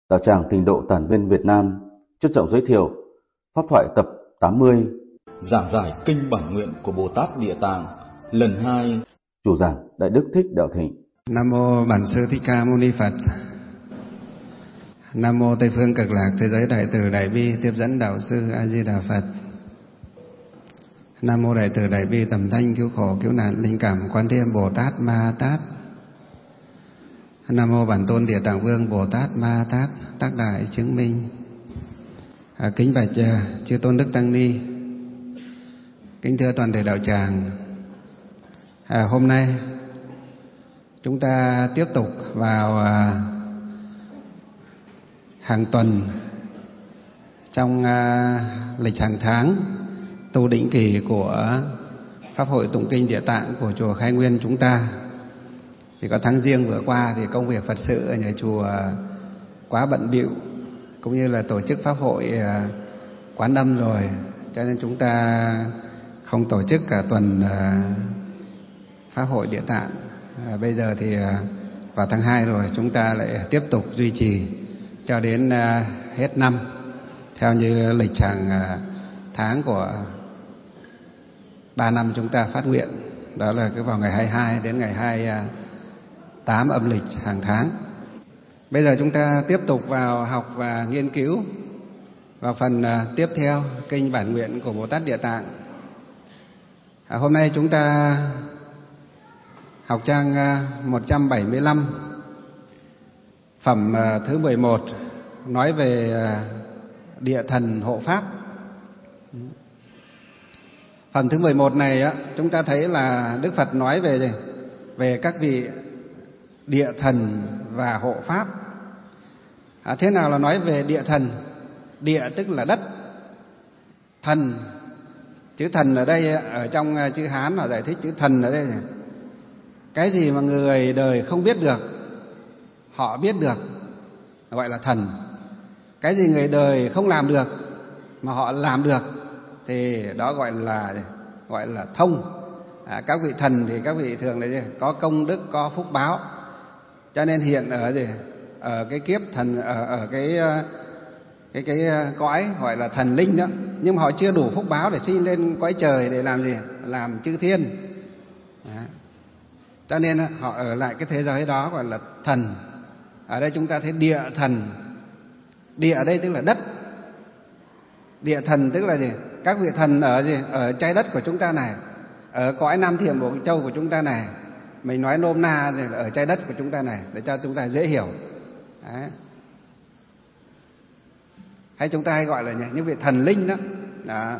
Đạo tràng Tịnh độ Tản Viên Việt Nam trân trọng giới thiệu Pháp thoại tập 80 Giảng giải kinh bản nguyện của Bồ Tát Địa Tạng lần 2. Chủ giảng Đại Đức Thích Đạo Thịnh. Nam mô Bản Sư Thích Ca Mâu Ni Phật. Nam mô Tây Phương Cực Lạc Thế Giới Đại Từ Đại Bi Tiếp Dẫn Đạo Sư A Di Đà Phật. Nam mô Đại Từ Đại Bi Tầm Thanh Cứu Khổ Cứu Nạn Linh Cảm Quan Thế Âm Bồ Tát Ma Tát. Nam mô Bản Tôn Địa Tạng Vương Bồ Tát Ma Tát Tác Đại Chứng Minh. Kính bạch chư tôn đức tăng ni, kính thưa toàn thể đạo tràng. Hôm nay chúng ta tiếp tục vào hàng tuần trong lịch hàng tháng tu định kỳ của Pháp hội tụng kinh Địa Tạng của chùa Khai Nguyên chúng ta. Thì có tháng Giêng vừa qua thì công việc Phật sự ở nhà chùa quá bận bịu, cũng như là tổ chức Pháp hội Quán Âm rồi, cho nên chúng ta không tổ chức cả tuần Pháp hội Địa Tạng. Bây giờ thì vào tháng 2 rồi, chúng ta lại tiếp tục duy trì cho đến hết năm theo như lịch hàng tháng của 3 năm chúng ta phát nguyện, đó là cứ vào ngày 22 đến ngày 28 âm lịch hàng tháng. Bây giờ chúng ta tiếp tục vào học và nghiên cứu vào phần tiếp theo kinh bản nguyện của Bồ Tát Địa Tạng. Hôm nay chúng ta học trang 175, phẩm thứ 11, nói về địa thần hộ pháp. Phần thứ 11 này chúng ta thấy là Đức Phật nói về các vị địa thần và hộ pháp. Thế nào là nói về địa thần? Địa tức là đất, thần, chữ thần ở đây ở trong chữ Hán họ giải thích chữ thần ở đây, cái gì mà người đời không biết được họ biết được gọi là thần. Cái gì người đời không làm được mà họ làm được thì đó gọi là thông. Các vị thần thì các vị thường là có công đức, có phúc báo, cho nên hiện ở cái kiếp thần, ở cái cõi gọi là thần linh đó, nhưng mà họ chưa đủ phúc báo để sinh lên cõi trời để làm gì? Làm chư thiên. Cho nên họ ở lại cái thế giới đó gọi là thần. Ở đây chúng ta thấy địa thần. Địa ở đây tức là đất. Địa thần tức là gì? Các vị thần ở ở trái đất của chúng ta này, ở cõi Nam Thiểm Bộ Châu của chúng ta này. Mình nói nôm na là ở trái đất của chúng ta này để cho chúng ta dễ hiểu. Đấy. Hay chúng ta hay gọi là những vị thần linh đó. Đó.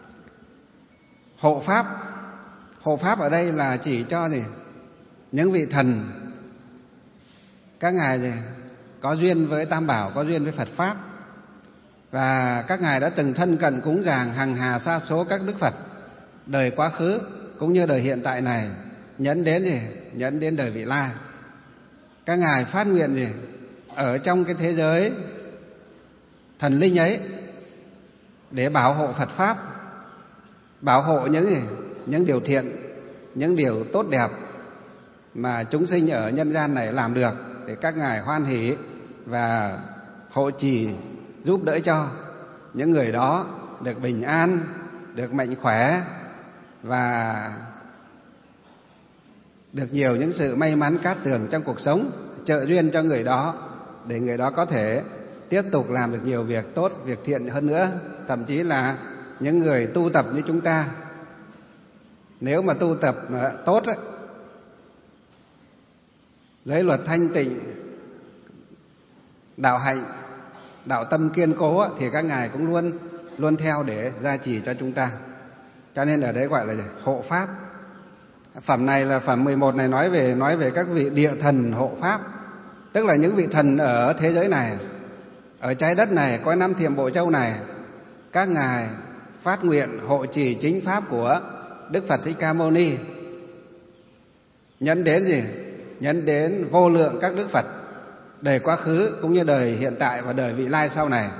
Hộ pháp. Hộ pháp ở đây là chỉ cho những vị thần, các ngài có duyên với Tam Bảo, có duyên với Phật Pháp, và các ngài đã từng thân cận cúng dường hằng hà sa số các đức Phật đời quá khứ cũng như đời hiện tại này, nhẫn đến đời vị lai. Các ngài phát nguyện ở trong cái thế giới thần linh ấy để bảo hộ Phật Pháp, bảo hộ những điều thiện, những điều tốt đẹp mà chúng sinh ở nhân gian này làm được, để các ngài hoan hỷ và hộ trì giúp đỡ cho những người đó được bình an, được mạnh khỏe và được nhiều những sự may mắn cát tường trong cuộc sống, trợ duyên cho người đó để người đó có thể tiếp tục làm được nhiều việc tốt, việc thiện hơn nữa. Thậm chí là những người tu tập như chúng ta, nếu mà tu tập tốt ấy, giới luật thanh tịnh, đạo hạnh, đạo tâm kiên cố, thì các ngài cũng luôn theo để gia trì cho chúng ta. Cho nên ở đấy gọi là hộ pháp. Phẩm này là phẩm 11 này nói về các vị địa thần hộ pháp, tức là những vị thần ở thế giới này, ở trái đất này, cõi Nam Thiểm Bộ Châu này, các ngài phát nguyện hộ trì chính pháp của Đức Phật Thích Ca Mâu Ni, nhẫn đến vô lượng các đức Phật đời quá khứ cũng như đời hiện tại và đời vị lai sau này.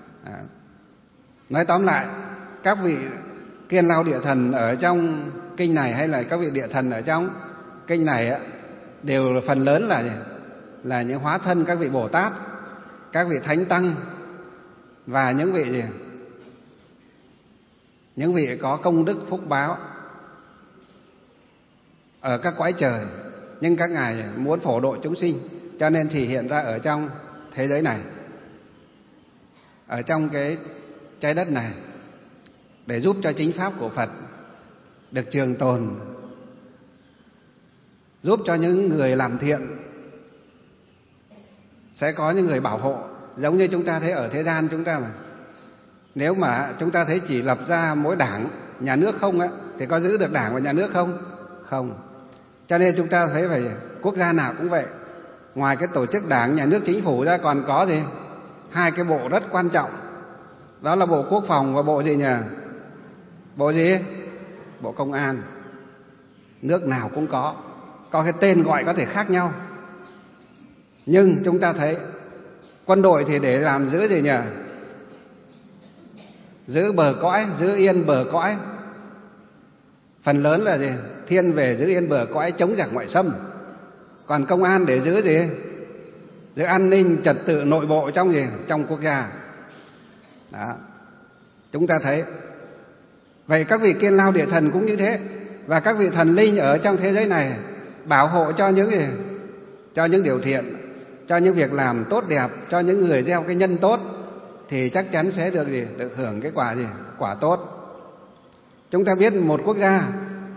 Nói tóm lại, các vị Kiên Lao địa thần ở trong kinh này, hay là các vị địa thần ở trong kinh này đều phần lớn là những hóa thân các vị Bồ Tát. các vị thánh tăng và những vị gì? Những vị có công đức phúc báo ở các cõi trời, nhưng các ngài muốn phổ độ chúng sinh, cho nên thì hiện ra ở trong thế giới này, ở trong cái trái đất này, để giúp cho chính pháp của Phật được trường tồn, giúp cho những người làm thiện sẽ có những người bảo hộ. Giống như chúng ta thấy ở thế gian chúng ta mà, nếu mà chúng ta thấy chỉ lập ra mỗi đảng, nhà nước không á, thì có giữ được đảng và nhà nước không? Không. Cho nên chúng ta thấy vậy, quốc gia nào cũng vậy. Ngoài cái tổ chức đảng, nhà nước, chính phủ ra còn có gì? Hai cái bộ rất quan trọng. Đó là Bộ Quốc phòng và Bộ gì nhỉ? Bộ gì? Bộ Công an. Nước nào cũng có cái tên gọi có thể khác nhau. Nhưng chúng ta thấy quân đội thì để làm giữ gì nhỉ? Giữ bờ cõi, giữ yên bờ cõi. Phần lớn là gì? Thiên về giữ yên bờ cõi, chống giặc ngoại xâm. Còn công an để giữ gì? Giữ an ninh trật tự nội bộ trong gì? Trong quốc gia. Đó. Chúng ta thấy. Vậy các vị Kiên Lao Địa Thần cũng như thế. Và các vị thần linh ở trong thế giới này bảo hộ cho những gì? Cho những điều thiện, cho những việc làm tốt đẹp, cho những người gieo cái nhân tốt, thì chắc chắn sẽ được gì? Được hưởng cái quả gì? Quả tốt. Chúng ta biết một quốc gia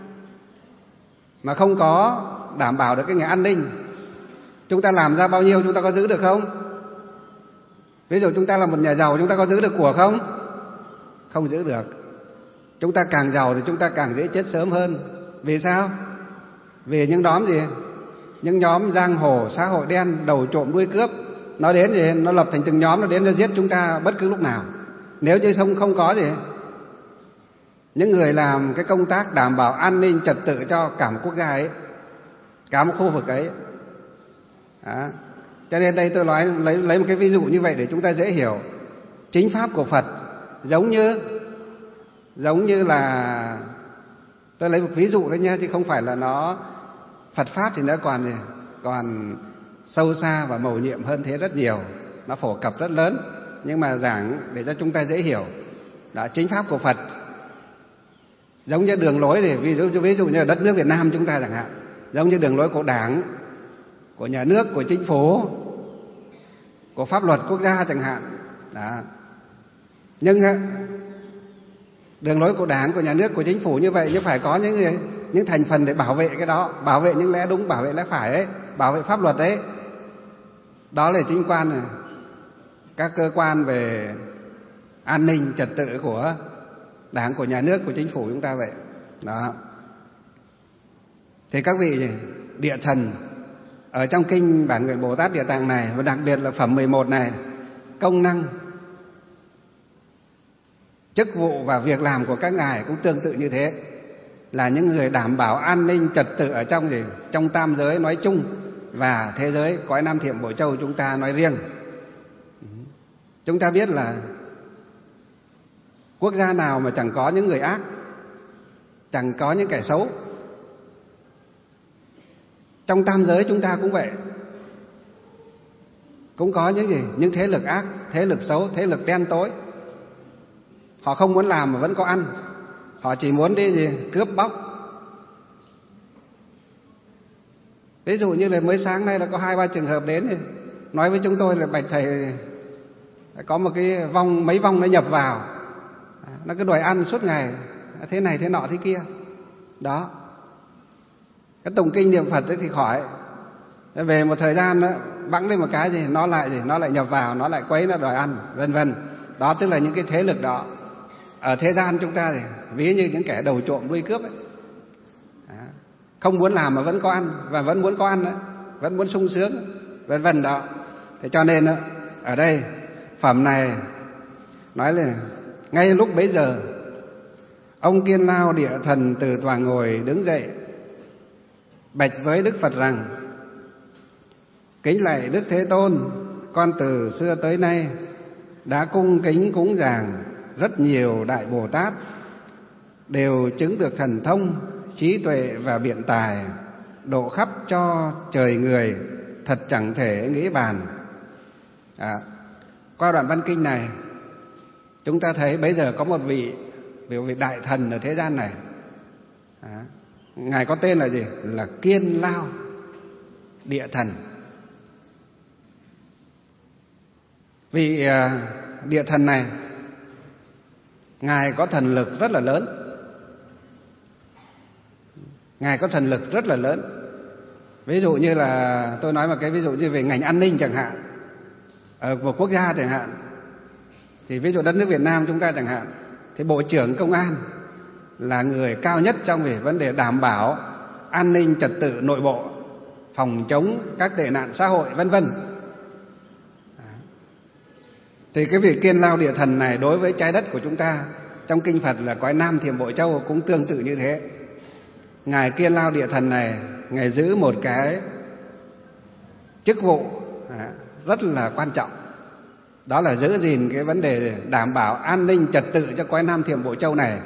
mà không có đảm bảo được cái ngày an ninh, chúng ta làm ra bao nhiêu chúng ta có giữ được không? Ví dụ chúng ta là một nhà giàu, chúng ta có giữ được của không? Không giữ được. Chúng ta càng giàu thì chúng ta càng dễ chết sớm hơn. Vì sao? Vì những nhóm gì? Những nhóm giang hồ, xã hội đen, đầu trộm đuôi cướp, nó đến gì? Nó lập thành từng nhóm, nó đến nó giết chúng ta bất cứ lúc nào. Nếu như không có gì, những người làm cái công tác đảm bảo an ninh trật tự cho cả một quốc gia ấy, cả một khu vực ấy. Đó. Cho nên đây tôi nói lấy một cái ví dụ như vậy để chúng ta dễ hiểu. Chính pháp của Phật giống như là, tôi lấy một ví dụ thôi nhé, chứ không phải là nó, Phật pháp thì nó còn sâu xa và mầu nhiệm hơn thế rất nhiều, nó phổ cập rất lớn, nhưng mà giảng để cho chúng ta dễ hiểu. Đó, chính pháp của Phật giống như đường lối thì ví dụ như ở đất nước Việt Nam chúng ta chẳng hạn, giống như đường lối của Đảng, của nhà nước, của chính phủ, của pháp luật quốc gia chẳng hạn. Đó. Nhưng đường lối của Đảng, của nhà nước, của chính phủ như vậy, nhưng phải có những thành phần để bảo vệ cái đó, bảo vệ những lẽ đúng, bảo vệ lẽ phải ấy, bảo vệ pháp luật đấy. Đó là chính quan này, các cơ quan về an ninh trật tự của Đảng, của nhà nước, của chính phủ chúng ta vậy. Đó. Thì các vị địa thần ở trong kinh Bản Nguyện Bồ Tát Địa Tạng này, và đặc biệt là phẩm 11 này, công năng, chức vụ và việc làm của các ngài cũng tương tự như thế, là những người đảm bảo an ninh trật tự ở trong gì? Trong tam giới nói chung và thế giới cõi Nam Thiểm Bộ Châu chúng ta nói riêng. Chúng ta biết là quốc gia nào mà chẳng có những người ác, chẳng có những kẻ xấu. Trong tam giới chúng ta cũng vậy, cũng có những gì? Những thế lực ác, thế lực xấu, thế lực đen tối. Họ không muốn làm mà vẫn có ăn, họ chỉ muốn đi gì? Cướp bóc. Ví dụ như là mới sáng nay là có 2-3 trường hợp đến thì nói với chúng tôi là bạch thầy, có một cái vong, mấy vong nó nhập vào, nó cứ đòi ăn suốt ngày, thế này thế nọ thế kia. Đó. Cái tụng kinh niệm Phật ấy thì khỏi, về một thời gian đó, bẵng lên một cái gì, nó lại nhập vào, nó lại quấy, nó đòi ăn, vân vân. Đó tức là những cái thế lực đó. Ở thế gian chúng ta thì ví như những kẻ đầu trộm đuôi cướp ấy. Không muốn làm mà vẫn có ăn, và vẫn muốn có ăn ấy, vẫn muốn sung sướng, vân vân đó. Thế cho nên đó, ở đây phẩm này nói là ngay lúc bấy giờ, ông Kiên Lao Địa Thần từ tòa ngồi đứng dậy, bạch với Đức Phật rằng: Kính lạy Đức Thế Tôn, con từ xưa tới nay đã cung kính cúng dường rất nhiều đại Bồ Tát, đều chứng được thần thông, trí tuệ và biện tài, độ khắp cho trời người, thật chẳng thể nghĩ bàn. Qua đoạn văn kinh này, chúng ta thấy bây giờ có một vị đại thần ở thế gian này. Ngài có tên là gì? Là Kiên Lao Địa Thần. Vị địa thần này, Ngài có thần lực rất là lớn. Ngài có thần lực rất là lớn. Ví dụ như là tôi nói một cái ví dụ như về ngành an ninh chẳng hạn, ở một quốc gia chẳng hạn, thì ví dụ đất nước Việt Nam chúng ta chẳng hạn, thì Bộ trưởng Công an là người cao nhất trong về vấn đề đảm bảo an ninh trật tự nội bộ, phòng chống các tệ nạn xã hội vân vân. Thì cái vị Kiên Lao Địa Thần này đối với trái đất của chúng ta trong kinh Phật là cõi Nam Thiểm Bộ Châu cũng tương tự như thế. Ngài Kiên Lao Địa Thần này, Ngài giữ một cái chức vụ rất là quan trọng. Đó là giữ gìn cái vấn đề đảm bảo an ninh trật tự cho cõi Nam Thiểm Bộ Châu này.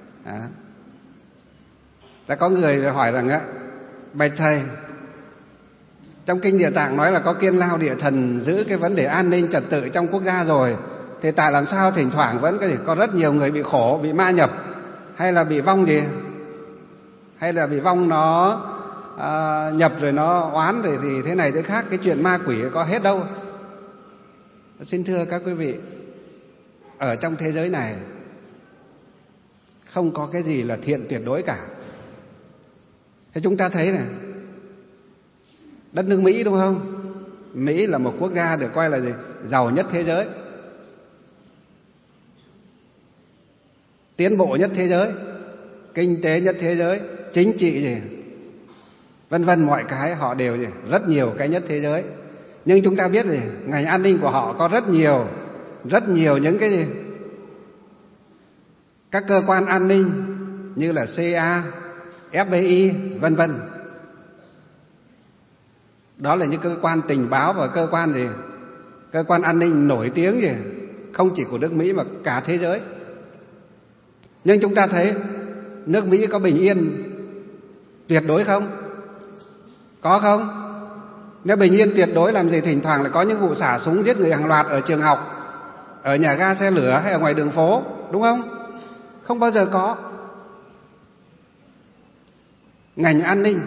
Đã có người hỏi rằng bạch thầy, trong kinh Địa Tạng nói là có Kiên Lao Địa Thần giữ cái vấn đề an ninh trật tự trong quốc gia rồi, thì tại làm sao thỉnh thoảng vẫn có rất nhiều người bị khổ, bị ma nhập, hay là bị vong gì, hay là bị vong nó nhập rồi nó oán rồi thì thế này thế khác, cái chuyện ma quỷ có hết đâu. Xin thưa các quý vị, ở trong thế giới này không có cái gì là thiện tuyệt đối cả. Thế chúng ta thấy này, đất nước Mỹ đúng không? Mỹ là một quốc gia được coi là gì? Giàu nhất thế giới, tiến bộ nhất thế giới, kinh tế nhất thế giới, chính trị gì vân vân, mọi cái họ đều gì? Rất nhiều cái nhất thế giới. Nhưng chúng ta biết gì? Ngành an ninh của họ có rất nhiều những cái gì? Các cơ quan an ninh như là CIA, FBI vân vân. Đó là những cơ quan tình báo và cơ quan gì? Cơ quan an ninh nổi tiếng gì? Không chỉ của nước Mỹ mà cả thế giới. Nhưng chúng ta thấy nước Mỹ có bình yên tuyệt đối không? Có không? Nếu bình yên tuyệt đối làm gì thỉnh thoảng lại có những vụ xả súng giết người hàng loạt ở trường học, ở nhà ga xe lửa hay ở ngoài đường phố, đúng không? Không bao giờ có. Ngành an ninh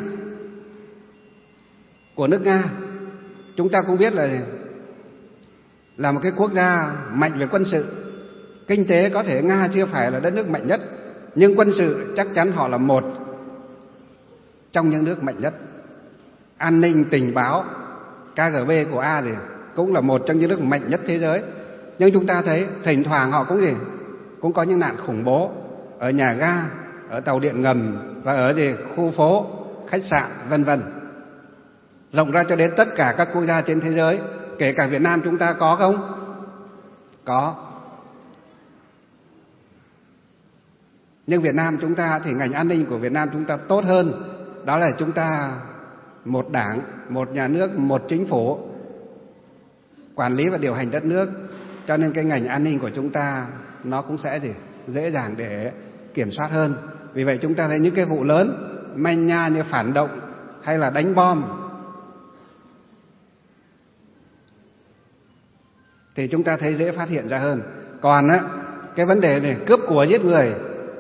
của nước Nga chúng ta cũng biết là một cái quốc gia mạnh về quân sự. Kinh tế có thể Nga chưa phải là đất nước mạnh nhất, nhưng quân sự chắc chắn họ là một trong những nước mạnh nhất. An ninh tình báo KGB của A thì cũng là một trong những nước mạnh nhất thế giới. Nhưng chúng ta thấy thỉnh thoảng họ cũng có những nạn khủng bố ở nhà ga, ở tàu điện ngầm và ở khu phố, khách sạn vân vân. Rộng ra cho đến tất cả các quốc gia trên thế giới, kể cả Việt Nam chúng ta có không? Có. Nhưng Việt Nam chúng ta thì ngành an ninh của Việt Nam chúng ta tốt hơn. Đó là chúng ta một đảng, một nhà nước, một chính phủ quản lý và điều hành đất nước. Cho nên cái ngành an ninh của chúng ta nó cũng sẽ dễ dàng để kiểm soát hơn. Vì vậy chúng ta thấy những cái vụ lớn manh nha như phản động hay là đánh bom thì chúng ta thấy dễ phát hiện ra hơn. Còn cái vấn đề này cướp của giết người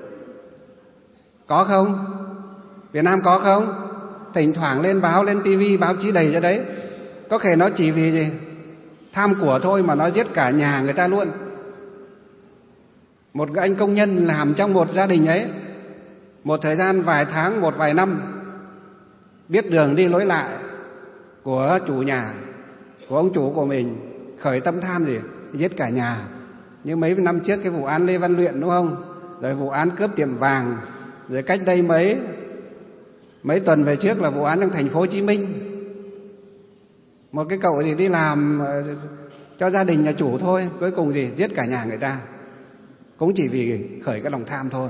có không? Việt Nam có không? Thỉnh thoảng lên báo, lên tivi, báo chí đầy ra đấy. Có thể nó chỉ vì tham của thôi mà nó giết cả nhà người ta luôn. Một cái anh công nhân làm trong một gia đình ấy, một thời gian vài tháng, một vài năm, biết đường đi lối lại của chủ nhà, của ông chủ của mình, khởi tâm tham giết cả nhà. Như mấy năm trước cái vụ án Lê Văn Luyện đúng không? Rồi vụ án cướp tiệm vàng, rồi cách đây mấy tuần về trước là vụ án trong thành phố Hồ Chí Minh. Một cái cậu đi làm cho gia đình nhà chủ thôi, cuối cùng giết cả nhà người ta, cũng chỉ vì khởi cái lòng tham thôi.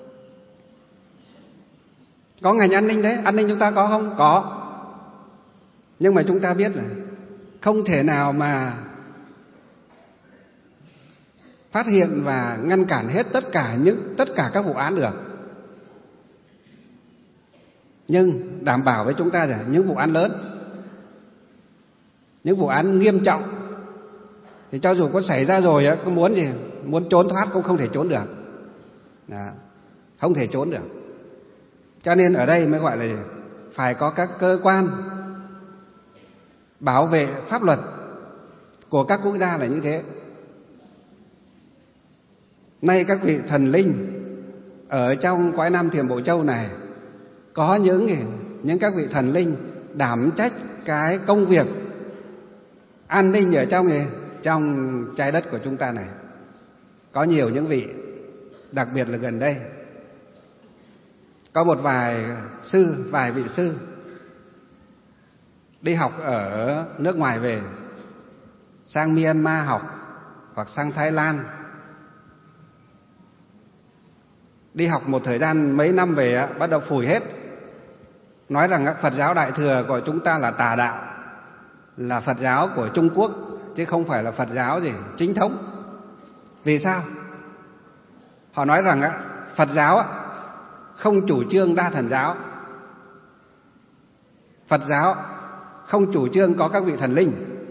Có ngành an ninh đấy, an ninh chúng ta có không? Có. Nhưng mà chúng ta biết là không thể nào mà phát hiện và ngăn cản hết tất cả các vụ án được. Nhưng đảm bảo với chúng ta là những vụ án lớn, những vụ án nghiêm trọng Thì cho dù có xảy ra rồi á, có muốn gì, muốn trốn thoát cũng không thể trốn được. Đó, không thể trốn được. Cho nên ở đây mới gọi là phải có các cơ quan bảo vệ pháp luật của các quốc gia là như thế. Nay các vị thần linh ở trong cõi Nam Thiểm Bộ Châu này, có những các vị thần linh đảm trách cái công việc an ninh ở trong trái đất của chúng ta này. Có nhiều những vị, đặc biệt là gần đây có một vài vị sư đi học ở nước ngoài về, sang Myanmar học hoặc sang Thái Lan, đi học một thời gian mấy năm về bắt đầu phủi hết, nói rằng Phật giáo Đại Thừa của chúng ta là tà đạo, là Phật giáo của Trung Quốc chứ không phải là Phật giáo chính thống. Vì sao? Họ nói rằng Phật giáo không chủ trương đa thần giáo, Phật giáo không chủ trương có các vị thần linh,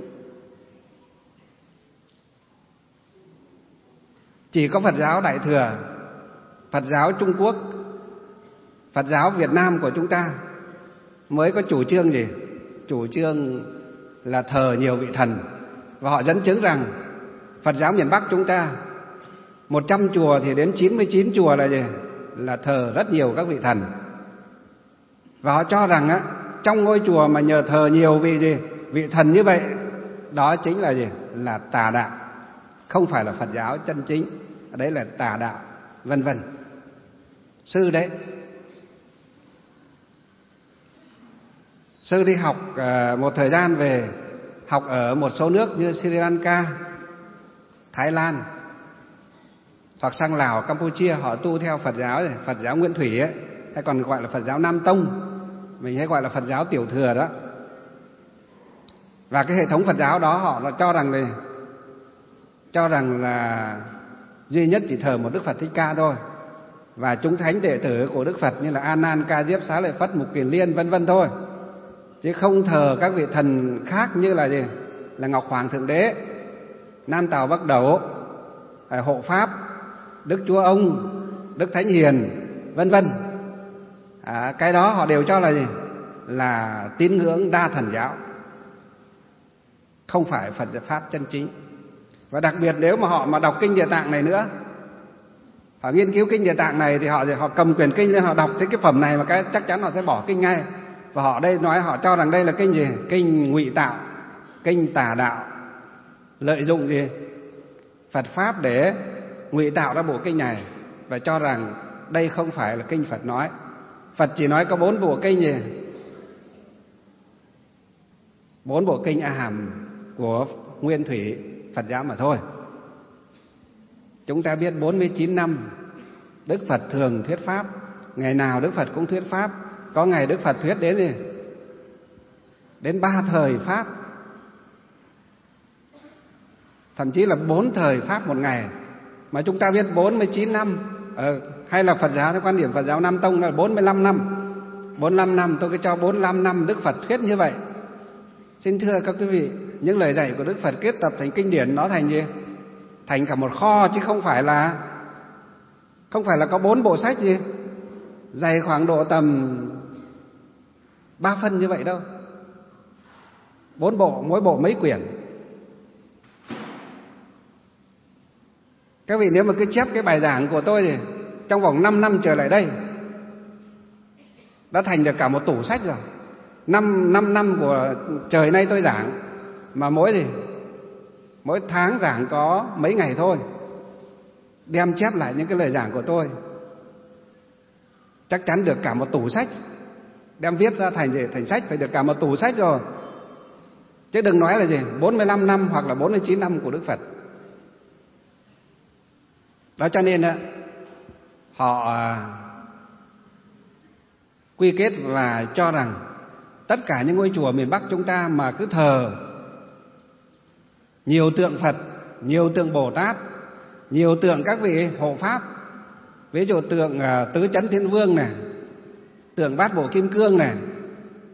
chỉ có Phật giáo Đại Thừa, Phật giáo Trung Quốc, Phật giáo Việt Nam của chúng ta mới có chủ trương chủ trương là thờ nhiều vị thần. Và họ dẫn chứng rằng Phật giáo miền Bắc chúng ta 100 chùa thì đến 99 chùa là thờ rất nhiều các vị thần. Và họ cho rằng trong ngôi chùa mà nhờ thờ nhiều vị thần như vậy, đó chính là tà đạo, không phải là Phật giáo chân chính, đấy là tà đạo, vân vân. Sư đấy, sư đi học một thời gian về, học ở một số nước như Sri Lanka, Thái Lan hoặc sang Lào, Campuchia, họ tu theo Phật giáo Nguyên Thủy ấy, hay còn gọi là Phật giáo Nam Tông, mình hay gọi là Phật giáo Tiểu Thừa đó. Và cái hệ thống Phật giáo đó họ cho rằng là duy nhất chỉ thờ một Đức Phật Thích Ca thôi, và chúng thánh đệ tử của Đức Phật như là A Nan, Ca Diếp, Xá Lợi Phất, Mục Kiền Liên vân vân thôi, chứ không thờ các vị thần khác như là Ngọc Hoàng Thượng Đế, Nam Tào Bắc Đẩu, Hộ Pháp, Đức Chúa Ông, Đức Thánh Hiền vân vân. Cái đó họ đều cho là tín ngưỡng đa thần giáo, không phải Phật pháp chân chính. Và đặc biệt nếu mà họ đọc kinh Địa Tạng này nữa, họ nghiên cứu kinh Địa Tạng này, thì họ cầm quyển kinh lên, họ đọc thấy cái phẩm này mà chắc chắn họ sẽ bỏ kinh ngay. Và họ cho rằng đây là kinh kinh ngụy tạo, kinh tà đạo, lợi dụng Phật pháp để ngụy tạo ra bộ kinh này, và cho rằng đây không phải là kinh Phật nói. Phật chỉ nói có 4 bộ kinh 4 bộ kinh A Hàm của Nguyên Thủy Phật giáo mà thôi. Chúng ta biết 49 năm Đức Phật thường thuyết pháp, ngày nào Đức Phật cũng thuyết pháp, có ngày Đức Phật thuyết đến 3 thời pháp, thậm chí là 4 thời pháp một ngày. Mà chúng ta biết 49 năm, hay là Phật giáo theo quan điểm Phật giáo Nam Tông là 45 năm. 45 năm, tôi cứ cho 45 năm Đức Phật thuyết như vậy. Xin thưa các quý vị, những lời dạy của Đức Phật kết tập thành kinh điển, nó thành thành cả một kho, chứ không phải là có 4 bộ sách dày khoảng độ tầm 3 phân như vậy đâu. 4 bộ, mỗi bộ mấy quyển. Các vị nếu mà cứ chép cái bài giảng của tôi thì trong vòng 5 năm trở lại đây đã thành được cả một tủ sách rồi. 5 năm của trời nay tôi giảng, mà mỗi tháng giảng có mấy ngày thôi, đem chép lại những cái lời giảng của tôi, chắc chắn được cả một tủ sách, đem viết ra thành sách phải được cả một tủ sách rồi. Chứ đừng nói là 45 năm hoặc là 49 năm của Đức Phật. Đó cho nên họ quy kết và cho rằng tất cả những ngôi chùa miền Bắc chúng ta mà cứ thờ nhiều tượng Phật, nhiều tượng Bồ Tát, nhiều tượng các vị hộ pháp, ví dụ tượng Tứ Chấn Thiên Vương này, tượng Bát Bộ Kim Cương này,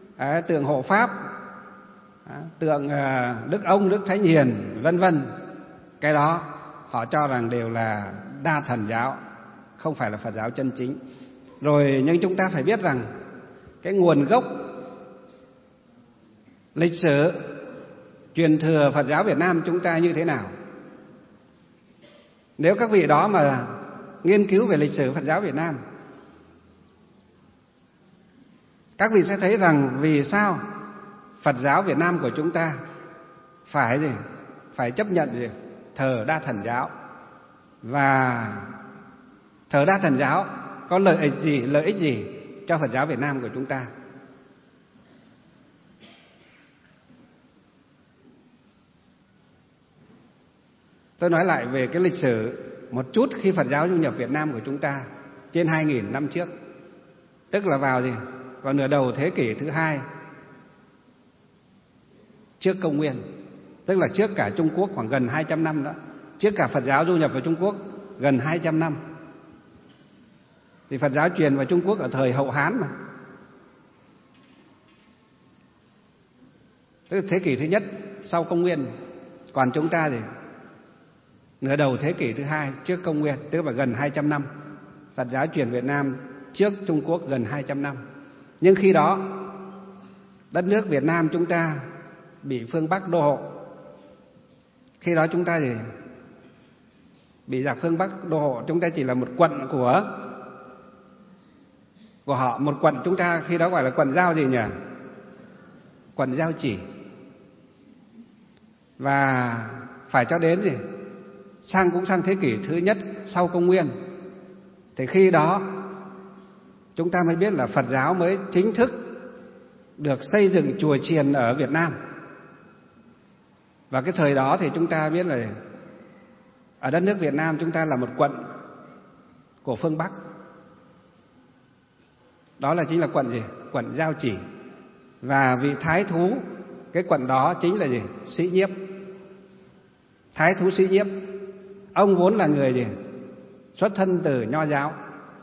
tượng hộ pháp, tượng Đức Ông, Đức Thánh Hiền vân vân, cái đó họ cho rằng đều là đa thần giáo, không phải là Phật giáo chân chính. Rồi nhưng chúng ta phải biết rằng cái nguồn gốc lịch sử truyền thừa Phật giáo Việt Nam chúng ta như thế nào. Nếu các vị đó mà nghiên cứu về lịch sử Phật giáo Việt Nam, các vị sẽ thấy rằng vì sao Phật giáo Việt Nam của chúng ta phải chấp nhận thờ đa thần giáo. Và thờ đa thần giáo có lợi ích gì cho Phật giáo Việt Nam của chúng ta? Tôi nói lại về cái lịch sử một chút khi Phật giáo du nhập Việt Nam của chúng ta trên 2.000 năm trước, tức là vào nửa đầu thế kỷ thứ 2 trước công nguyên, tức là trước cả Trung Quốc khoảng gần 200 năm đó, trước cả Phật giáo du nhập vào Trung Quốc gần 200 năm. Thì Phật giáo truyền vào Trung Quốc ở thời Hậu Hán mà, tức là thế kỷ thứ nhất sau công nguyên. Còn chúng ta thì nửa đầu thế kỷ thứ 2 trước công nguyên, tức là gần 200 năm. Phật giáo truyền Việt Nam trước Trung Quốc gần 200 năm. Nhưng khi đó đất nước Việt Nam chúng ta bị phương Bắc đô hộ. Khi đó chúng ta thì bị giặc phương Bắc đô hộ, chúng ta chỉ là một quận của họ. Một quận chúng ta khi đó gọi là quận Giao gì nhỉ? Quận Giao Chỉ. Và phải cho đến sang thế kỷ thứ nhất sau công nguyên, thì khi đó chúng ta mới biết là Phật giáo mới chính thức được xây dựng chùa chiền ở Việt Nam. Và cái thời đó thì chúng ta biết là ở đất nước Việt Nam chúng ta là một quận của phương Bắc. Đó chính là quận gì? Quận Giao Chỉ. Và vị thái thú cái quận đó chính là Sĩ Nhiếp. Thái thú Sĩ Nhiếp, ông vốn là người xuất thân từ Nho giáo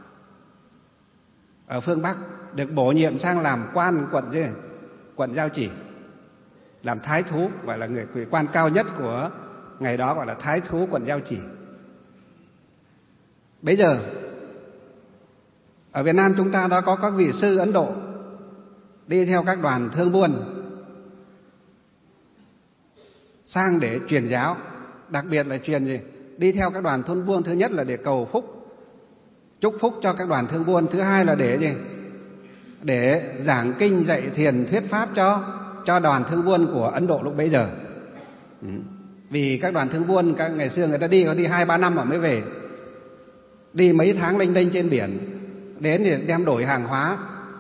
ở phương Bắc, được bổ nhiệm sang làm quan quận Giao Chỉ, làm thái thú, gọi là người quan cao nhất của ngày đó, gọi là thái thú quận Giao Chỉ. Bây giờ ở Việt Nam chúng ta đã có các vị sư Ấn Độ đi theo các đoàn thương buôn sang để truyền giáo. Đặc biệt là đi theo các đoàn thương buôn, thứ nhất là để cầu phúc, chúc phúc cho các đoàn thương buôn. Thứ hai là để giảng kinh, dạy thiền, thuyết pháp cho đoàn thương buôn của Ấn Độ lúc bấy giờ. Vì các đoàn thương buôn ngày xưa người ta có đi 2-3 năm mà mới về, đi mấy tháng lênh đênh trên biển, đến thì đem đổi hàng hóa,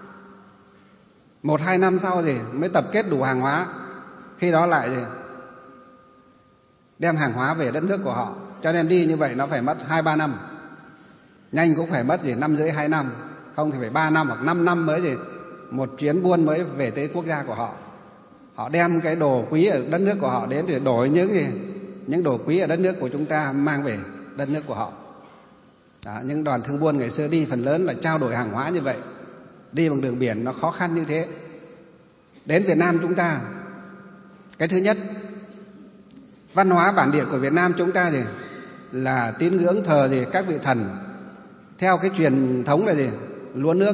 1-2 năm sau mới tập kết đủ hàng hóa, khi đó lại đem hàng hóa về đất nước của họ. Cho nên đi như vậy nó phải mất 2-3 năm, nhanh cũng phải mất 5,5-2 năm, không thì phải 3 năm hoặc 5 năm mới một chuyến buôn mới về tới quốc gia của họ. Họ đem cái đồ quý ở đất nước của họ đến để đổi những đồ quý ở đất nước của chúng ta mang về đất nước của họ. Đó, những đoàn thương buôn ngày xưa đi phần lớn là trao đổi hàng hóa như vậy, đi bằng đường biển nó khó khăn như thế. Đến Việt Nam chúng ta, cái thứ nhất, văn hóa bản địa của Việt Nam chúng ta là tín ngưỡng thờ các vị thần theo cái truyền thống là lúa nước.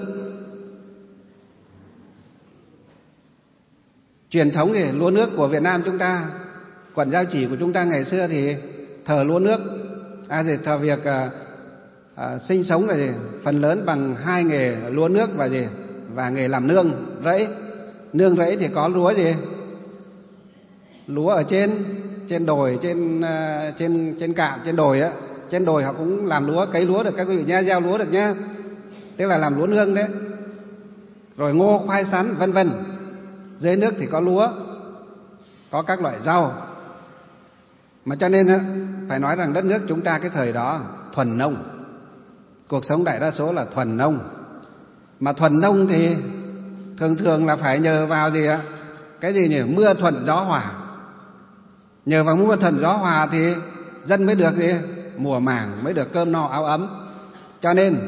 Truyền thống lúa nước của Việt Nam chúng ta, quận Giao Chỉ của chúng ta ngày xưa thì thờ lúa nước, thờ việc sinh sống phần lớn bằng hai nghề lúa nước và nghề làm nương rẫy. Nương rẫy thì có lúa lúa ở trên đồi, trên cạn, trên đồi á. Trên đồi họ cũng làm lúa, cấy lúa được các quý vị nha, gieo lúa được nhá, tức là làm lúa nương đấy. Rồi ngô, khoai, sắn vân vân. Dưới nước thì có lúa, có các loại rau. Mà cho nên phải nói rằng đất nước chúng ta cái thời đó thuần nông, cuộc sống đại đa số là thuần nông. Mà thuần nông thì thường là phải nhờ vào mưa thuận gió hòa. Nhờ vào mưa thuận gió hòa thì dân mới được mùa màng, mới được cơm no áo ấm. Cho nên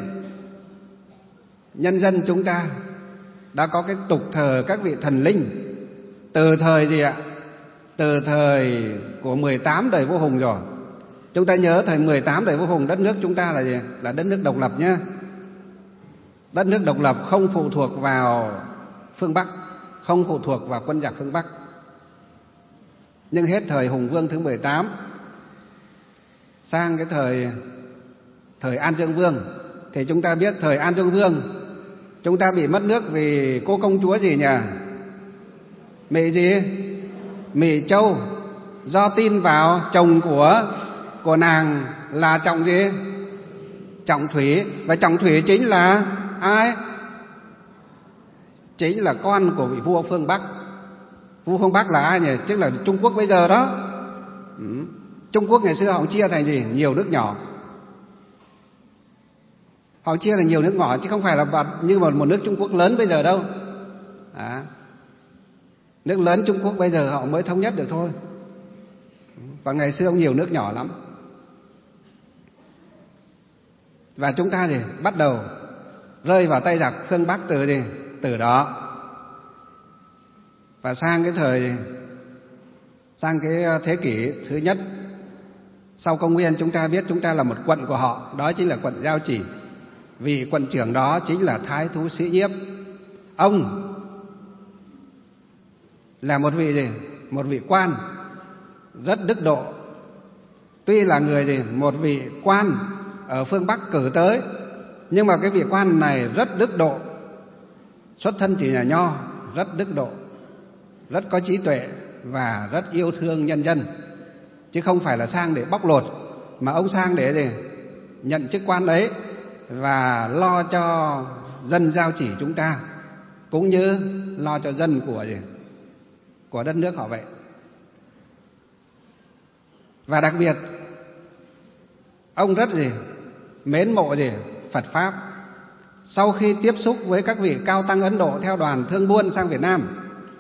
nhân dân chúng ta đã có cái tục thờ các vị thần linh từ thời từ thời của 18 đời vua Hùng rồi. Chúng ta nhớ thời 18 đời vua Hùng, đất nước chúng ta là gì? Là đất nước độc lập nhé. Đất nước độc lập không phụ thuộc vào phương Bắc, không phụ thuộc vào quân giặc phương Bắc. Nhưng hết thời Hùng Vương thứ 18 sang cái thời An Dương Vương, thì chúng ta biết thời An Dương Vương chúng ta bị mất nước vì cô công chúa gì nhỉ? Mị gì? Mị Châu, do tin vào chồng của nàng là Trọng gì? Trọng Thủy. Và Trọng Thủy chính là ai? Chính là con của vị vua phương Bắc. Vua phương Bắc là ai nhỉ? Tức là Trung Quốc bây giờ đó. Trung Quốc ngày xưa họ chia thành gì? Nhiều nước nhỏ. Họ chia thành nhiều nước nhỏ chứ không phải là như một nước Trung Quốc lớn bây giờ đâu. Nước lớn Trung Quốc bây giờ họ mới thống nhất được thôi. Còn ngày xưa nhiều nước nhỏ lắm. Và chúng ta thì bắt đầu rơi vào tay giặc phương Bắc từ đó. Và sang cái thế kỷ thứ nhất sau công nguyên, chúng ta biết chúng ta là một quận của họ, đó chính là quận Giao Chỉ. Vị quận trưởng đó chính là Thái Thú Sĩ Nhiếp. Ông là một vị gì? Một vị quan rất đức độ. Tuy là người gì? Một vị quan ở phương Bắc cử tới, nhưng mà cái vị quan này rất đức độ. Xuất thân chỉ là nho, rất đức độ, rất có trí tuệ và rất yêu thương nhân dân. Chứ không phải là sang để bóc lột, mà ông sang để gì? Nhận chức quan ấy và lo cho dân Giao Chỉ chúng ta, cũng như lo cho dân của đất nước họ vậy. Và đặc biệt ông rất mến mộ Phật Pháp. Sau khi tiếp xúc với các vị cao tăng Ấn Độ theo đoàn thương buôn sang Việt Nam,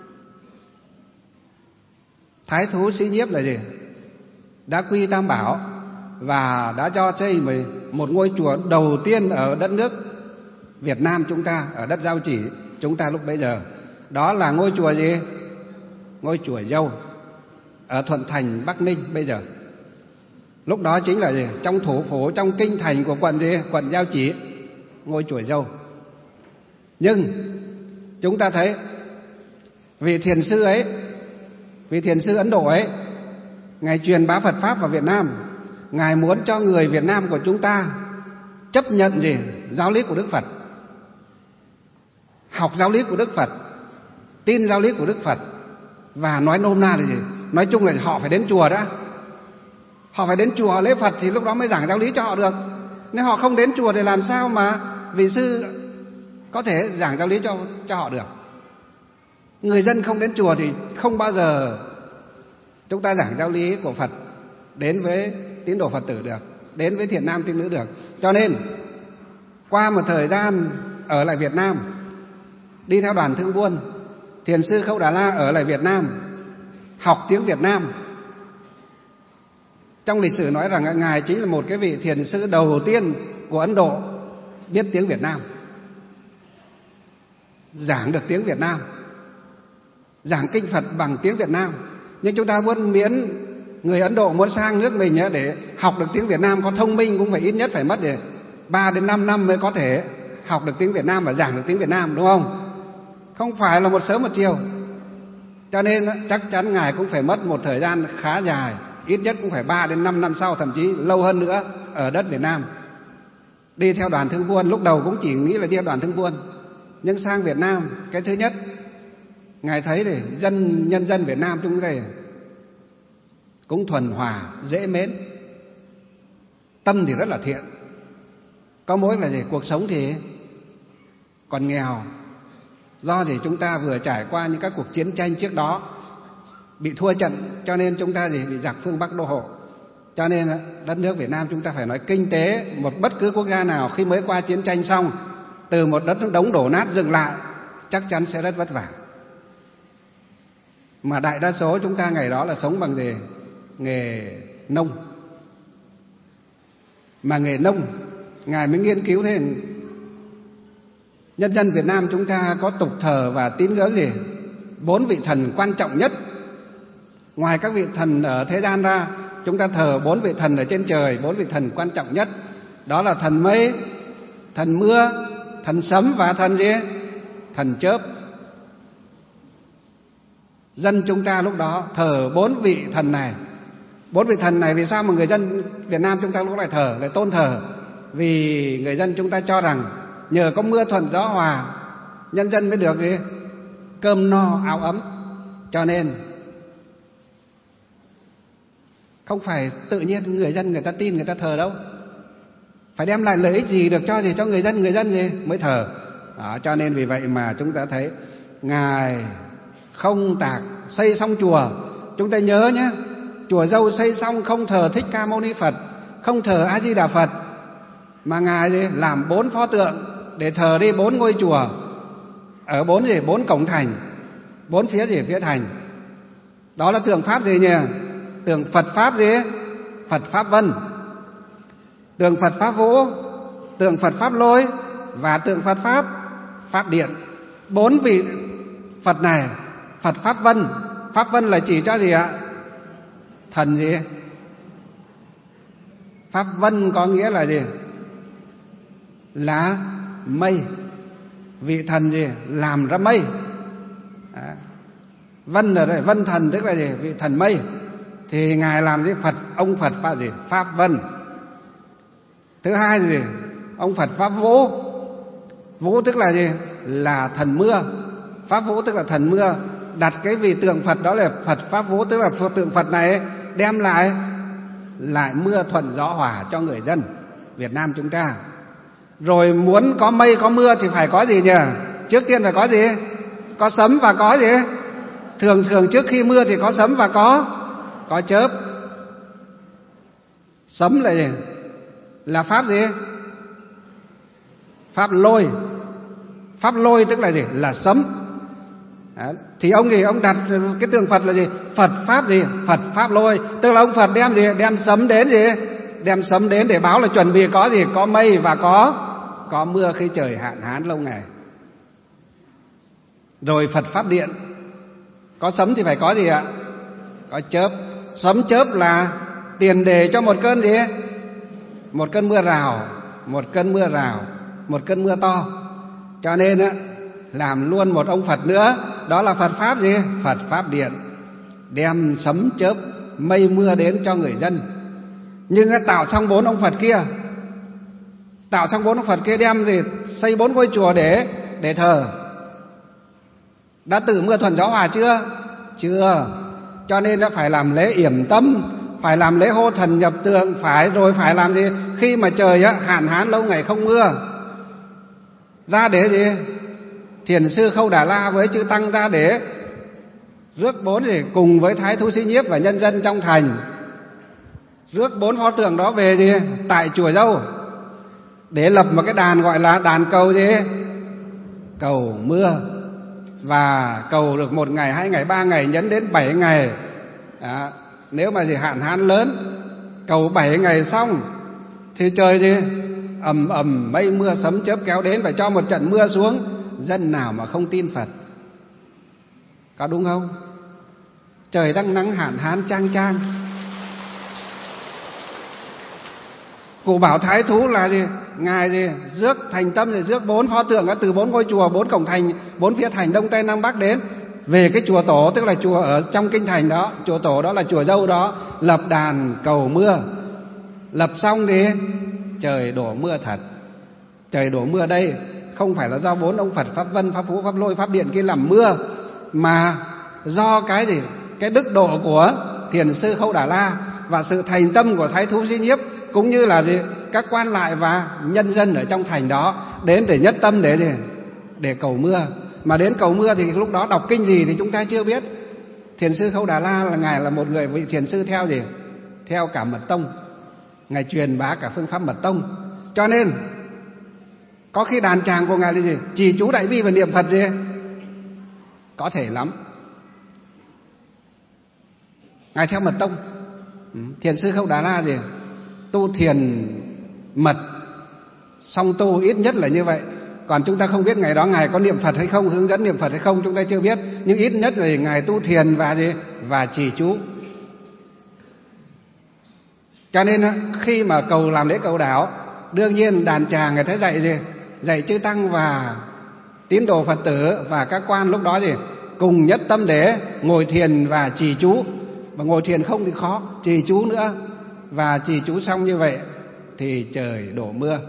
Thái Thú Sĩ Nhiếp là đã quy Tam Bảo và đã cho xây một ngôi chùa đầu tiên ở đất nước Việt Nam chúng ta, ở đất Giao Chỉ chúng ta lúc bấy giờ. Đó là ngôi chùa gì? Ngôi chùa Dâu ở Thuận Thành, Bắc Ninh bây giờ. Lúc đó chính là trong thủ phủ, trong kinh thành của quận Giao Chỉ, ngôi chùa Dâu. Nhưng chúng ta thấy vị thiền sư ấy, vị thiền sư Ấn Độ ấy, Ngài truyền bá Phật Pháp vào Việt Nam. Ngài muốn cho người Việt Nam của chúng ta chấp nhận giáo lý của Đức Phật, học giáo lý của Đức Phật, tin giáo lý của Đức Phật. Và nói nôm na là nói chung là họ phải đến chùa đã. Họ phải đến chùa lễ Phật thì lúc đó mới giảng giáo lý cho họ được. Nếu họ không đến chùa thì làm sao mà vị sư có thể giảng giáo lý cho họ được? Người dân không đến chùa thì không bao giờ chúng ta giảng giáo lý của Phật đến với tín đồ Phật tử được, đến với thiện nam tín nữ được. Cho nên qua một thời gian ở lại Việt Nam, đi theo đoàn thương buôn, thiền sư Khâu Đà La ở lại Việt Nam học tiếng Việt Nam. Trong lịch sử nói rằng Ngài chính là một cái vị thiền sư đầu tiên của Ấn Độ biết tiếng Việt Nam, giảng được tiếng Việt Nam, giảng kinh Phật bằng tiếng Việt Nam. Nhưng chúng ta muốn miễn người Ấn Độ muốn sang nước mình để học được tiếng Việt Nam, có thông minh cũng phải ít nhất phải mất 3 đến 5 năm mới có thể học được tiếng Việt Nam và giảng được tiếng Việt Nam, đúng không? Không phải là một sớm một chiều. Cho nên chắc chắn Ngài cũng phải mất một thời gian khá dài, ít nhất cũng phải 3 đến 5 năm sau, thậm chí lâu hơn nữa ở đất Việt Nam. Đi theo đoàn thương buôn, lúc đầu cũng chỉ nghĩ là đi theo đoàn thương buôn. Nhưng sang Việt Nam, cái thứ nhất Ngài thấy nhân dân Việt Nam chúng ta cũng thuần hòa, dễ mến, tâm thì rất là thiện. Có mỗi là cuộc sống thì còn nghèo, do chúng ta vừa trải qua những các cuộc chiến tranh trước đó bị thua trận, cho nên chúng ta bị giặc phương Bắc đô hộ. Cho nên đất nước Việt Nam chúng ta phải nói kinh tế, một bất cứ quốc gia nào khi mới qua chiến tranh xong, từ một đất đống đổ nát dừng lại chắc chắn sẽ rất vất vả. Mà đại đa số chúng ta ngày đó là sống bằng nghề nông. Mà nghề nông Ngài mới nghiên cứu thế. Nhân dân Việt Nam chúng ta có tục thờ và tín ngưỡng 4 vị thần quan trọng nhất. Ngoài các vị thần ở thế gian ra chúng ta thờ 4 vị thần ở trên trời, 4 vị thần quan trọng nhất. Đó là thần mây, thần mưa, thần sấm và thần gì? Thần chớp. Dân chúng ta lúc đó thờ 4 vị thần này. 4 vị thần này vì sao mà người dân Việt Nam chúng ta lúc lại thờ, lại tôn thờ? Vì người dân chúng ta cho rằng nhờ có mưa thuận gió hòa, nhân dân mới được gì? Cơm no áo ấm. Cho nên không phải tự nhiên người dân người ta tin người ta thờ đâu, phải đem lại lợi ích gì được cho gì cho người dân gì mới thờ. Đó, cho nên vì vậy mà chúng ta thấy Ngài không tạc xây xong chùa. Chúng ta nhớ nhé, chùa Dâu xây xong không thờ Thích Ca Mâu Ni Phật, không thờ A Di Đà Phật, mà Ngài gì? Làm 4 pho tượng để thờ đi 4 ngôi chùa ở 4 cổng thành, 4 phía gì? Phía thành. Đó là tượng pháp gì nhỉ? Tượng Phật pháp gì? Phật pháp Vân, tượng Phật pháp Vũ, tượng Phật pháp Lôi và tượng Phật pháp Pháp Điện. 4 vị Phật này, Phật pháp Vân. Pháp Vân là chỉ cho gì ạ? Thần gì? Pháp Vân có nghĩa là gì? Là mây. Vị thần gì? Làm ra mây. Vân ở đây, Vân thần tức là gì? Vị thần mây. Thì Ngài làm gì? Phật, ông Phật pháp gì? Pháp Vân. Thứ hai là gì? Ông Phật pháp Vũ. Vũ tức là gì? Là thần mưa. Pháp Vũ tức là thần mưa. Đặt cái vị tượng Phật đó là Phật pháp Vũ, tức là tượng Phật này đem lại mưa thuận gió hòa cho người dân Việt Nam chúng ta. Rồi muốn có mây có mưa thì phải có gì nhỉ? Trước tiên phải có gì? Có sấm và có gì? Thường trước khi mưa thì có sấm và có chớp. Sấm là gì? Là pháp gì? Pháp Lôi. Pháp Lôi tức là gì? Là sấm. Đó. Thì ông gì? Ông đặt cái tượng Phật là gì? Phật pháp gì? Phật pháp Lôi. Tức là ông Phật đem gì? Đem sấm đến gì? Đem sấm đến để báo là chuẩn bị có gì? Có mây và có mưa khi trời hạn hán lâu ngày. Rồi Phật pháp Điện. Có sấm thì phải có gì ạ? Có chớp. Sấm chớp là tiền đề cho một cơn gì? Một cơn mưa rào, một cơn mưa rào, một cơn mưa to. Cho nên á, làm luôn một ông Phật nữa, đó là Phật pháp gì? Phật pháp Điện, đem sấm chớp mây mưa đến cho người dân. Nhưng tạo xong 4 ông Phật kia, tạo xong 4 ông Phật kia đem gì? Xây 4 ngôi chùa để thờ. Đã tự mưa thuận gió hòa chưa? Chưa. Cho nên đã phải làm lễ yểm tâm, phải làm lễ hô thần nhập tượng, rồi phải làm gì? Khi mà trời hạn hán lâu ngày không mưa, ra để gì? Thiền sư Khâu Đà La với chư tăng ra để rước 4 gì? Cùng với Thái Thú Sĩ Nhiếp và nhân dân trong thành, rước 4 pho tượng đó về gì? Tại chùa Dâu, để lập một cái đàn gọi là đàn cầu gì? Cầu mưa. Và cầu được 1 ngày, 2 ngày, 3 ngày, nhấn đến 7 ngày. Đó. Nếu mà gì hạn hán lớn, cầu 7 ngày xong thì trời gì? Ầm mây mưa sấm chớp kéo đến, phải cho một trận mưa xuống. Dân nào mà không tin Phật? Có đúng không? Trời đang nắng hạn hán chang chang, cụ bảo Thái Thú là gì? Ngài gì? Rước thành tâm rồi rước 4 pho tượng từ 4 ngôi chùa, 4 cổng thành, 4 phía thành Đông Tây Nam Bắc đến, về cái chùa tổ, tức là chùa ở trong kinh thành đó, chùa tổ đó là chùa Dâu đó, lập đàn cầu mưa. Lập xong thì trời đổ mưa thật. Trời đổ mưa đây không phải là do 4 ông Phật pháp Vân, pháp Vũ, pháp Lôi, pháp Điện kia làm mưa, mà do cái gì? Cái đức độ của Thiền sư Khâu Đà La và sự thành tâm của Thái Thú Sĩ Nhiếp, cũng như là gì? Các quan lại và nhân dân ở trong thành đó đến để nhất tâm để gì? Để cầu mưa. Mà đến cầu mưa thì lúc đó đọc kinh gì thì chúng ta chưa biết. Thiền sư Khâu Đà La là Ngài là một người vị thiền sư theo gì? Theo cả mật tông. Ngài truyền bá cả phương pháp mật tông. Cho nên có khi đàn tràng của Ngài là gì? Trì chú đại bi và niệm Phật gì? Có thể lắm. Ngài theo mật tông. Thiền sư Khâu Đà La gì? Tu thiền mật, song tu ít nhất là như vậy. Còn chúng ta không biết ngày đó Ngài có niệm Phật hay không, hướng dẫn niệm Phật hay không, chúng ta chưa biết. Nhưng ít nhất là Ngài tu thiền và gì? Và trì chú. Cho nên khi mà cầu làm lễ cầu đảo, đương nhiên đàn tràng người ta dạy gì? Dạy chư tăng và tín đồ Phật tử và các quan lúc đó gì? Cùng nhất tâm để ngồi thiền và trì chú. Mà ngồi thiền không thì khó, trì chú nữa. Và trì chú xong như vậy thì trời đổ mưa.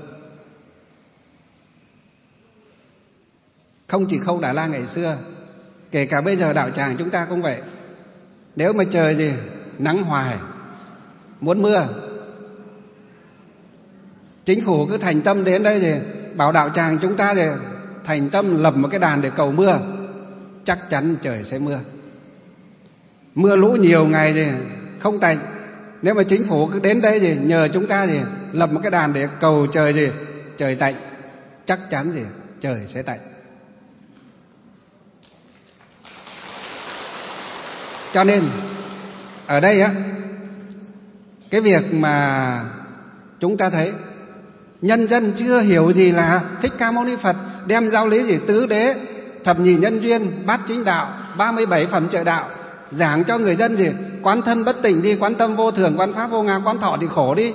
Không chỉ Khâu Đà La ngày xưa, kể cả bây giờ đạo tràng chúng ta cũng vậy. Nếu mà trời gì nắng hoài, muốn mưa, chính phủ cứ thành tâm đến đây thì bảo đạo tràng chúng ta thì thành tâm lập một cái đàn để cầu mưa, chắc chắn trời sẽ mưa. Mưa lũ nhiều ngày thì không tạnh. Nếu mà chính phủ cứ đến đây thì nhờ chúng ta thì lập một cái đàn để cầu trời gì? Trời tạnh, chắc chắn gì? Trời sẽ tạnh. Cho nên ở đây á, cái việc mà chúng ta thấy nhân dân chưa hiểu gì là Thích Ca Mâu Ni Phật đem giáo lý gì tứ đế, thập nhì nhân duyên, bát chính đạo, 37 phẩm trợ đạo giảng cho người dân gì quán thân bất tỉnh đi, quán tâm vô thường, quán pháp vô ngã, quán thọ thì khổ đi.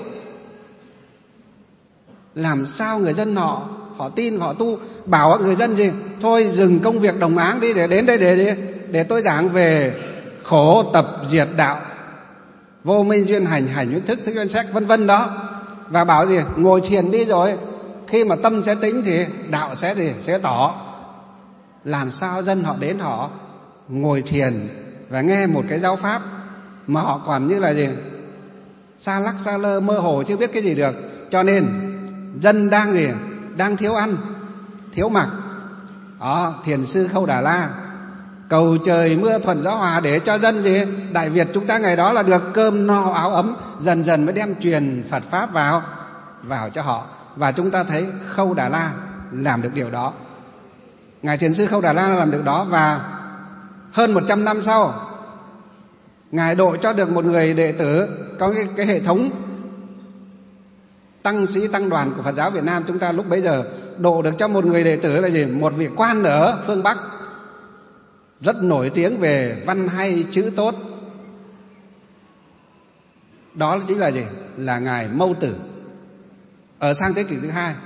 Làm sao người dân họ tin, họ tu. Bảo người dân gì thôi dừng công việc đồng áng đi để đến đây để tôi giảng về khổ tập diệt đạo, vô minh duyên hành, hành duyên thức, thức duyên sắc, vân vân đó. Và bảo gì ngồi thiền đi rồi khi mà tâm sẽ tĩnh thì đạo sẽ tỏ. Làm sao dân họ đến họ ngồi thiền và nghe một cái giáo pháp mà họ còn như là gì xa lắc xa lơ, mơ hồ chưa biết cái gì được. Cho nên dân đang thiếu ăn thiếu mặc. Đó, thiền sư Khâu Đà La cầu trời mưa thuận gió hòa để cho dân gì Đại Việt chúng ta ngày đó là được cơm no áo ấm, dần dần mới đem truyền Phật pháp vào cho họ. Và chúng ta thấy Khâu Đà La làm được điều đó. Ngài thiền sư Khâu Đà La làm được đó. Và hơn 100 năm sau, Ngài độ cho được một người đệ tử. Có cái hệ thống tăng sĩ tăng đoàn của Phật giáo Việt Nam chúng ta lúc bấy giờ độ được cho một người đệ tử là gì? Một vị quan ở phương Bắc rất nổi tiếng về văn hay chữ tốt. Đó chính là gì? Là Ngài Mâu Tử. Ở sang thế kỷ thứ hai,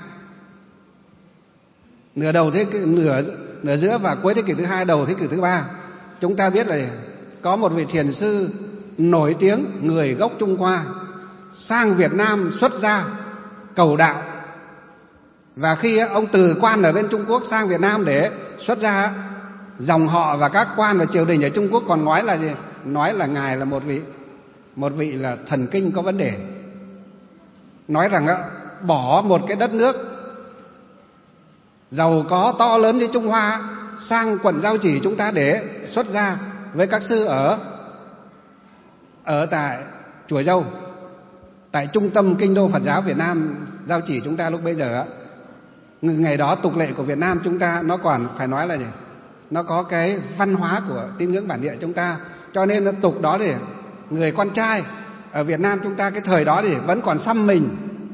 nửa giữa và cuối thế kỷ thứ hai, đầu thế kỷ thứ ba, chúng ta biết là có một vị thiền sư nổi tiếng người gốc Trung Hoa sang Việt Nam xuất gia cầu đạo. Và khi ông từ quan ở bên Trung Quốc sang Việt Nam để xuất gia, dòng họ và các quan và triều đình ở Trung Quốc còn nói là gì? Nói là Ngài là một vị là thần kinh có vấn đề. Nói rằng bỏ một cái đất nước giàu có to lớn như Trung Hoa sang quận Giao Chỉ chúng ta để xuất gia với các sư ở tại chùa Dâu, tại trung tâm kinh đô Phật giáo Việt Nam Giao Chỉ chúng ta lúc bây giờ. Ngày đó tục lệ của Việt Nam chúng ta nó còn phải nói là gì? Nó có cái văn hóa của tín ngưỡng bản địa chúng ta. Cho nên nó tục đó thì người con trai ở Việt Nam chúng ta cái thời đó thì vẫn còn xăm mình.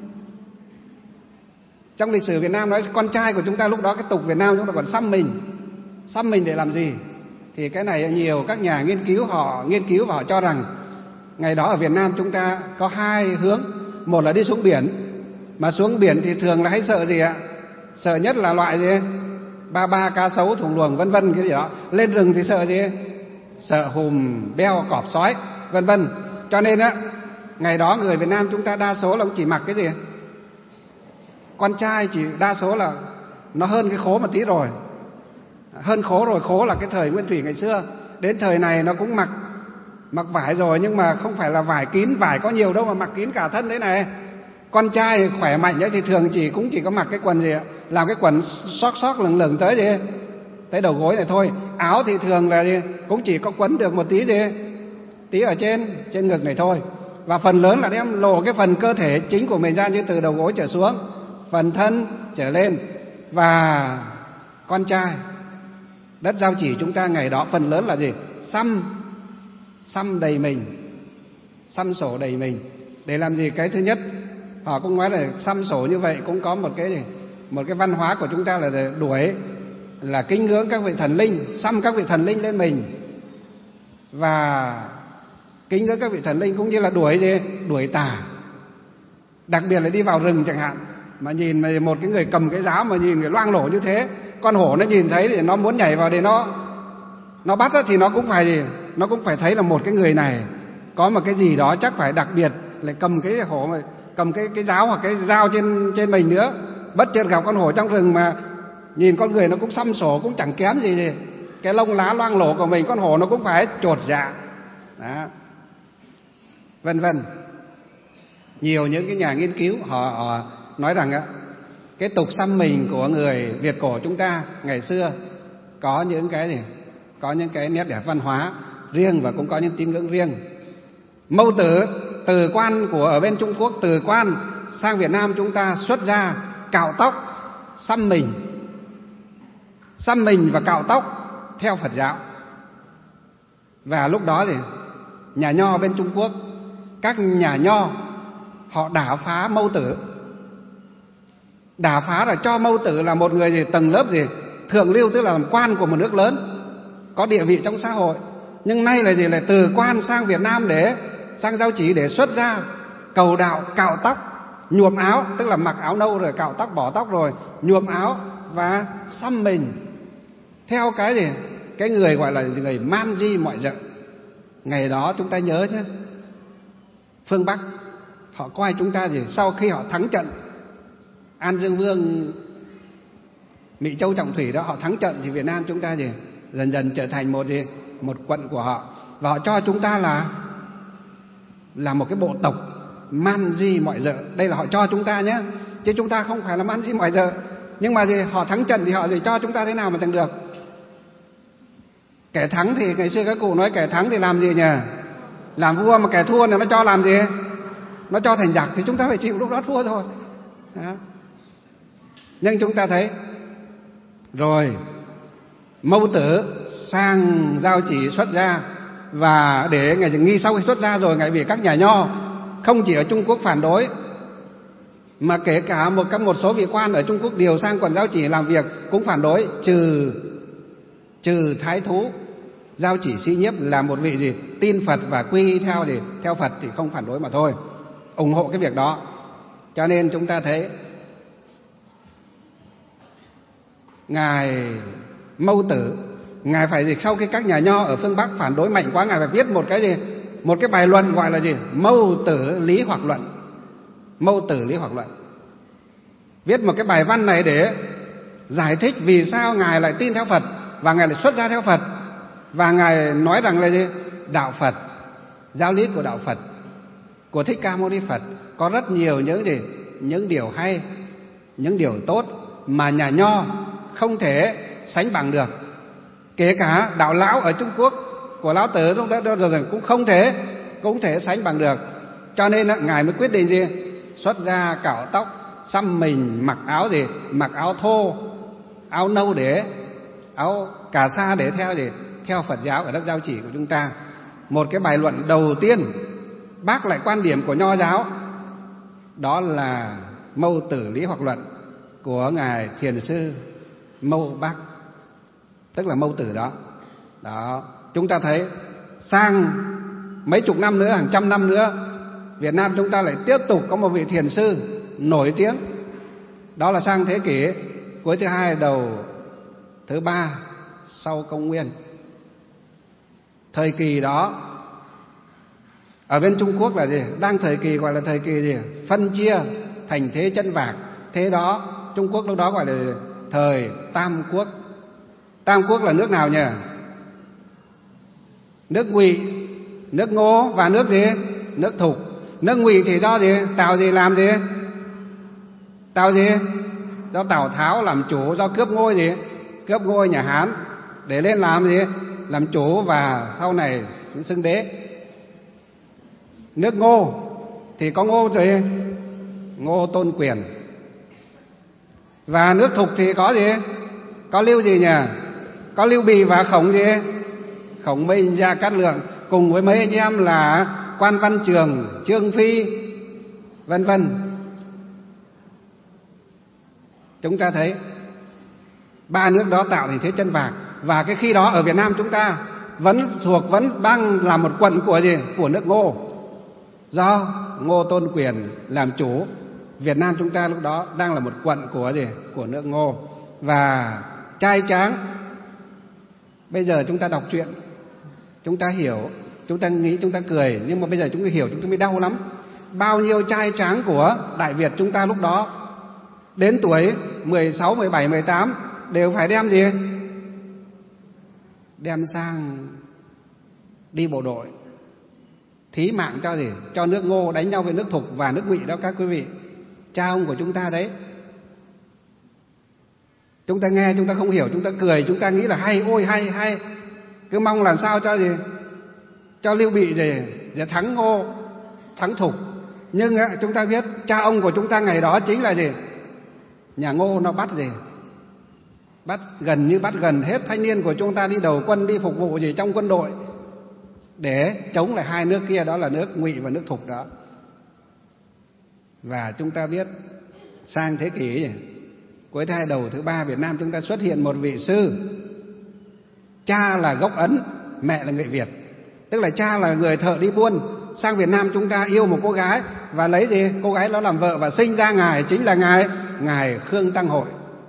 Trong lịch sử Việt Nam nói con trai của chúng ta lúc đó, cái tục Việt Nam chúng ta còn xăm mình. Xăm mình để làm gì? Thì cái này nhiều các nhà nghiên cứu và họ cho rằng ngày đó ở Việt Nam chúng ta có hai hướng. Một là đi xuống biển, mà xuống biển thì thường là hay sợ gì ạ? Sợ nhất là loại gì? Ba cá sấu, thùng luồng vân vân cái gì đó. Lên rừng thì sợ gì? Sợ hùm, beo, cọp, sói vân vân. Cho nên ngày đó người Việt Nam chúng ta đa số là chỉ mặc cái gì? Con trai chỉ đa số là nó hơn cái khố một tí rồi. Hơn khố rồi, khố là cái thời Nguyên Thủy ngày xưa. Đến thời này nó cũng mặc vải rồi, nhưng mà không phải là vải kín, vải có nhiều đâu mà mặc kín cả thân thế này. Con trai khỏe mạnh ấy thì thường cũng chỉ có mặc cái quần gì ạ? Làm cái quần xót lửng tới gì? Tới đầu gối này thôi. Áo thì thường là gì? Cũng chỉ có quấn được một tí gì? Tí ở trên ngực này thôi. Và phần lớn là đem lộ cái phần cơ thể chính của mình ra, như từ đầu gối trở xuống, phần thân trở lên. Và con trai đất Giao Chỉ chúng ta ngày đó phần lớn là gì? Xăm đầy mình, xăm sổ đầy mình. Để làm gì? Cái thứ nhất, họ cũng nói là xăm sổ như vậy cũng có một cái văn hóa của chúng ta là đuổi, là kính ngưỡng các vị thần linh, xăm các vị thần linh lên mình. Và kính ngưỡng các vị thần linh cũng như là đuổi gì? Đuổi tà. Đặc biệt là đi vào rừng chẳng hạn, mà nhìn mà một cái người cầm cái giáo mà nhìn người loang lổ như thế, con hổ nó nhìn thấy thì nó muốn nhảy vào để nó bắt thì nó cũng phải gì, nó cũng phải thấy là một cái người này có một cái gì đó chắc phải đặc biệt, lại cầm cái hổ mà cầm cái giáo hoặc cái dao trên mình nữa. Bất chợt gặp con hổ trong rừng mà nhìn con người nó cũng xăm sổ, cũng chẳng kém gì, cái lông lá loang lổ của mình, con hổ nó cũng phải chột dạ. Đó, vân vân. Nhiều những cái nhà nghiên cứu họ nói rằng cái tục xăm mình của người Việt cổ chúng ta ngày xưa có những cái gì, có những cái nét đẹp văn hóa riêng và cũng có những tín ngưỡng riêng. Mâu Tử, từ quan của ở bên Trung Quốc, từ quan sang Việt Nam chúng ta xuất gia, cạo tóc, xăm mình và cạo tóc theo Phật giáo. Và lúc đó thì nhà nho bên Trung Quốc, các nhà nho họ đả phá Mâu Tử, đả phá là cho Mâu Tử là một người gì, tầng lớp gì thượng lưu, tức là làm quan của một nước lớn, có địa vị trong xã hội. Nhưng nay là gì, là từ quan sang Việt Nam để sang Giao Chỉ để xuất gia, cầu đạo, cạo tóc, nhuộm áo, tức là mặc áo nâu rồi cạo tóc, bỏ tóc rồi nhuộm áo và xăm mình theo cái gì, cái người gọi là người man di mọi dợ. Ngày đó chúng ta nhớ chứ, phương Bắc họ coi chúng ta gì, sau khi họ thắng trận An Dương Vương, Mỹ Châu Trọng Thủy đó, họ thắng trận thì Việt Nam chúng ta gì dần dần trở thành một quận của họ, và họ cho chúng ta là một cái bộ tộc man di mọi dợ. Đây là họ cho chúng ta nhé, chứ chúng ta không phải là man di mọi dợ. Nhưng mà gì, họ thắng trận thì họ gì cho chúng ta thế nào mà chẳng được. Kẻ thắng thì ngày xưa các cụ nói kẻ thắng thì làm gì nhỉ, làm vua, mà kẻ thua thì nó cho làm gì, nó cho thành giặc, thì chúng ta phải chịu, lúc đó thua thôi. Đó. Nhưng chúng ta thấy rồi Mâu Tử sang Giao Chỉ xuất gia, và để ngày nghi sau khi xuất gia rồi, ngày vì các nhà nho không chỉ ở Trung Quốc phản đối, mà kể cả một số vị quan ở Trung Quốc điều sang quận Giao Chỉ làm việc cũng phản đối, trừ thái thú Giao Chỉ Sĩ Nhiếp là một vị gì tin Phật và quy y theo Phật thì không phản đối mà thôi, ủng hộ cái việc đó. Cho nên chúng ta thấy ngài Mâu Tử, ngài phải gì, sau khi các nhà nho ở phương Bắc phản đối mạnh quá, ngài phải viết một cái bài luận gọi là gì, Mâu Tử Lý Hoặc Luận. Mâu Tử Lý Hoặc Luận, viết một cái bài văn này để giải thích vì sao ngài lại tin theo Phật và ngài lại xuất gia theo Phật. Và ngài nói rằng là gì, đạo Phật, giáo lý của đạo Phật, của Thích Ca Mâu Ni Phật có rất nhiều những điều hay, những điều tốt mà nhà nho không thể sánh bằng được. Kể cả đạo lão ở Trung Quốc của Lão Tử cũng không thể sánh bằng được. Cho nên ngài mới quyết định gì, xuất gia, cạo tóc, xăm mình, mặc áo gì, mặc áo thô, áo nâu áo cà sa để theo Phật giáo ở đất Giao Chỉ của chúng ta. Một cái bài luận đầu tiên bác lại quan điểm của nho giáo, đó là Mâu Tử Lý Hoặc Luận của ngài thiền sư Mâu Bác, tức là Mâu Tử đó. Chúng ta thấy sang mấy chục năm nữa, hàng trăm năm nữa, Việt Nam chúng ta lại tiếp tục có một vị thiền sư nổi tiếng, đó là sang thế kỷ cuối thứ hai đầu thứ ba sau công nguyên. Thời kỳ đó ở bên Trung Quốc là gì, đang thời kỳ gọi là thời kỳ gì, phân chia thành thế chân vạc. Thế đó Trung Quốc lúc đó gọi là thời Tam Quốc. Tam Quốc là nước nào nhỉ? Nước Ngụy, nước Ngô và nước gì? Nước Thục. Nước Ngụy thì do gì? Tào gì làm gì? Tào gì? Do Tào Tháo làm chủ, do cướp ngôi gì? Cướp ngôi nhà Hán để lên làm gì? Làm chủ và sau này xưng đế. Nước Ngô thì có Ngô gì? Ngô Tôn Quyền. Và nước Thục thì có gì? Có Lưu gì nhỉ? Có Lưu Bị và Khổng gì? Khổng Minh, Gia Cát Lượng, cùng với mấy anh em là Quan Văn Trường, Trương Phi, vân vân. Chúng ta thấy ba nước đó tạo thành thế chân vạc. Và cái khi đó ở Việt Nam chúng ta vẫn đang là một quận của gì? Của nước Ngô. Do Ngô Tôn Quyền làm chủ. Việt Nam chúng ta lúc đó đang là một quận của gì? Của nước Ngô. Và trai tráng. Bây giờ chúng ta đọc truyện, chúng ta hiểu, chúng ta nghĩ, chúng ta cười, nhưng mà bây giờ chúng ta hiểu, chúng ta mới đau lắm. Bao nhiêu trai tráng của Đại Việt chúng ta lúc đó đến tuổi 16, 17, 18 đều phải đem gì? Đem sang đi bộ đội, thí mạng cho gì? Cho nước Ngô đánh nhau với nước Thục và nước Ngụy đó các quý vị. Cha ông của chúng ta đấy. Chúng ta nghe, chúng ta không hiểu, chúng ta cười, chúng ta nghĩ là hay, ôi hay, hay. Cứ mong làm sao cho gì? Cho Lưu Bị gì? Để thắng Ngô, thắng Thục. Nhưng chúng ta biết cha ông của chúng ta ngày đó chính là gì? Nhà Ngô nó bắt gì? Bắt gần hết thanh niên của chúng ta đi đầu quân, đi phục vụ gì trong quân đội để chống lại hai nước kia, đó là nước Ngụy và nước Thục đó. Và chúng ta biết sang thế kỷ cuối thai đầu thứ 3, Việt Nam chúng ta xuất hiện một vị sư. Cha là gốc Ấn, mẹ là người Việt. Tức là cha là người thợ đi buôn, sang Việt Nam chúng ta yêu một cô gái và lấy gì? Cô gái đó làm vợ và sinh ra ngài, chính là ngài Khương Tăng Hội.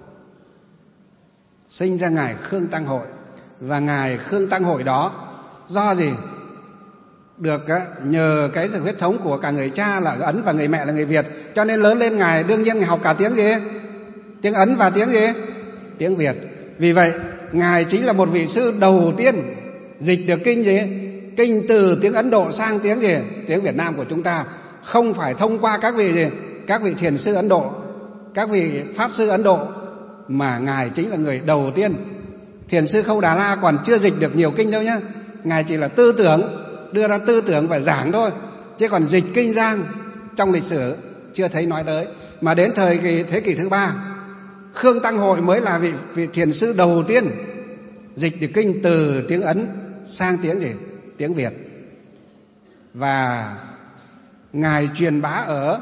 Sinh ra ngài Khương Tăng Hội. Và ngài Khương Tăng Hội đó do gì? Được nhờ cái sự huyết thống của cả người cha là Ấn và người mẹ là người Việt, cho nên lớn lên ngài đương nhiên ngài học cả tiếng gì? Tiếng Ấn và tiếng gì? Tiếng Việt. Vì vậy ngài chính là một vị sư đầu tiên dịch được kinh gì? Kinh từ tiếng Ấn Độ sang tiếng gì? Tiếng Việt Nam của chúng ta. Không phải thông qua các vị gì? Các vị thiền sư Ấn Độ, các vị pháp sư Ấn Độ, mà ngài chính là người đầu tiên. Thiền sư Khâu Đà La còn chưa dịch được nhiều kinh đâu nhá. Ngài chỉ là tư tưởng, đưa ra tư tưởng và giảng thôi, chứ còn dịch kinh giang trong lịch sử chưa thấy nói tới. Mà đến thời kỳ thế kỷ thứ 3, Khương Tăng Hội mới là vị thiền sư đầu tiên dịch được kinh từ tiếng Ấn sang tiếng gì? Tiếng Việt. Và ngài truyền bá ở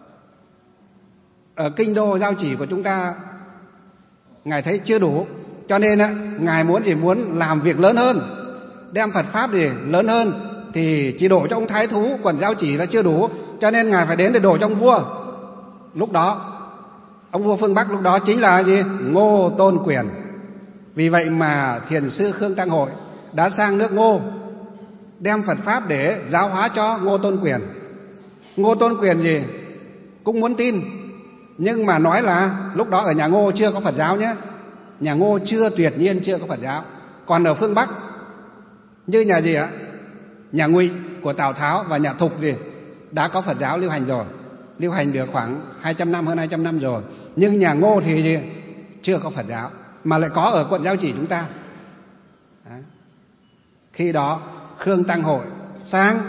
kinh đô Giao Chỉ của chúng ta, ngài thấy chưa đủ, cho nên ngài muốn làm việc lớn hơn, đem Phật pháp gì lớn hơn, thì chỉ đổ cho ông thái thú quận Giao Chỉ là chưa đủ, cho nên ngài phải đến để đổ cho ông vua. Lúc đó ông vua phương Bắc lúc đó chính là gì? Ngô Tôn Quyền. Vì vậy mà thiền sư Khương Tăng Hội đã sang nước Ngô đem Phật pháp để giáo hóa cho Ngô Tôn Quyền. Ngô Tôn Quyền gì cũng muốn tin, nhưng mà nói là lúc đó ở nhà Ngô chưa có Phật giáo nhé. Nhà Ngô tuyệt nhiên chưa có Phật giáo. Còn ở phương Bắc như nhà gì ạ? Nhà Ngụy của Tào Tháo và nhà Thục gì đã có Phật giáo lưu hành rồi, lưu hành được khoảng 200 năm, hơn 200 năm rồi. Nhưng nhà Ngô thì gì? Chưa có Phật giáo, mà lại có ở quận Giao Chỉ chúng ta. Đấy. Khi đó Khương Tăng Hội sang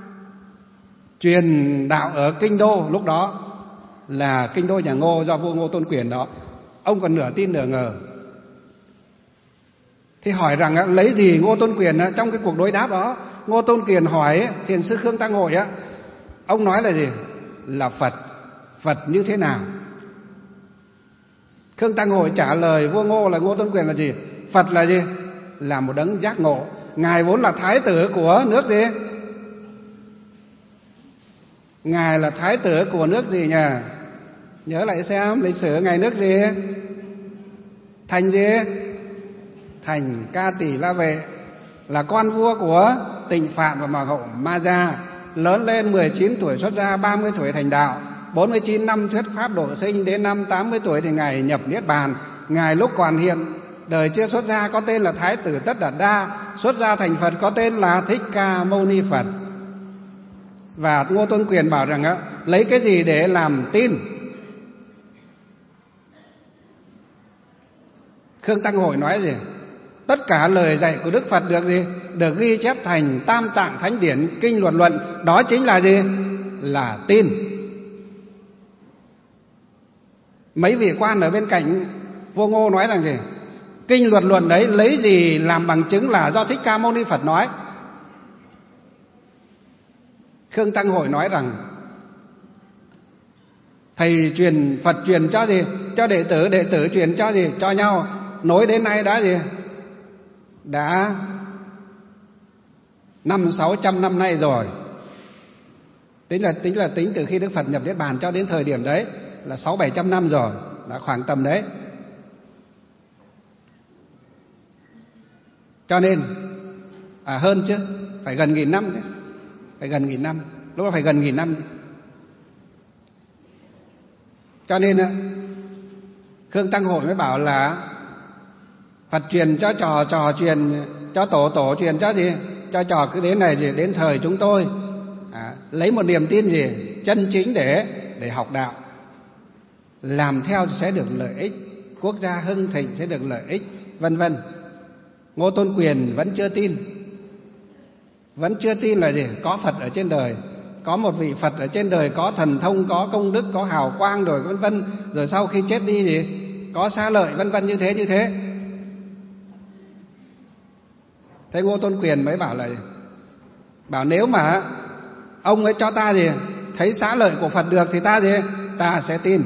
truyền đạo ở kinh đô, lúc đó là kinh đô nhà Ngô do vua Ngô Tôn Quyền đó. Ông còn nửa tin nửa ngờ. Thì hỏi rằng lấy gì Ngô Tôn Quyền trong cái cuộc đối đáp đó? Ngô Tôn Quyền hỏi thiền sư Khương Tăng Hội ông nói là gì? Là Phật. Phật như thế nào? Khương Tăng Hội trả lời vua Ngô là Ngô Tôn Quyền là gì? Phật là gì? Là một đấng giác ngộ. Ngài vốn là thái tử của nước gì? Ngài là thái tử của nước gì nhỉ? Nhớ lại xem lịch sử ngài nước gì? Thành gì? Thành Ca Tỳ La Vệ, là con vua của Tịnh Phạn và Mạc Hậu Ma Gia. Lớn lên 19 tuổi xuất gia, 30 tuổi thành đạo, 49 năm thuyết pháp độ sinh, đến năm 80 tuổi thì ngài nhập niết bàn. Ngài lúc còn hiện đời chưa xuất gia có tên là Thái tử Tất Đạt Đa, xuất gia thành Phật có tên là Thích Ca Mâu Ni Phật. Và Ngô Tôn Quyền bảo rằng lấy cái gì để làm tin? Khương Tăng Hội nói gì? Tất cả lời dạy của Đức Phật được gì? Được ghi chép thành Tam Tạng Thánh Điển, kinh luận, đó chính là gì? Là tin. Mấy vị quan ở bên cạnh vua Ngô nói rằng gì? Kinh luận đấy lấy gì làm bằng chứng là do Thích Ca Mâu Ni Phật nói? Khương Tăng Hội nói rằng thầy truyền, Phật truyền cho gì? Cho đệ tử truyền cho gì? Cho nhau. Nối đến nay đã gì? Đã 500-600 năm nay rồi. Tính từ khi Đức Phật nhập Niết Bàn cho đến thời điểm đấy là 600-700 năm rồi, là khoảng tầm đấy. Cho nên hơn chứ, phải gần 1000 năm chứ. Phải gần 1000 năm, lúc đó phải gần 1000 năm chứ. Cho nên Khương Tăng Hội mới bảo là Phật truyền cho trò truyền cho tổ truyền cho gì, cho trò cứ đến này gì, đến thời chúng tôi lấy một niềm tin gì chân chính để học đạo, làm theo sẽ được lợi ích, quốc gia hưng thịnh sẽ được lợi ích, vân vân. Ngô Tôn Quyền vẫn chưa tin là gì, có Phật ở trên đời, có một vị Phật ở trên đời, có thần thông, có công đức, có hào quang rồi vân vân, rồi sau khi chết đi gì có xá lợi vân vân, như thế. Thế Ngô Tôn Quyền mới bảo nếu mà ông ấy cho ta gì thấy xá lợi của Phật được thì ta sẽ tin.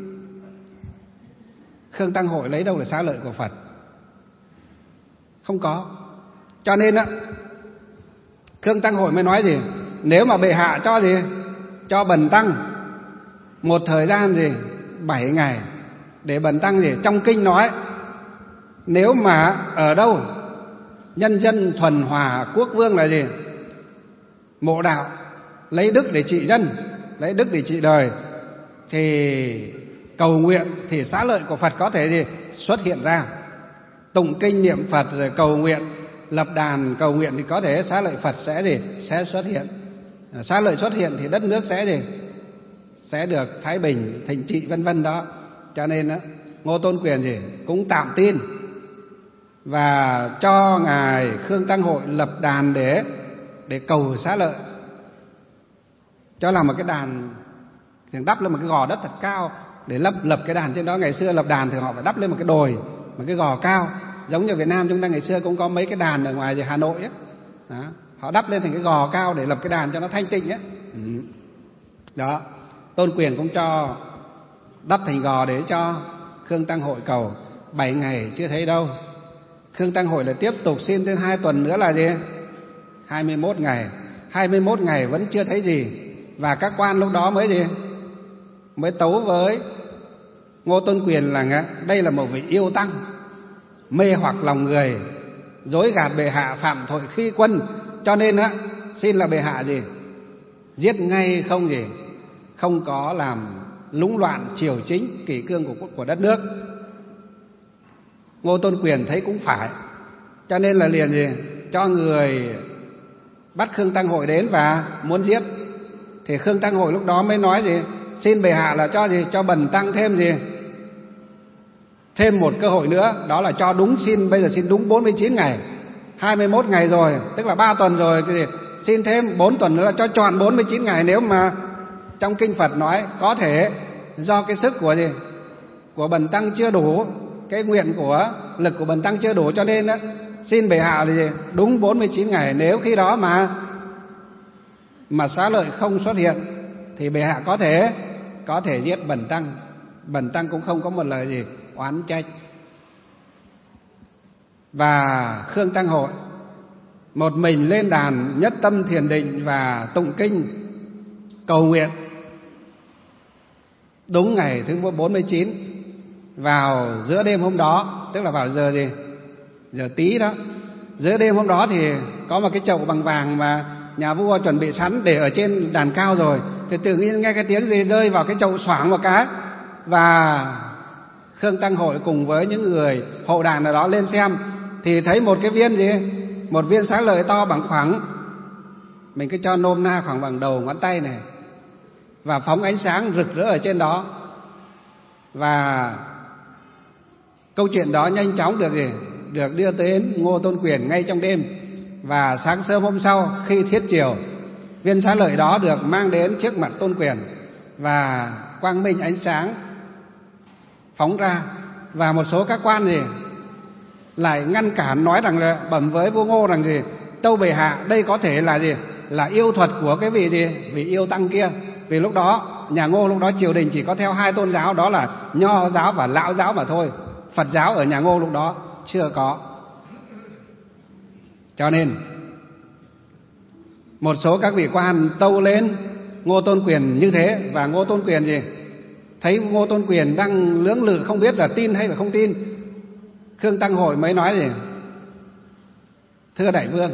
Khương Tăng Hội lấy đâu là xá lợi của Phật? Không có. Cho nên Khương Tăng Hội mới nói gì, nếu mà bệ hạ cho Bần Tăng một thời gian 7 ngày để Bần Tăng trong kinh nói, nếu mà ở đâu nhân dân thuần hòa, quốc vương là mộ đạo, lấy đức để trị dân, lấy đức để trị đời, thì cầu nguyện thì xá lợi của Phật có thể xuất hiện ra. Tụng kinh niệm Phật rồi cầu nguyện, lập đàn cầu nguyện thì có thể xá lợi Phật sẽ xuất hiện. Xá lợi xuất hiện thì đất nước sẽ được thái bình, thịnh trị vân vân đó. Cho nên Ngô Tôn Quyền cũng tạm tin và cho ngài Khương Tăng Hội lập đàn để cầu xá lợi, cho làm một cái đàn, thường đắp lên một cái gò đất thật cao để lập cái đàn trên đó. Ngày xưa lập đàn thì họ phải đắp lên một cái đồi, một cái gò cao, giống như Việt Nam chúng ta ngày xưa cũng có mấy cái đàn ở ngoài Hà Nội ấy. Đó, họ đắp lên thành cái gò cao để lập cái đàn cho nó thanh tịnh ấy. Đó, Tôn Quyền cũng cho đắp thành gò để cho Khương Tăng Hội cầu. 7 ngày chưa thấy đâu. Khương Tăng Hội lại tiếp tục xin thêm 2 tuần nữa là 21 ngày. 21 ngày vẫn chưa thấy gì. Và các quan lúc đó mới tấu với Ngô Tôn Quyền là đây là một vị yêu tăng, mê hoặc lòng người, dối gạt bệ hạ, phạm tội khi quân, cho nên xin là bệ hạ giết ngay, không có làm lũng loạn triều chính kỷ cương của đất nước. Ngô Tôn Quyền thấy cũng phải, cho nên là liền cho người bắt Khương Tăng Hội đến và muốn giết. Thì Khương Tăng Hội lúc đó mới nói xin bệ hạ là cho Bần Tăng thêm một cơ hội nữa, đó là cho đúng, bây giờ xin đúng 49 ngày. 21 ngày rồi, tức là 3 tuần rồi, thì xin thêm 4 tuần nữa là cho tròn 49 ngày. Nếu mà trong kinh Phật nói có thể do cái sức của Bần Tăng chưa đủ, cái nguyện của lực của Bần Tăng chưa đủ, cho nên xin bệ hạ đúng 49 ngày. Nếu khi đó mà xá lợi không xuất hiện thì bệ hạ có thể giết Bần Tăng. Bần Tăng cũng không có một lời oán trách. Và Khương Tăng Hội một mình lên đàn nhất tâm thiền định và tụng kinh cầu nguyện. Đúng ngày thứ 49, vào giữa đêm hôm đó, tức là vào giờ giờ tí đó, giữa đêm hôm đó thì có một cái chậu bằng vàng mà nhà vua chuẩn bị sẵn để ở trên đàn cao rồi. Thì tự nhiên nghe cái tiếng rơi vào cái chậu, xoảng một cái, và Khương Tăng Hội cùng với những người hộ đàn ở đó lên xem thì thấy một cái viên một viên xá lợi to bằng khoảng, mình cứ cho nôm na khoảng bằng đầu ngón tay này, và phóng ánh sáng rực rỡ ở trên đó. Và câu chuyện đó nhanh chóng được đưa đến Ngô Tôn Quyền ngay trong đêm. Và sáng sớm hôm sau khi thiết chiều, viên xá lợi đó được mang đến trước mặt Tôn Quyền và quang minh ánh sáng phóng ra. Và một số các quan lại ngăn cản, nói rằng là bẩm với vua Ngô rằng tâu bệ hạ, đây có thể là yêu thuật của cái vị yêu tăng kia. Vì lúc đó nhà Ngô lúc đó triều đình chỉ có theo 2 tôn giáo, đó là Nho giáo và Lão giáo mà thôi. Phật giáo ở nhà Ngô lúc đó chưa có. Cho nên một số các vị quan tâu lên Ngô Tôn Quyền như thế. Và Ngô Tôn Quyền gì? Thấy Ngô Tôn Quyền đang lưỡng lự không biết là tin hay là không tin, Khương Tăng Hội mới nói gì? Thưa đại vương,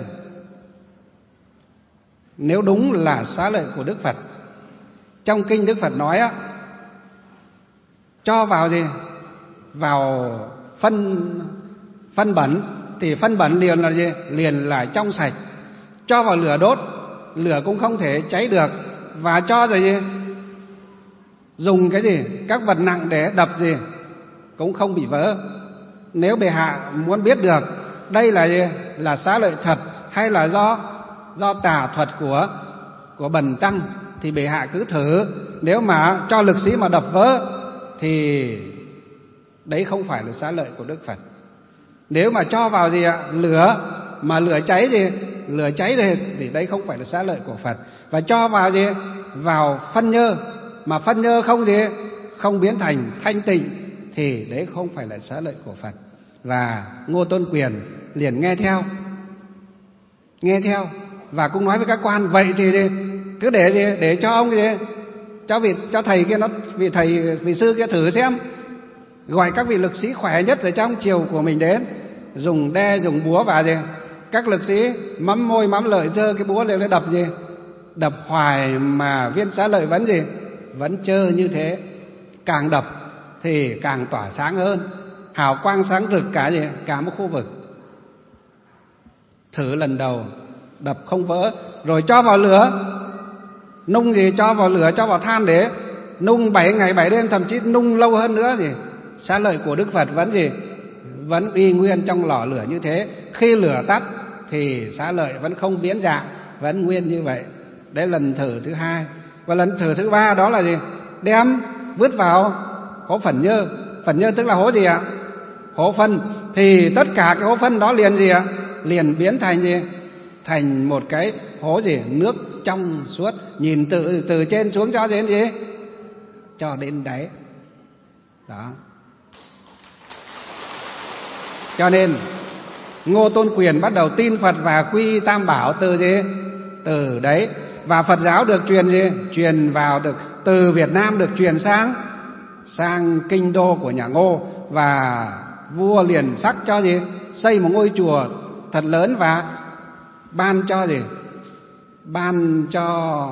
nếu đúng là xá lợi của Đức Phật, trong kinh Đức Phật nói á, cho vào gì? Vào phân bẩn, thì phân bẩn liền là gì? Liền là trong sạch. Cho vào lửa đốt, lửa cũng không thể cháy được. Và cho rồi gì? Dùng cái gì? Các vật nặng để đập gì? Cũng không bị vỡ. Nếu bệ hạ muốn biết được đây là gì? Là xá lợi thật hay là do tà thuật của Bần Tăng, thì bệ hạ cứ thử. Nếu mà cho lực sĩ mà đập vỡ thì đấy không phải là xá lợi của Đức Phật. Nếu mà cho vào gì ạ? Lửa, mà lửa cháy gì? Lửa cháy thì đấy không phải là xá lợi của Phật. Và cho vào gì? Vào phân nhơ, mà phân nhơ không gì? Không biến thành thanh tịnh, thì đấy không phải là xá lợi của Phật. Và Ngô Tôn Quyền liền nghe theo và cũng nói với các quan, vậy thì gì? Cứ để cho ông gì? Cho thầy kia, vị sư kia thử xem, gọi các vị lực sĩ khỏe nhất ở trong triều của mình đến, dùng búa và gì? Các lực sĩ mắm môi mắm lợi giơ cái búa lên đập gì? Đập hoài mà viên xá lợi vẫn gì? Vẫn trơ như thế. Càng đập thì càng tỏa sáng hơn, hào quang sáng rực cả một khu vực. Thử lần đầu đập không vỡ, rồi cho vào lửa, nung gì? Cho vào lửa, cho vào than để nung 7 ngày 7 đêm, thậm chí nung lâu hơn nữa gì? Xá lợi của Đức Phật vẫn gì? Vẫn y nguyên trong lò lửa như thế. Khi lửa tắt thì xá lợi vẫn không biến dạng, vẫn nguyên như vậy. Đấy lần thử thứ hai. Và lần thử thứ ba đó là gì? Đem vứt vào hố Phẩn Nhơ. Phẩn Nhơ tức là hố gì ạ? Hố phân. Thì tất cả cái hố phân đó liền gì ạ? Liền biến thành gì? Thành một cái hố gì? Nước trong suốt, nhìn từ trên xuống cho đến gì? Cho đến đáy. Đó. Cho nên Ngô Tôn Quyền bắt đầu tin Phật và quy Tam Bảo từ gì? Từ đấy. Và Phật giáo được truyền gì? Truyền vào, được từ Việt Nam được truyền sang kinh đô của nhà Ngô. Và vua liền sắc cho gì? Xây một ngôi chùa thật lớn và ban cho gì? Ban cho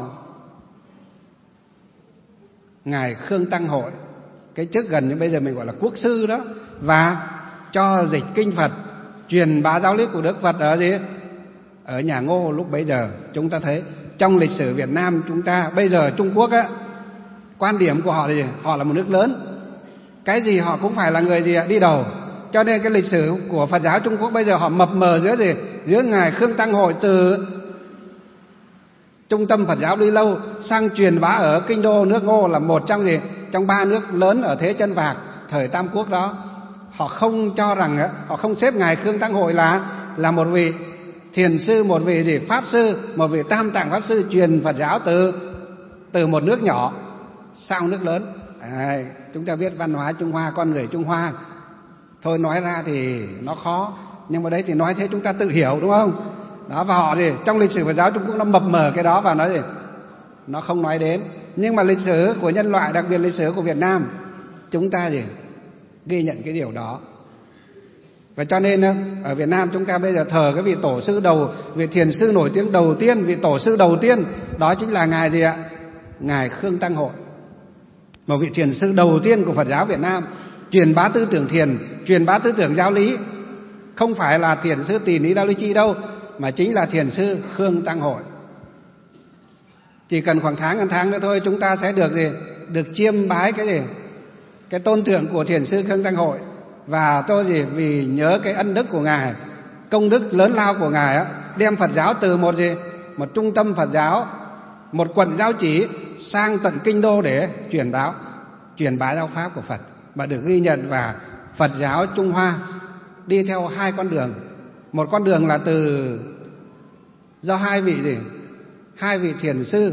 ngài Khương Tăng Hội, cái chức gần như bây giờ mình gọi là quốc sư đó, và cho dịch kinh Phật, truyền bá giáo lý của Đức Phật ở gì? Ở nhà Ngô lúc bấy giờ. Chúng ta thấy trong lịch sử Việt Nam chúng ta bây giờ, Trung Quốc á, quan điểm của họ là gì? Họ là một nước lớn, cái gì họ cũng phải là người gì? Đi đầu. Cho nên cái lịch sử của Phật giáo Trung Quốc bây giờ họ mập mờ giữa gì? Giữa ngài Khương Tăng Hội từ trung tâm Phật giáo đi lâu sang truyền bá ở kinh đô nước Ngô, là một trong gì? Trong 3 nước lớn ở thế chân vạc thời Tam Quốc đó. Họ không cho rằng, họ không xếp ngài Khương Tăng Hội là một vị thiền sư, một vị gì? Pháp sư, một vị Tam Tạng Pháp sư truyền Phật giáo từ một nước nhỏ sang nước lớn. Chúng ta biết văn hóa Trung Hoa, con người Trung Hoa, thôi nói ra thì nó khó, nhưng mà đấy thì nói thế chúng ta tự hiểu, đúng không? Đó, và họ gì? Trong lịch sử Phật giáo Trung Quốc nó mập mờ cái đó và nó gì? Nó không nói đến. Nhưng mà lịch sử của nhân loại, đặc biệt lịch sử của Việt Nam, chúng ta gì? Ghi nhận cái điều đó. Và cho nên ở Việt Nam chúng ta bây giờ thờ cái vị tổ sư vị thiền sư nổi tiếng đầu tiên, vị tổ sư đầu tiên, đó chính là ngài gì ạ? Ngài Khương Tăng Hội, một vị thiền sư đầu tiên của Phật giáo Việt Nam, truyền bá tư tưởng thiền, truyền bá tư tưởng giáo lý. Không phải là thiền sư Tỳ Ni Đao Ly Chi đâu, mà chính là thiền sư Khương Tăng Hội. Chỉ cần khoảng tháng nữa thôi, chúng ta sẽ được gì? Được chiêm bái cái gì? Cái tôn tượng của thiền sư Khương Tăng Hội. Và tôi gì? Vì nhớ cái ân đức của ngài, công đức lớn lao của ngài á, đem Phật giáo từ một gì? Một trung tâm Phật giáo, một quận giáo chỉ sang tận kinh đô để truyền bá giáo pháp của Phật, và được ghi nhận. Và Phật giáo Trung Hoa đi theo 2 con đường. Một con đường là do 2 vị thiền sư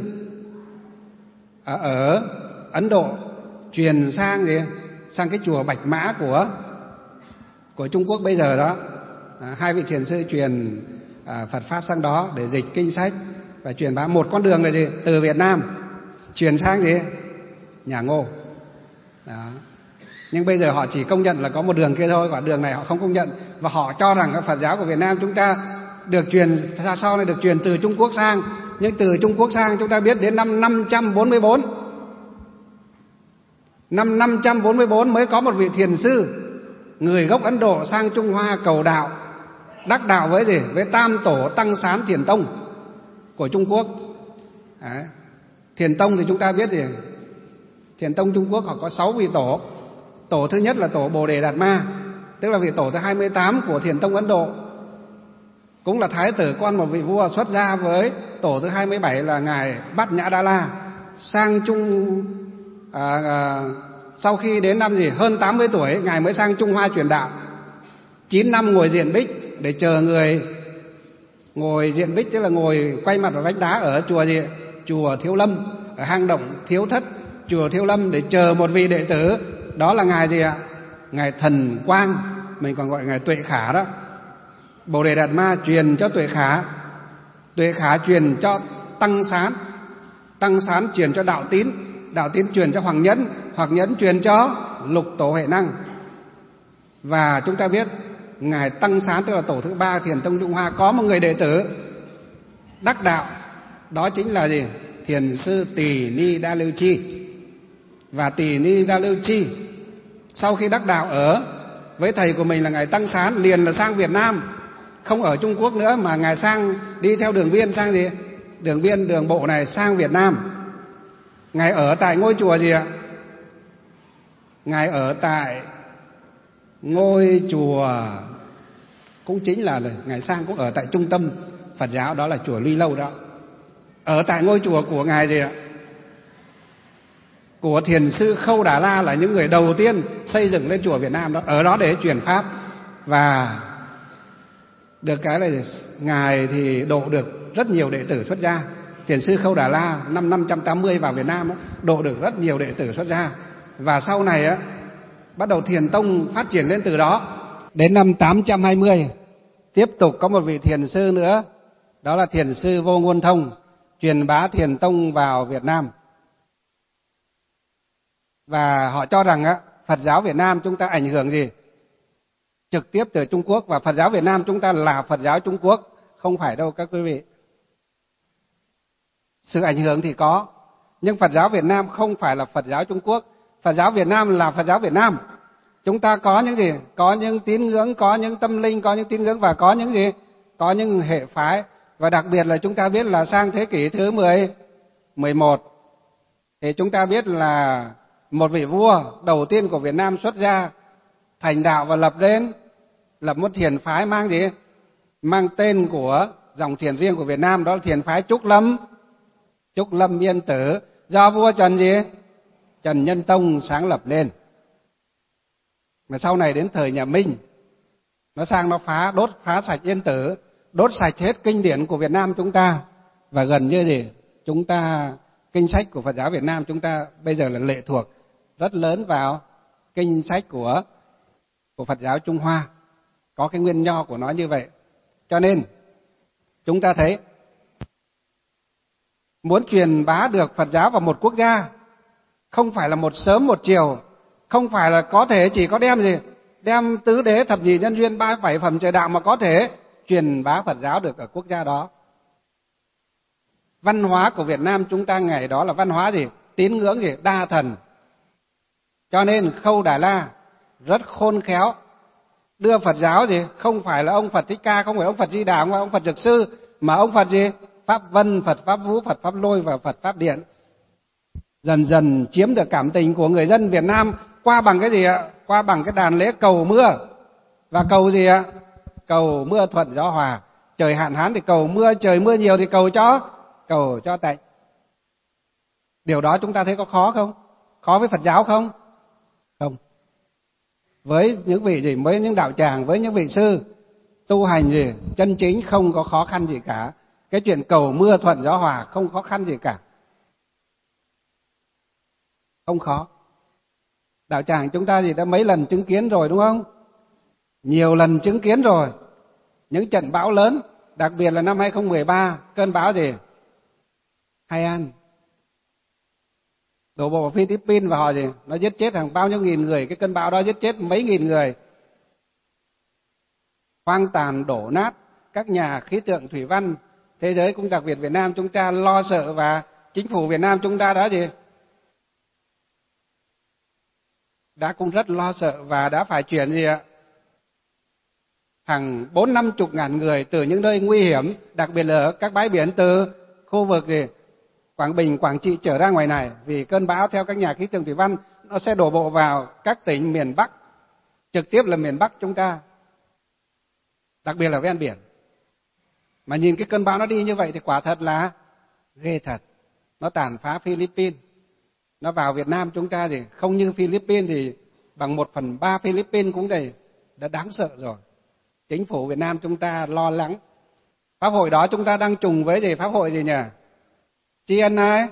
ở Ấn Độ truyền sang cái chùa Bạch Mã của Trung Quốc bây giờ đó. 2 vị thiền sư truyền Phật pháp sang đó để dịch kinh sách và truyền bá. Một con đường là gì? Từ Việt Nam chuyển sang gì? Nhà Ngô. Đó. Nhưng bây giờ họ chỉ công nhận là có một đường kia thôi, còn đường này họ không công nhận. Và họ cho rằng cái Phật giáo của Việt Nam chúng ta được truyền ra sau này được truyền từ Trung Quốc sang. Nhưng từ Trung Quốc sang chúng ta biết đến năm 544. Năm 544 mới có một vị thiền sư người gốc Ấn Độ sang Trung Hoa cầu đạo, đắc đạo với gì? Với Tam Tổ Tăng Sán Thiền Tông của Trung Quốc. Đấy. Thiền Tông thì chúng ta biết gì? Thiền Tông Trung Quốc họ có 6 vị tổ. Tổ thứ nhất là tổ Bồ Đề Đạt Ma, tức là vị tổ thứ 28 của Thiền Tông Ấn Độ. Cũng là thái tử con một vị vua xuất gia với tổ thứ 27 là ngài Bát Nhã Đa La. Sang sau khi đến năm gì? Hơn 80 tuổi ngài mới sang Trung Hoa truyền đạo. 9 năm ngồi diện bích để chờ người. Ngồi diện bích tức là ngồi quay mặt vào vách đá ở chùa gì? Chùa Thiếu Lâm, ở hang động Thiếu Thất, chùa Thiếu Lâm để chờ một vị đệ tử. Đó là ngài gì ạ? Ngài Thần Quang, mình còn gọi ngài Tuệ Khả đó. Bồ Đề Đạt Ma truyền cho Tuệ Khả, Tuệ Khả truyền cho Tăng Sán, Tăng Sán truyền cho Đạo Tín, Đạo Tín truyền cho Hoàng Nhẫn, Hoàng Nhẫn truyền cho Lục Tổ Huệ Năng. Và chúng ta biết ngài Tăng Sán tức là tổ thứ 3 Thiền Tông Trung Hoa có một người đệ tử đắc đạo, đó chính là gì? Thiền sư Tỳ Ni Đa Lưu Chi. Và Tỳ Ni Đa Lưu Chi sau khi đắc đạo ở với thầy của mình là ngài Tăng Sán liền là sang Việt Nam, không ở Trung Quốc nữa mà ngài sang đi theo đường biên sang gì? Đường biên đường bộ này sang Việt Nam. Ngài ở tại ngôi chùa gì ạ? Ngài ở tại ngôi chùa cũng chính là ngài sang cũng ở tại trung tâm Phật giáo, đó là chùa Luy Lâu đó. Ở tại ngôi chùa của ngài gì ạ? Của thiền sư Khâu Đà La là những người đầu tiên xây dựng lên chùa Việt Nam đó, ở đó để truyền pháp. Và được cái là ngài thì độ được rất nhiều đệ tử xuất gia. Thiền sư Khâu Đà La năm 580 vào Việt Nam đó, độ được rất nhiều đệ tử xuất gia. Và sau này á, bắt đầu Thiền Tông phát triển lên từ đó. Đến năm 820 tiếp tục có một vị thiền sư nữa, đó là thiền sư Vô Ngôn Thông truyền bá Thiền Tông vào Việt Nam. Và họ cho rằng á, Phật giáo Việt Nam chúng ta ảnh hưởng gì? Trực tiếp từ Trung Quốc, và Phật giáo Việt Nam chúng ta là Phật giáo Trung Quốc, không phải đâu các quý vị. Sự ảnh hưởng thì có, nhưng Phật giáo Việt Nam không phải là Phật giáo Trung Quốc. Phật giáo Việt Nam là Phật giáo Việt Nam. Chúng ta có những gì? Có những tín ngưỡng, có những tâm linh, có những tín ngưỡng và có những gì? Có những hệ phái. Và đặc biệt là chúng ta biết là sang thế kỷ thứ 11 thì chúng ta biết là một vị vua đầu tiên của Việt Nam xuất gia thành đạo và lập một thiền phái mang gì? Mang tên của dòng thiền riêng của Việt Nam, đó là thiền phái Trúc Lâm Yên Tử, do vua Trần gì? Trần Nhân Tông sáng lập lên. Mà sau này đến thời nhà Minh nó sang nó phá sạch Yên Tử, đốt sạch hết kinh điển của Việt Nam chúng ta. Và gần như gì? Chúng ta kinh sách của Phật giáo Việt Nam chúng ta bây giờ là lệ thuộc rất lớn vào kinh sách của Phật giáo Trung Hoa. Có cái nguyên nho của nó như vậy. Cho nên chúng ta thấy muốn truyền bá được Phật giáo vào một quốc gia không phải là một sớm một chiều, không phải là có thể chỉ có đem tứ đế thập nhị nhân duyên 37 phẩm trời đạo mà có thể truyền bá Phật giáo được ở quốc gia đó. Văn hóa của Việt Nam chúng ta ngày đó là văn hóa gì? Tín ngưỡng gì? Đa thần. Cho nên Khâu Đà La rất khôn khéo đưa Phật giáo gì? Không phải là ông Phật Thích Ca, không phải ông Phật Di Đà, không phải ông Phật Dược Sư, mà ông Phật gì? Pháp Vân, Phật Pháp Vũ, Phật Pháp Lôi và Phật Pháp Điện. Dần dần chiếm được cảm tình của người dân Việt Nam qua bằng cái gì ạ? Qua bằng cái đàn lễ cầu mưa. Và cầu gì ạ? Cầu mưa thuận gió hòa. Trời hạn hán thì cầu mưa, trời mưa nhiều thì cầu cho tạnh. Điều đó chúng ta thấy có khó không? Khó với Phật giáo không? Không. Với những vị gì? Với những đạo tràng, với những vị sư tu hành gì? Chân chính không có khó khăn gì cả. Cái chuyện cầu mưa thuận gió hòa không khó khăn gì cả. Không khó. Đạo tràng chúng ta đã mấy lần chứng kiến rồi đúng không? Nhiều lần chứng kiến rồi. Những trận bão lớn, đặc biệt là năm 2013, cơn bão gì? Hai An. đổ bộ vào Philippines và họ gì, nó giết chết hàng bao nhiêu nghìn người, cái cơn bão đó giết chết mấy nghìn người, hoang tàn đổ nát. Các nhà khí tượng thủy văn thế giới cũng đặc biệt Việt Nam chúng ta lo sợ, và chính phủ Việt Nam chúng ta đã gì, đã cũng rất lo sợ và đã phải chuyển gì ạ, hàng 40-50 ngàn người từ những nơi nguy hiểm, đặc biệt là ở các bãi biển, từ khu vực gì Quảng Bình, Quảng Trị trở ra ngoài này, vì cơn bão theo các nhà khí tượng thủy văn nó sẽ đổ bộ vào các tỉnh miền Bắc, trực tiếp là miền Bắc chúng ta, đặc biệt là ven biển. Mà nhìn cái cơn bão nó đi như vậy thì quả thật là ghê thật. Nó tàn phá Philippines, nó vào Việt Nam chúng ta thì không như Philippines thì bằng 1/3 Philippines cũng đã đáng sợ rồi. Chính phủ Việt Nam chúng ta lo lắng. Pháp hội đó chúng ta đang trùng với gì? Pháp hội gì nhỉ? Tri ân ai?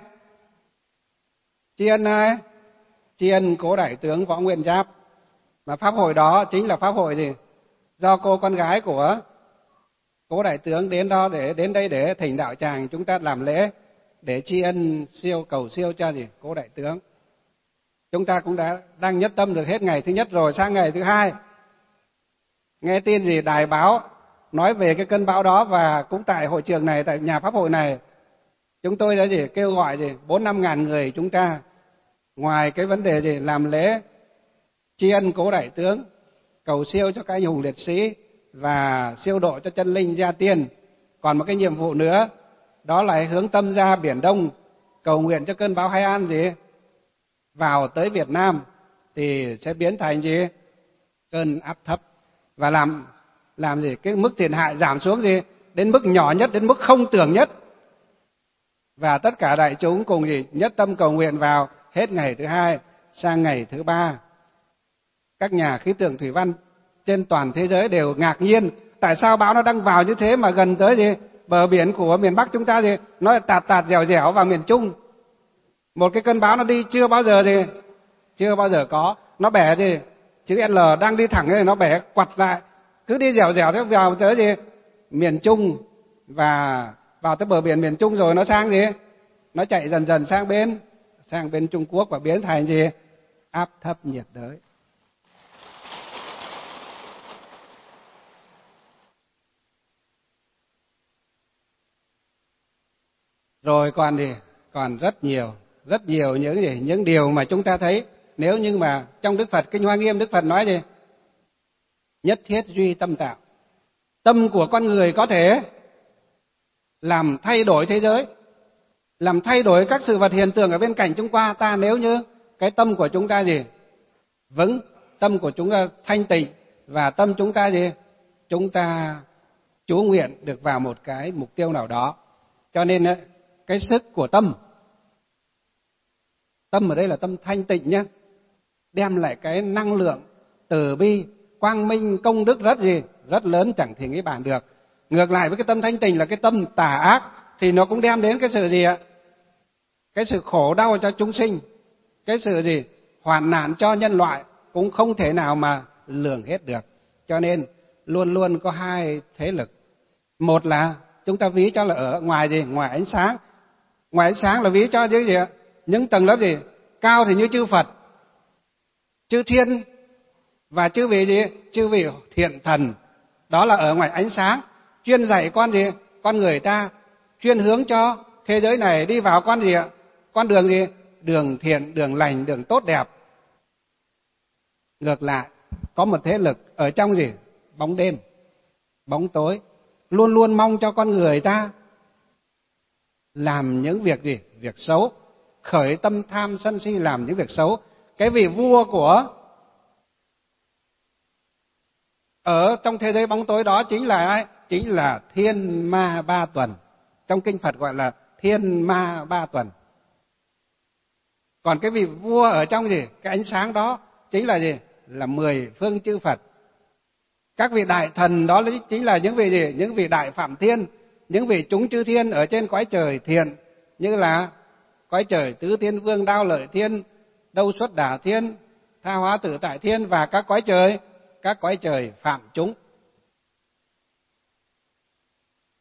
Tri ân ai? Tri ân cố đại tướng Võ Nguyên Giáp. Mà pháp hội đó chính là pháp hội gì? Do cô con gái của cố đại tướng đến đây để thỉnh đạo tràng chúng ta làm lễ để tri ân cầu siêu cho gì? Cố đại tướng. Chúng ta cũng đang nhất tâm được hết ngày thứ nhất rồi, sang ngày thứ hai nghe tin gì đài báo nói về cái cơn bão đó, và cũng tại hội trường này, tại nhà pháp hội này, chúng tôi đã kêu gọi 4-5 ngàn người chúng ta, ngoài cái vấn đề làm lễ tri ân cố đại tướng, cầu siêu cho các anh hùng liệt sĩ và siêu độ cho chân linh gia tiên, còn một cái nhiệm vụ nữa đó là hướng tâm ra Biển Đông, cầu nguyện cho cơn bão Hai An vào tới Việt Nam thì sẽ biến thành cơn áp thấp, và làm cái mức thiệt hại giảm xuống đến mức nhỏ nhất, đến mức không tưởng nhất. Và tất cả đại chúng cùng nhất tâm cầu nguyện vào hết ngày thứ hai sang ngày thứ ba. Các nhà khí tượng thủy văn trên toàn thế giới đều ngạc nhiên, tại sao bão nó đang vào như thế mà gần tới bờ biển của miền Bắc chúng ta nó tạt dẻo dẻo vào miền Trung. Một cái cơn bão nó đi chưa bao giờ có, nó bẻ chữ L đang đi thẳng này nó bẻ quặt lại, cứ đi dẻo dẻo theo vào tới miền Trung, và vào tới bờ biển miền Trung rồi nó sang nó chạy dần dần sang bên Trung Quốc và biến thành áp thấp nhiệt đới. Rồi còn rất nhiều những điều mà chúng ta thấy, nếu như mà trong Đức Phật Kinh Hoa Nghiêm, Đức Phật nói nhất thiết duy tâm tạo. Tâm của con người có thể làm thay đổi thế giới, làm thay đổi các sự vật hiện tượng ở bên cạnh chúng ta, nếu như cái tâm của chúng ta vững, tâm của chúng ta thanh tịnh, và tâm chúng ta chúng ta chú nguyện được vào một cái mục tiêu nào đó. Cho nên cái sức của tâm ở đây là tâm thanh tịnh nhé, đem lại cái năng lượng từ bi, quang minh, công đức rất lớn, chẳng thể nghĩ bàn được. Ngược lại với cái tâm thanh tịnh là cái tâm tà ác, thì nó cũng đem đến cái sự cái sự khổ đau cho chúng sinh, cái sự hoạn nạn cho nhân loại, cũng không thể nào mà lường hết được. Cho nên luôn luôn có hai thế lực. Một là chúng ta ví cho là ở ngoài ngoài ánh sáng. Ngoài ánh sáng là ví cho những tầng lớp cao thì như chư Phật, chư thiên và chư vị thiện thần, đó là ở ngoài ánh sáng, chuyên dạy con người ta, chuyên hướng cho thế giới này đi vào con đường đường thiện, đường lành, đường tốt đẹp. Ngược lại có một thế lực ở trong bóng đêm, bóng tối, luôn luôn mong cho con người ta làm những việc việc xấu, khởi tâm tham sân si, làm những việc xấu. Cái vị vua ở trong thế giới bóng tối đó chính là ai? Chính là thiên ma ba tuần. Trong kinh Phật gọi là thiên ma ba tuần. Còn cái vị vua ở trong cái ánh sáng đó chính là là 10 phương chư Phật. Các vị đại thần đó chính là những vị những vị đại phạm thiên, những vị chúng chư thiên ở trên cõi trời thiện, như là cõi trời Tứ Thiên Vương, Đao Lợi Thiên, Đâu Xuất Đả Thiên, Tha Hóa Tự Tại Thiên, và các cõi trời phạm chúng,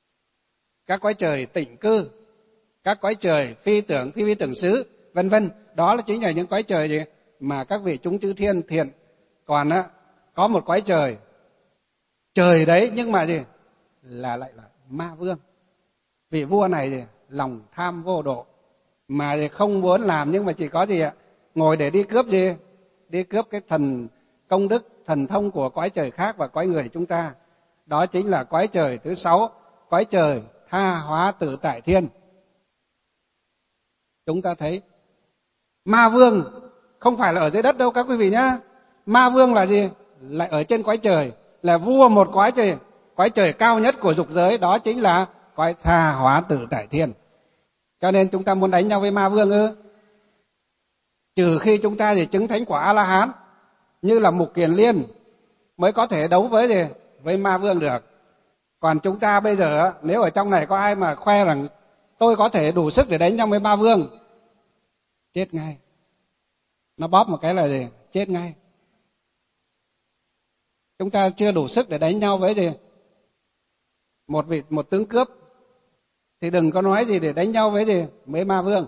các cõi trời tịnh cư, các cõi trời phi tưởng xứ, vân vân. đó là chính là những cõi trời gì mà các vị chúng chư thiên thiện. Còn á, có một cõi trời, trời đấy nhưng mà gì là lại là ma vương. Vị vua này gì lòng tham vô độ, mà gì không muốn làm, nhưng mà chỉ có gì ạ, ngồi để đi cướp gì, đi cướp cái thần công đức, thần thông của cõi trời khác và cõi người chúng ta. Đó chính là cõi trời thứ 6, cõi trời tha hóa tự tại thiên. Chúng ta thấy ma vương không phải là ở dưới đất đâu các quý vị nhá. Ma vương là gì? Lại ở trên cõi trời, là vua một cõi trời cao nhất của dục giới, đó chính là cõi tha hóa tự tại thiên. Cho nên chúng ta muốn đánh nhau với ma vương ư? Trừ khi chúng ta thì chứng thánh quả A-la-hán như là Mục Kiền Liên mới có thể đấu với gì? Với ma vương được. Còn chúng ta bây giờ nếu ở trong này có ai mà khoe rằng tôi có thể đủ sức để đánh nhau với ma vương, chết ngay. Nó bóp một cái là gì? Chết ngay. Chúng ta chưa đủ sức để đánh nhau với gì? Một tướng cướp, thì đừng có nói gì để đánh nhau với gì? Với ma vương.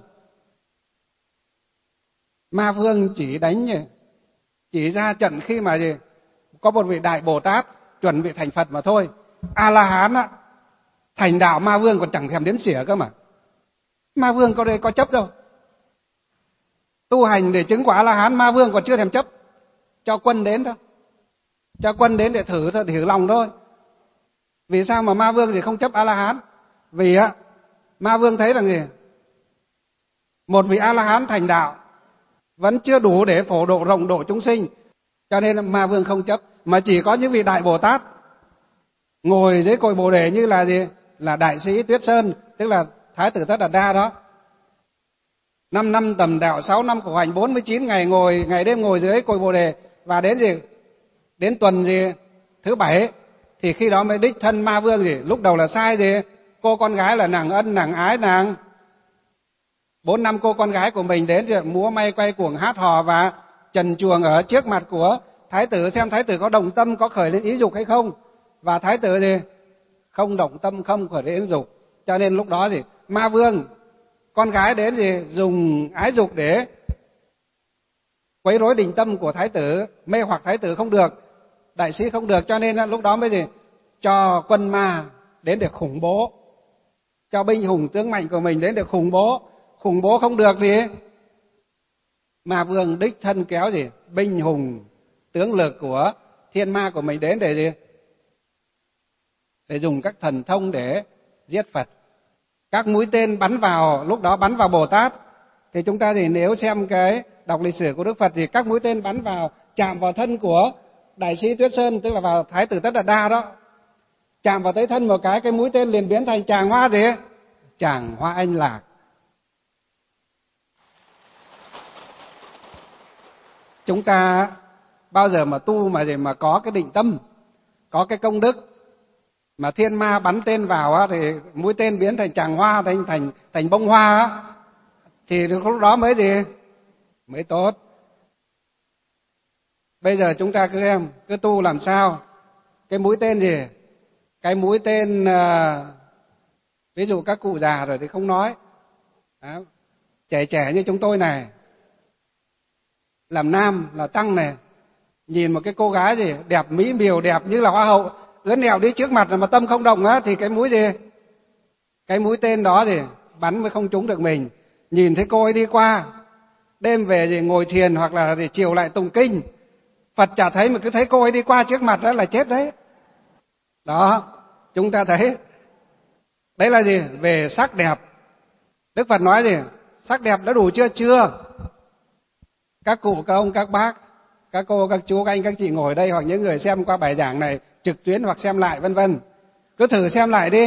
Ma vương chỉ đánh gì? Chỉ ra trận khi mà gì? Có một vị Đại Bồ Tát chuẩn bị thành Phật mà thôi. A-la-hán á, thành đạo ma vương còn chẳng thèm đếm xỉa cơ mà. Ma vương có đây có chấp đâu. Tu hành để chứng quả A-la-hán, ma vương còn chưa thèm chấp. Cho quân đến thôi. Cho quân đến để thử lòng thôi. Vì sao mà ma vương thì không chấp A-la-hán? Vì á, ma vương thấy rằng gì? Một vị A-la-hán thành đạo vẫn chưa đủ để phổ độ rộng độ chúng sinh. Cho nên ma vương không chấp. Mà chỉ có những vị Đại Bồ Tát ngồi dưới cội Bồ Đề như là gì? Là Đại Sĩ Tuyết Sơn, tức là Thái tử Tất Đạt Đa đó. 5 năm tầm đạo, 6 năm khổ hạnh, 49 ngày ngồi, ngày đêm ngồi dưới cội Bồ Đề. Và đến gì? Đến tuần gì? Thứ 7 thì khi đó mới đích thân ma vương gì? Lúc đầu là sai gì? Cô con gái là nàng ân, nàng ái, nàng 4 năm cô con gái của mình đến rồi múa may quay cuồng hát hò và trần truồng ở trước mặt của thái tử, xem thái tử có động tâm, có khởi lên ý dục hay không. Và thái tử gì? Không động tâm, không khởi lên ý dục. Cho nên lúc đó gì? Ma vương, con gái đến gì? Dùng ái dục để quấy rối định tâm của thái tử, mê hoặc thái tử không được, đại sĩ không được. Cho nên lúc đó mới gì? Cho quân ma đến để khủng bố, cho binh hùng tướng mạnh của mình đến để khủng bố không được gì? Ma vương đích thân kéo gì? Binh hùng tướng lực của thiên ma của mình đến để gì? Để dùng các thần thông để giết Phật. Các mũi tên bắn vào, lúc đó bắn vào Bồ Tát. Thì chúng ta thì nếu xem cái đọc lịch sử của Đức Phật thì các mũi tên bắn vào, chạm vào thân của Đại Sĩ Tuyết Sơn, tức là vào Thái tử Tất Đạt Đa đó. Chạm vào tới thân một cái mũi tên liền biến thành tràng hoa gì? Tràng hoa anh lạc. Chúng ta bao giờ mà tu mà có cái định tâm, có cái công đức, mà thiên ma bắn tên vào á, thì mũi tên biến thành tràng hoa, thành bông hoa á, thì lúc đó mới gì? Mới tốt. Bây giờ chúng ta cứ tu làm sao? Cái mũi tên gì? Cái mũi tên ví dụ các cụ già rồi thì không nói. Đó. Trẻ như chúng tôi này, làm nam, là tăng này, nhìn một cái cô gái gì đẹp mỹ miều, đẹp như là hoa hậu, ướn ẹo đi trước mặt mà tâm không động á, thì cái mũi gì? Cái mũi tên đó gì? Bắn mới không trúng được mình. Nhìn thấy cô ấy đi qua, đêm về gì ngồi thiền hoặc là gì chiều lại tụng kinh, Phật chả thấy mà cứ thấy cô ấy đi qua trước mặt đó là chết đấy. Đó, chúng ta thấy. Đấy là gì? Về sắc đẹp. Đức Phật nói gì? Sắc đẹp đã đủ chưa? Chưa. Các cụ, các ông, các bác, các cô, các chú, các anh, các chị ngồi đây, hoặc những người xem qua bài giảng này trực tuyến hoặc xem lại vân vân, cứ thử xem lại đi.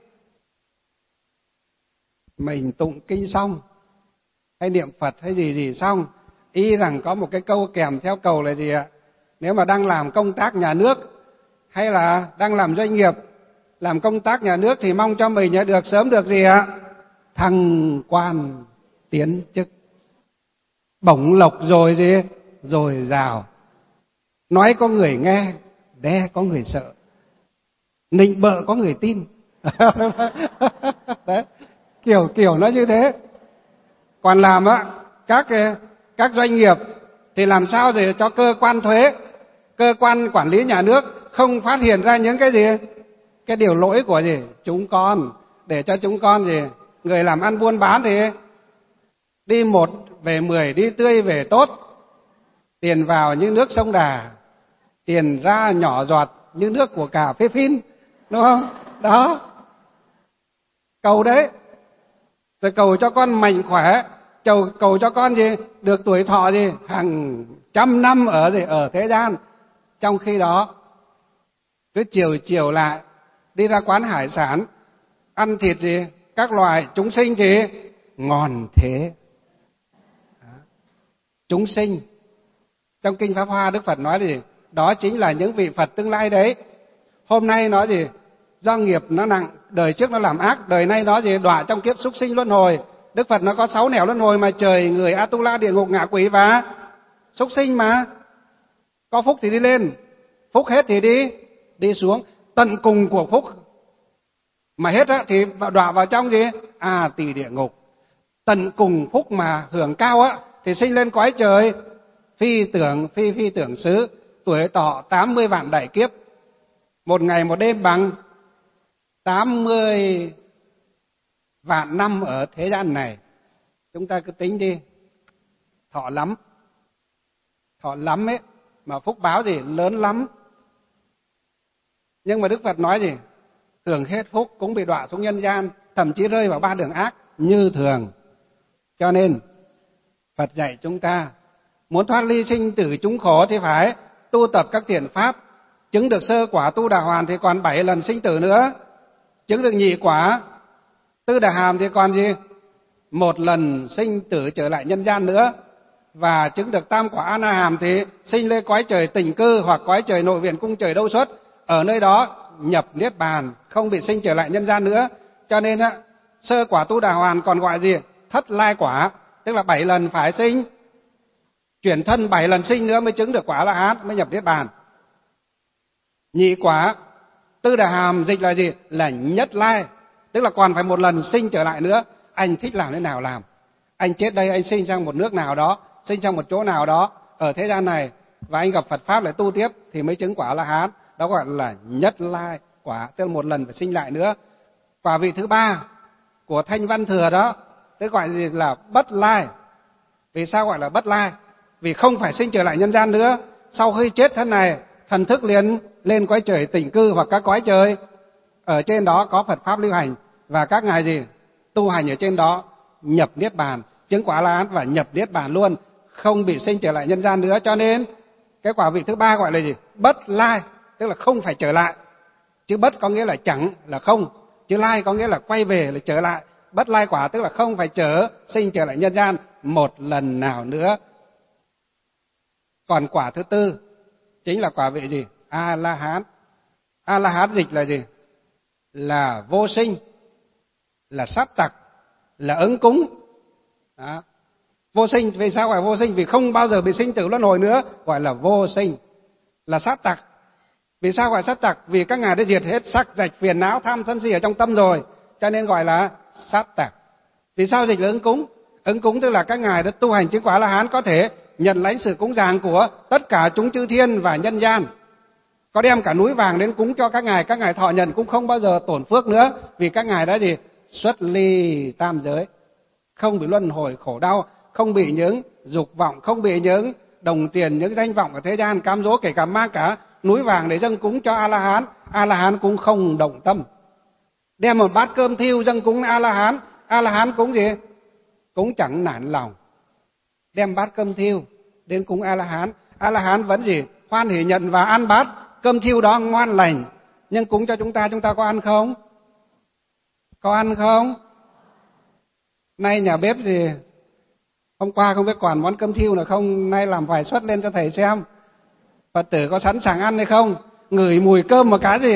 Mình tụng kinh xong hay niệm Phật hay gì xong, y rằng có một cái câu kèm theo cầu là gì ạ? Nếu mà đang làm công tác nhà nước hay là đang làm doanh nghiệp, làm công tác nhà nước thì mong cho mình được sớm được gì ạ? Thăng quan tiến chức, bổng lộc rồi gì? Rồi rào. Nói có người nghe, đe có người sợ, nịnh bợ có người tin. Đấy, kiểu nó như thế. Còn làm á, các doanh nghiệp thì làm sao để cho cơ quan thuế, cơ quan quản lý nhà nước không phát hiện ra những cái gì, cái điều lỗi của chúng con, để cho chúng con người làm ăn buôn bán thì đi 1 về 10, đi tươi về tốt, tiền vào như nước sông Đà, tiền ra nhỏ giọt như nước của cà phê phin, đúng không? Đó, cầu đấy, rồi cầu cho con mạnh khỏe, cầu cho con được tuổi thọ hàng trăm năm ở thế gian. Trong khi đó cứ chiều lại đi ra quán hải sản ăn thịt các loài chúng sinh ngon thế. Chúng sinh trong kinh Pháp Hoa, Đức Phật nói đó chính là những vị Phật tương lai đấy. Hôm nay nó do nghiệp nó nặng, đời trước nó làm ác, đời nay nó đọa trong kiếp súc sinh luân hồi. Đức Phật nó có 6 nẻo luân hồi mà, trời, người, Atula, địa ngục, ngạ quỷ và súc sinh mà. Có phúc thì đi lên, phúc hết thì đi xuống. Tận cùng của phúc mà hết á thì đọa vào trong tỳ địa ngục. Tận cùng phúc mà hưởng cao á thì sinh lên cõi trời phi tưởng xứ, tuổi thọ 80 vạn đại kiếp. Một ngày một đêm bằng 80 vạn năm ở thế gian này. Chúng ta cứ tính đi, thọ lắm ấy, mà phúc báo lớn lắm. Nhưng mà Đức Phật nói hưởng hết phúc cũng bị đọa xuống nhân gian, thậm chí rơi vào 3 đường ác như thường. Cho nên Phật dạy chúng ta muốn thoát ly sinh tử chúng khổ thì phải tu tập các thiện pháp. Chứng được sơ quả Tu Đà Hoàn thì còn 7 lần sinh tử nữa. Chứng được nhị quả Tư Đà Hàm thì còn 1 lần sinh tử trở lại nhân gian nữa. Và chứng được tam quả A Na Hàm thì sinh lên cõi trời Tịnh Cư hoặc cõi trời Nội Viện Cung Trời Đâu Xuất. Ở nơi đó nhập niết bàn, không bị sinh trở lại nhân gian nữa. Cho nên sơ quả Tu Đà Hoàn còn gọi thất lai quả, tức là 7 lần phải sinh, chuyển thân 7 lần sinh nữa mới chứng được quả A La Hán, mới nhập niết bàn. Nhị quả Tư Đà Hàm dịch là là nhất lai, tức là còn phải 1 lần sinh trở lại nữa. Anh thích làm thế nào làm, anh chết đây, anh sinh sang một nước nào đó, sinh sang một chỗ nào đó ở thế gian này, và anh gặp Phật pháp lại tu tiếp thì mới chứng quả A La Hán. Đó gọi là nhất lai quả, tức là 1 lần phải sinh lại nữa. Quả vị thứ 3 của Thanh Văn Thừa đó, tức gọi là bất lai. Vì sao gọi là bất lai? Vì không phải sinh trở lại nhân gian nữa. Sau khi chết thân này, thần thức liền lên cõi trời Tịnh Cư hoặc các cõi trời ở trên đó có Phật pháp lưu hành, và các ngài tu hành ở trên đó, nhập niết bàn, chứng quả A La Hán và nhập niết bàn luôn, không bị sinh trở lại nhân gian nữa. Cho nên cái quả vị thứ 3 gọi là bất lai, tức là không phải trở lại. Chứ bất có nghĩa là chẳng, là không, chứ lai có nghĩa là quay về, là trở lại. Bất lai quả tức là không phải sinh trở lại nhân gian 1 lần nào nữa. Còn quả thứ 4 chính là quả vị A La Hán. A La Hán dịch là là vô sinh, là sát tặc, là ứng cúng. Đó. Vô sinh, vì sao gọi vô sinh? Vì không bao giờ bị sinh tử luân hồi nữa, gọi là vô sinh. Là sát tặc. Vì sao gọi sát tặc? Vì các ngài đã diệt hết sắc rạch phiền não tham sân si ở trong tâm rồi, cho nên gọi là sát tặc. Vì sao dịch là ứng cúng? Ứng cúng tức là các ngài đã tu hành chứng quả A La Hán, có thể nhận lãnh sự cúng dường của tất cả chúng chư thiên và nhân gian. Có đem cả núi vàng đến cúng cho các ngài thọ nhận cũng không bao giờ tổn phước nữa, vì các ngài đã xuất ly tam giới, không bị luân hồi khổ đau, không bị những dục vọng, không bị những đồng tiền, những danh vọng ở thế gian cám dỗ, kể cả mang cả núi vàng để dâng cúng cho A La Hán. A La Hán cũng không động tâm. Đem một bát cơm thiêu dâng cúng A La Hán cũng cũng chẳng nản lòng. Đem bát cơm thiêu đến cúng A La Hán vẫn hoan hỉ nhận và ăn bát cơm thiêu đó ngon lành. Nhưng cúng cho chúng ta có ăn không? Có ăn không? Nay nhà bếp hôm qua không biết còn món cơm thiêu nào không, nay làm vài suất lên cho thầy xem. Phật tử có sẵn sàng ăn hay không? Ngửi mùi cơm một cái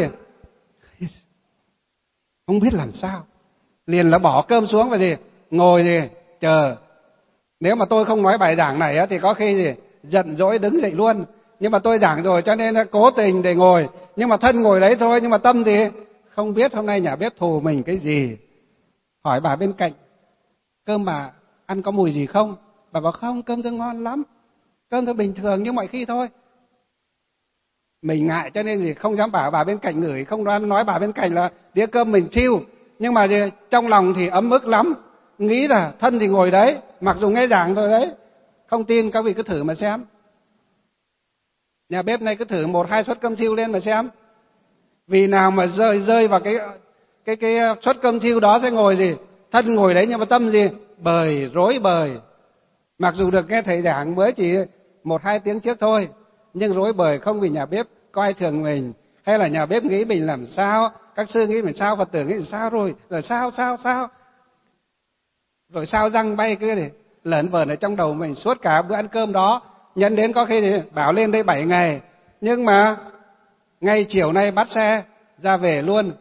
không biết làm sao, liền là bỏ cơm xuống và ngồi chờ. Nếu mà tôi không nói bài giảng này thì có khi giận dỗi đứng dậy luôn. Nhưng mà tôi giảng rồi cho nên cố tình để ngồi. Nhưng mà thân ngồi đấy thôi, nhưng mà tâm không biết hôm nay nhà bếp thù mình cái gì. Hỏi bà bên cạnh, cơm bà ăn có mùi gì không? Bà bảo không, cơm tôi ngon lắm, cơm tôi bình thường như mọi khi thôi. Mình ngại cho nên gì không dám bảo bà bên cạnh ngửi, không dám nói bà bên cạnh là đĩa cơm mình thiêu. Nhưng mà trong lòng thì ấm ức lắm, nghĩ là thân thì ngồi đấy, mặc dù nghe giảng rồi đấy. Không tin các vị cứ thử mà xem. Nhà bếp này cứ thử 1-2 suất cơm thiêu lên mà xem. Vì nào mà rơi vào cái suất cơm thiêu đó sẽ ngồi gì? Thân ngồi đấy nhưng mà tâm gì? Bời, rối bời. Mặc dù được nghe thầy giảng mới chỉ 1-2 tiếng trước thôi, nhưng rối bời không vì nhà bếp coi thường mình, hay là nhà bếp nghĩ mình làm sao, các sư nghĩ mình sao, Phật tử nghĩ mình sao rồi sao. Rồi sao răng bay cái gì lởn vởn ở trong đầu mình suốt cả bữa ăn cơm đó. Nhận đến có khi thì bảo lên đây 7 ngày, nhưng mà ngay chiều nay bắt xe ra về luôn.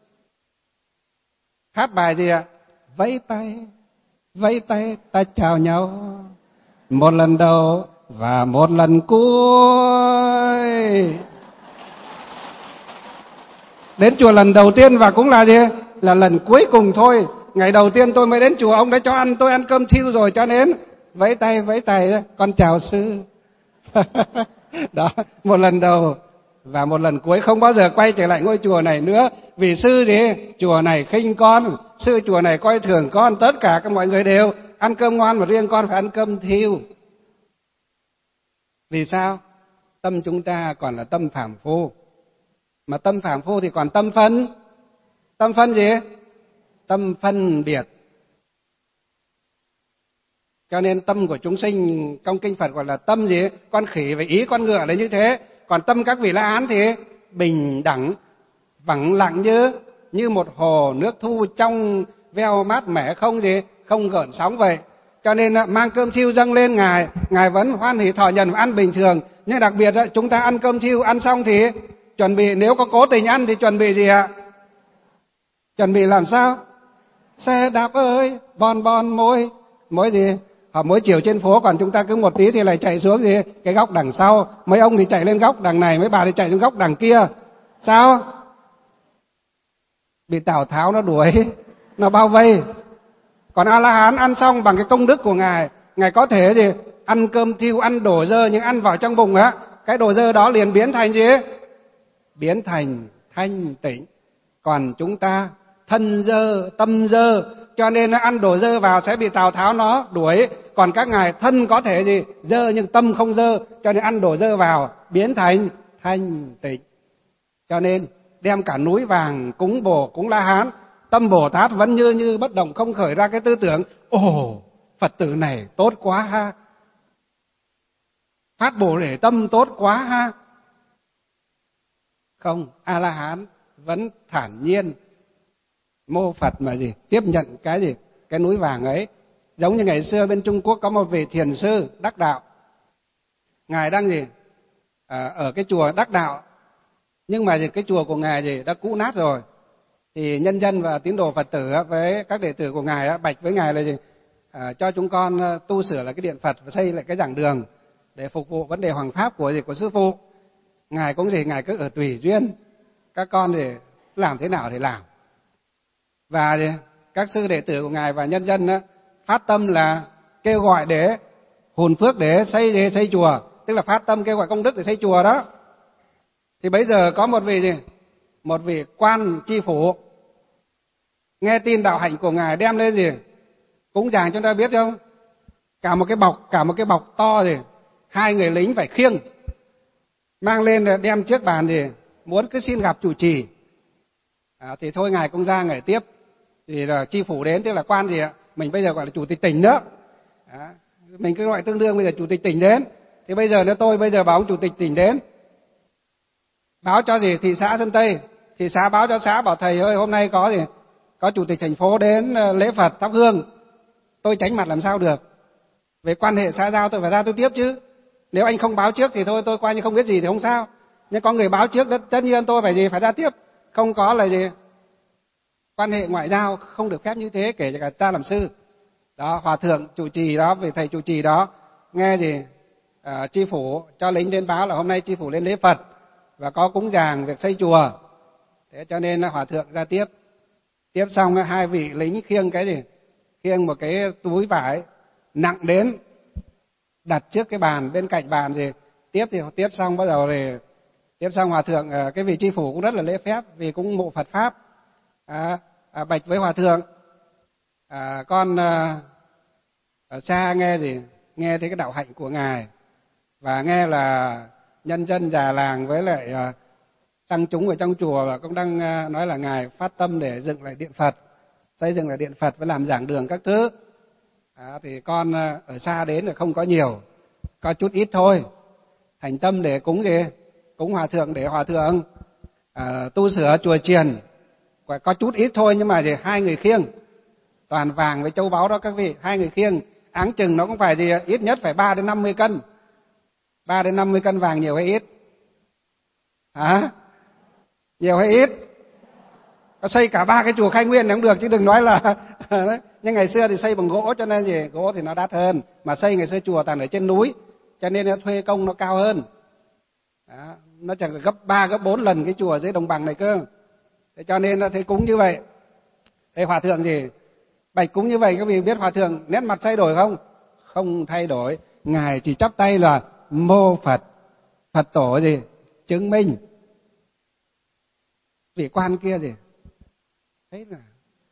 Hát bài gì ạ? Vẫy tay ta chào nhau, một lần đầu và một lần cuối. Đến chùa lần đầu tiên và cũng là gì? Là lần cuối cùng thôi. Ngày đầu tiên tôi mới đến chùa, ông đã cho ăn, tôi ăn cơm thiêu rồi, cho nên vẫy tay con chào sư. Đó, một lần đầu và một lần cuối, không bao giờ quay trở lại ngôi chùa này nữa. Vì sư gì? Chùa này khinh con, sư chùa này coi thường con, tất cả các mọi người đều ăn cơm ngon mà riêng con phải ăn cơm thiêu. Vì sao? Tâm chúng ta còn là tâm phàm phu. Mà tâm phàm phu thì còn tâm phân. Tâm phân gì? Tâm phân biệt. Cho nên tâm của chúng sinh trong kinh Phật gọi là tâm gì? Con khỉ và ý con ngựa là như thế. Còn tâm các vị La Hán thì bình đẳng, vắng lặng như một hồ nước thu trong veo mát mẻ, không gì? Không gợn sóng vậy. Cho nên mang cơm thiêu dâng lên Ngài vẫn hoan hỉ thọ nhận và ăn bình thường. Nhưng đặc biệt chúng ta ăn cơm thiêu, ăn xong thì chuẩn bị, nếu có cố tình ăn thì chuẩn bị gì ạ? Chuẩn bị làm sao? Xe đạp ơi, bon mối gì? Mỗi chiều trên phố, còn chúng ta cứ một tí thì lại chạy xuống gì? Cái góc đằng sau. Mấy ông thì chạy lên góc đằng này, mấy bà thì chạy xuống góc đằng kia. Sao? Bị Tào Tháo nó đuổi, nó bao vây. Còn A-la-hán ăn xong bằng cái công đức của Ngài có thể gì? Ăn cơm thiêu, ăn đồ dơ, nhưng ăn vào trong bụng á, cái đồ dơ đó liền biến thành gì? Biến thành thanh tịnh. Còn chúng ta thân dơ, tâm dơ, cho nên nó ăn đồ dơ vào sẽ bị Tào Tháo nó đuổi. Còn các ngài thân có thể gì? Dơ nhưng tâm không dơ, cho nên ăn đồ dơ vào biến thành thanh tịnh. Cho nên đem cả núi vàng cúng Bồ, cúng La Hán, tâm Bồ Tát vẫn như bất động, không khởi ra cái tư tưởng ồ, Phật tử này tốt quá ha, phát Bồ Đề tâm tốt quá ha. Không, A-la-hán vẫn thản nhiên mô Phật mà gì? Tiếp nhận cái gì? Cái núi vàng ấy. Giống như ngày xưa bên Trung Quốc có một vị thiền sư đắc đạo. Ngài đang gì? Ở cái chùa đắc đạo. Nhưng mà cái chùa của Ngài gì? Đã cũ nát rồi. Thì nhân dân và tín đồ Phật tử với các đệ tử của Ngài bạch với Ngài là gì? Cho chúng con tu sửa lại cái điện Phật và xây lại cái giảng đường để phục vụ vấn đề hoàng pháp của sư phụ. Ngài cũng gì? Ngài cứ ở tùy duyên. Các con thì làm thế nào thì làm. Và các sư đệ tử của Ngài và nhân dân phát tâm là kêu gọi để hùn phước để xây chùa, tức là phát tâm kêu gọi công đức để xây chùa đó. Thì bây giờ có một vị gì? Một vị quan tri phủ nghe tin đạo hạnh của Ngài đem lên gì? Cúng dường, chúng ta biết không? Cả một cái bọc to gì? 2 người lính phải khiêng mang lên đem trước bàn gì? Muốn cứ xin gặp chủ trì. Thì thôi Ngài cũng ra Ngài tiếp. Thì là tri phủ đến, tức là quan gì ạ? Mình bây giờ gọi là chủ tịch tỉnh đó. Mình cứ gọi tương đương bây giờ chủ tịch tỉnh đến. Thì bây giờ nếu tôi bây giờ báo ông chủ tịch tỉnh đến, báo cho gì? Thị xã Sơn Tây. Thị xã báo cho xã, bảo thầy ơi hôm nay có gì? Có chủ tịch thành phố đến lễ Phật thắp hương. Tôi tránh mặt làm sao được? Về quan hệ xã giao tôi phải ra tôi tiếp chứ. Nếu anh không báo trước thì thôi tôi coi như không biết gì thì không sao. Nhưng có người báo trước tất nhiên tôi phải gì? Phải ra tiếp. Không có là gì? Quan hệ ngoại giao không được phép như thế, kể cả ta làm sư. Đó, hòa thượng chủ trì đó, về thầy chủ trì đó, nghe gì? Tri phủ cho lính đến báo là hôm nay tri phủ lên lễ Phật và có cúng dường việc xây chùa. Thế cho nên hòa thượng ra tiếp. Tiếp xong 2 vị lính khiêng cái gì? Khiêng một cái túi vải nặng đến đặt trước cái bàn, bên cạnh bàn thì tiếp xong bắt đầu thì tiếp xong hòa thượng cái vị tri phủ cũng rất là lễ phép vì cũng mộ Phật pháp. Bạch với hòa thượng, con ở xa nghe thấy cái đạo hạnh của ngài và nghe là nhân dân già làng với lại tăng chúng ở trong chùa là cũng đang nói là ngài phát tâm để dựng lại điện Phật, xây dựng lại điện Phật với làm giảng đường các thứ. Thì con ở xa đến là không có nhiều, có chút ít thôi, thành tâm để cúng cúng hòa thượng để hòa thượng tu sửa chùa chiền, có chút ít thôi nhưng mà 2 người khiêng, toàn vàng với châu báu đó các vị, 2 người khiêng, áng chừng nó cũng phải ít nhất phải 3 đến 50 cân, 3 đến 50 cân vàng, nhiều hay ít? Nhiều hay ít? Có xây cả 3 cái chùa Khai Nguyên cũng được chứ đừng nói là nhưng ngày xưa thì xây bằng gỗ cho nên gỗ thì nó đắt hơn, mà xây ngày xưa chùa toàn ở trên núi cho nên thuê công nó cao hơn. Nó chẳng là gấp 3 gấp 4 lần cái chùa ở dưới đồng bằng này cơ. Thế cho nên là thấy cúng như vậy. Thế hòa thượng bạch cúng như vậy, các vị biết hòa thượng nét mặt thay đổi không? Không thay đổi, ngài chỉ chắp tay là mô Phật, Phật tổ chứng minh. Vị quan kia thấy là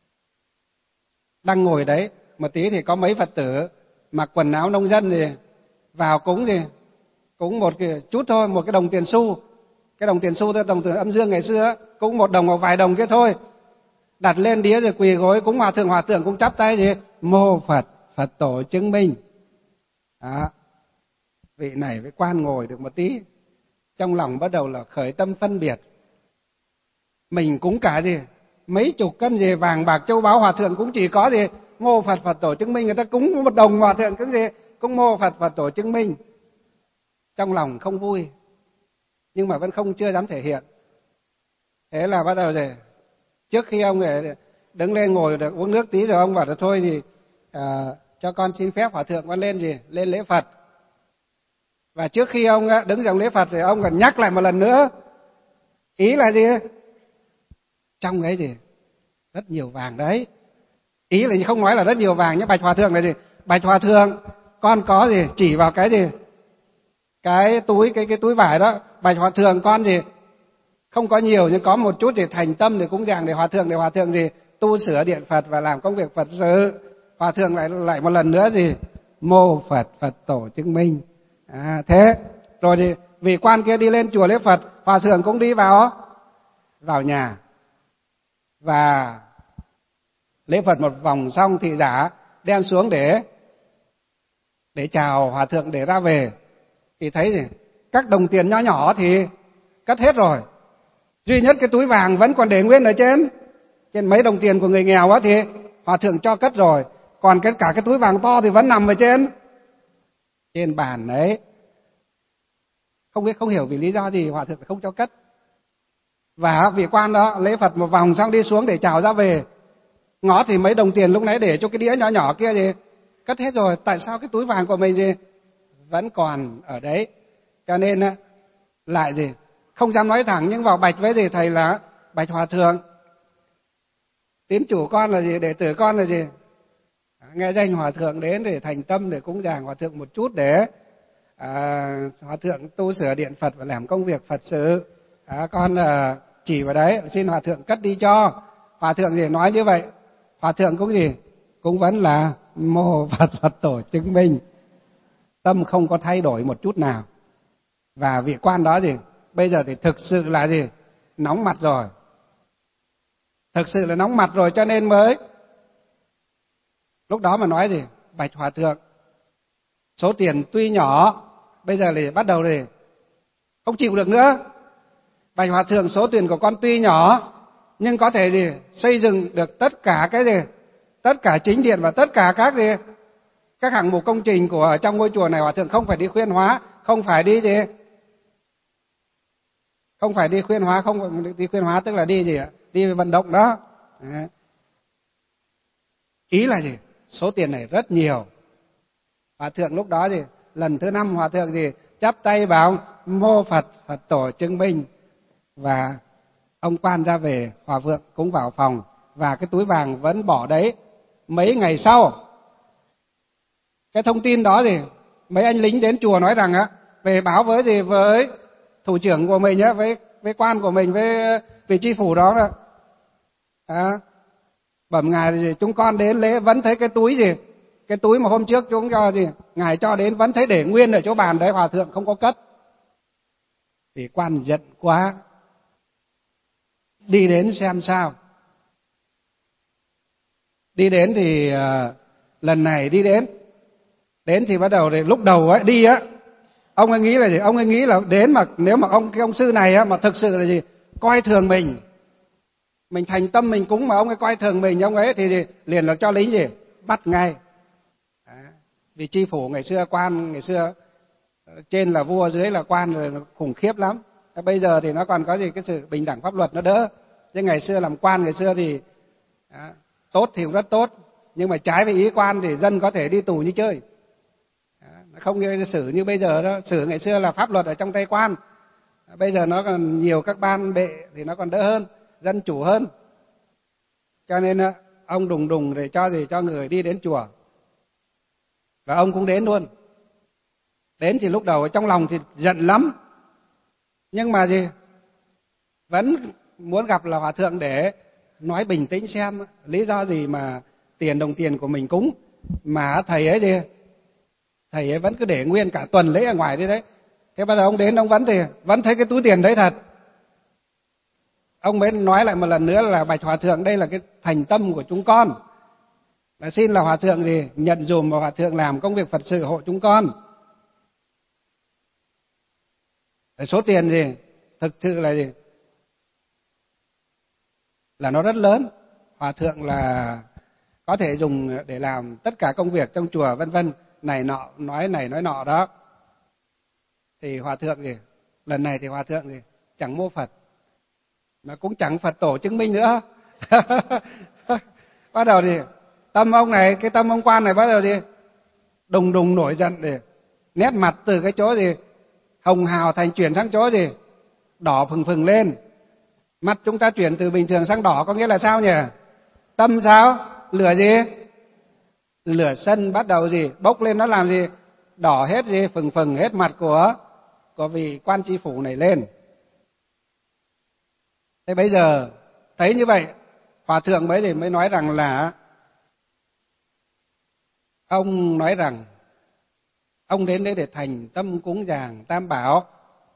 đang ngồi đấy, một tí thì có mấy Phật tử mặc quần áo nông dân vào cúng cúng một cái chút thôi, một cái đồng tiền xu. Cái đồng tiền xu thôi, đồng tiền âm dương ngày xưa cũng 1 đồng hoặc vài đồng kia thôi. Đặt lên đĩa rồi quỳ gối cúng hòa thượng cũng chắp tay mô Phật, Phật tổ chứng minh. Vị này với quan ngồi được một tí, trong lòng bắt đầu là khởi tâm phân biệt. Mình cúng cả mấy chục cân vàng bạc châu báu, hòa thượng cũng chỉ có mô Phật, Phật tổ chứng minh. Người ta cúng 1 đồng, hòa thượng cũng mô Phật, Phật tổ chứng minh. Trong lòng không vui, nhưng mà vẫn chưa dám thể hiện. Thế là bắt đầu trước khi ông đứng lên ngồi được uống nước tí rồi ông bảo là thôi cho con xin phép hòa thượng con lên lên lễ Phật. Và trước khi ông đứng dòng lễ Phật thì ông còn nhắc lại một lần nữa. Ý là trong ấy rất nhiều vàng đấy. Ý là không nói là rất nhiều vàng nhé. Bạch hòa thượng là bạch hòa thượng, con có chỉ vào cái túi, cái túi vải đó. Bạch hòa thượng con không có nhiều nhưng có một chút thành tâm để cúng dường để hòa thượng tu sửa điện Phật và làm công việc Phật sự. Hòa thượng lại một lần nữa mô Phật, Phật tổ chứng minh. Thế rồi vị quan kia đi lên chùa lễ Phật, hòa thượng cũng đi vào nhà và lễ Phật một vòng xong thị giả đem xuống để chào hòa thượng để ra về. Thì thấy các đồng tiền nhỏ nhỏ thì cất hết rồi, duy nhất cái túi vàng vẫn còn để nguyên ở trên mấy đồng tiền của người nghèo thì hòa thượng cho cất rồi, còn cả cái túi vàng to thì vẫn nằm ở trên bàn đấy. Không hiểu vì lý do gì hòa thượng không cho cất. Và vị quan đó lễ Phật một vòng xong đi xuống để chào ra về, ngó thì mấy đồng tiền lúc nãy để cho cái đĩa nhỏ nhỏ kia cất hết rồi, tại sao cái túi vàng của mình vẫn còn ở đấy. Cho nên lại không dám nói thẳng nhưng vào bạch với thầy là bạch hòa thượng, tín chủ con là đệ tử con là nghe danh hòa thượng đến để thành tâm để cúng dường hòa thượng một chút để hòa thượng tu sửa điện Phật và làm công việc Phật sự. Con chỉ vào đấy, xin hòa thượng cất đi cho. Hòa thượng nói như vậy, hòa thượng cũng cũng vẫn là mô Phật, Phật tổ chứng minh, tâm không có thay đổi một chút nào. Và vị quan đó bây giờ thì thực sự là nóng mặt rồi, thực sự là nóng mặt rồi, cho nên mới lúc đó mà nói bạch hòa thượng, số tiền tuy nhỏ bây giờ bắt đầu không chịu được nữa. Bạch hòa thượng, số tiền của con tuy nhỏ nhưng có thể xây dựng được tất cả tất cả chính điện và tất cả các hạng mục công trình của trong ngôi chùa này. Hòa thượng không phải đi khuyên hóa, không phải đi khuyên hóa, không đi khuyên hóa tức là đi vận động đó. Ý là số tiền này rất nhiều. Hòa thượng lúc đó lần thứ 5 hòa thượng chắp tay vào mô Phật, Phật tổ chứng minh. Và ông quan ra về, hòa thượng cũng vào phòng và cái túi vàng vẫn bỏ đấy. Mấy ngày sau cái thông tin đó mấy anh lính đến chùa nói rằng á, về báo với gì với thủ trưởng của mình á, với quan của mình, với vị chi phủ đó là bẩm ngài thì chúng con đến lễ vẫn thấy cái túi gì, cái túi mà hôm trước chúng cho gì ngài cho đến vẫn thấy để nguyên ở chỗ bàn đấy, hòa thượng không có cất. Thì quan giận quá, đi đến xem sao. Đi đến thì lần này đi đến thì bắt đầu thì lúc đầu ấy đi á, ông ấy nghĩ là gì? Ông ấy nghĩ là đến mà nếu mà cái ông sư này á mà thực sự là gì coi thường mình thành tâm mình cúng mà ông ấy coi thường mình, ông ấy thì liền là cho lính gì bắt ngay. Vì chi phủ ngày xưa, quan ngày xưa trên là vua, dưới là quan, rồi khủng khiếp lắm. Bây giờ thì nó còn có gì cái sự bình đẳng pháp luật nó đỡ, chứ ngày xưa làm quan ngày xưa thì tốt thì cũng rất tốt, nhưng mà trái với ý quan thì dân có thể đi tù như chơi. Không như xử như bây giờ đó, xử ngày xưa là pháp luật ở trong tay quan, bây giờ nó còn nhiều các ban bệ thì nó còn đỡ hơn, dân chủ hơn. Cho nên ông đùng để cho người đi đến chùa, và ông cũng đến luôn. Đến thì lúc đầu trong lòng thì giận lắm, nhưng mà gì vẫn muốn gặp là hòa thượng để nói bình tĩnh xem lý do gì mà đồng tiền của mình cúng mà thầy ấy vẫn cứ để nguyên cả tuần lễ ở ngoài đi đấy. Thế bây giờ ông đến, ông vẫn thấy cái túi tiền đấy thật. Ông mới nói lại một lần nữa là bạch hòa thượng, đây là cái thành tâm của chúng con, là xin là hòa thượng gì nhận dùm và hòa thượng làm công việc Phật sự hộ chúng con. Số tiền gì thực sự là gì là nó rất lớn, hòa thượng là có thể dùng để làm tất cả công việc trong chùa vân vân, này nọ, nói này nói nọ đó. Thì hòa thượng gì lần này thì hòa thượng gì chẳng mô Phật, mà cũng chẳng Phật tổ chứng minh nữa. Bắt đầu thì tâm ông này, cái tâm ông quan này bắt đầu gì đùng nổi giận, để nét mặt từ cái chỗ gì hồng hào thành chuyển sang chỗ gì đỏ phừng lên. Mặt chúng ta chuyển từ bình thường sang đỏ có nghĩa là sao nhỉ? Tâm sao? Lửa gì? Lửa sân bắt đầu gì bốc lên, nó làm gì đỏ hết gì phừng hết mặt của vị quan tri phủ này lên. Thế bây giờ thấy như vậy, hòa thượng mới nói rằng là ông nói rằng ông đến đây để thành tâm cúng dường Tam Bảo,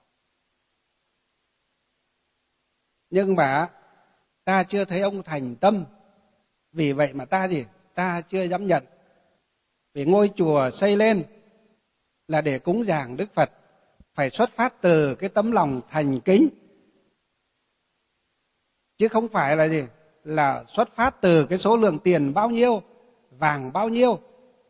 nhưng mà ta chưa thấy ông thành tâm, vì vậy mà ta chưa dám nhận. Vì ngôi chùa xây lên là để cúng dường Đức Phật, phải xuất phát từ cái tấm lòng thành kính, chứ không phải là là xuất phát từ cái số lượng tiền bao nhiêu, vàng bao nhiêu.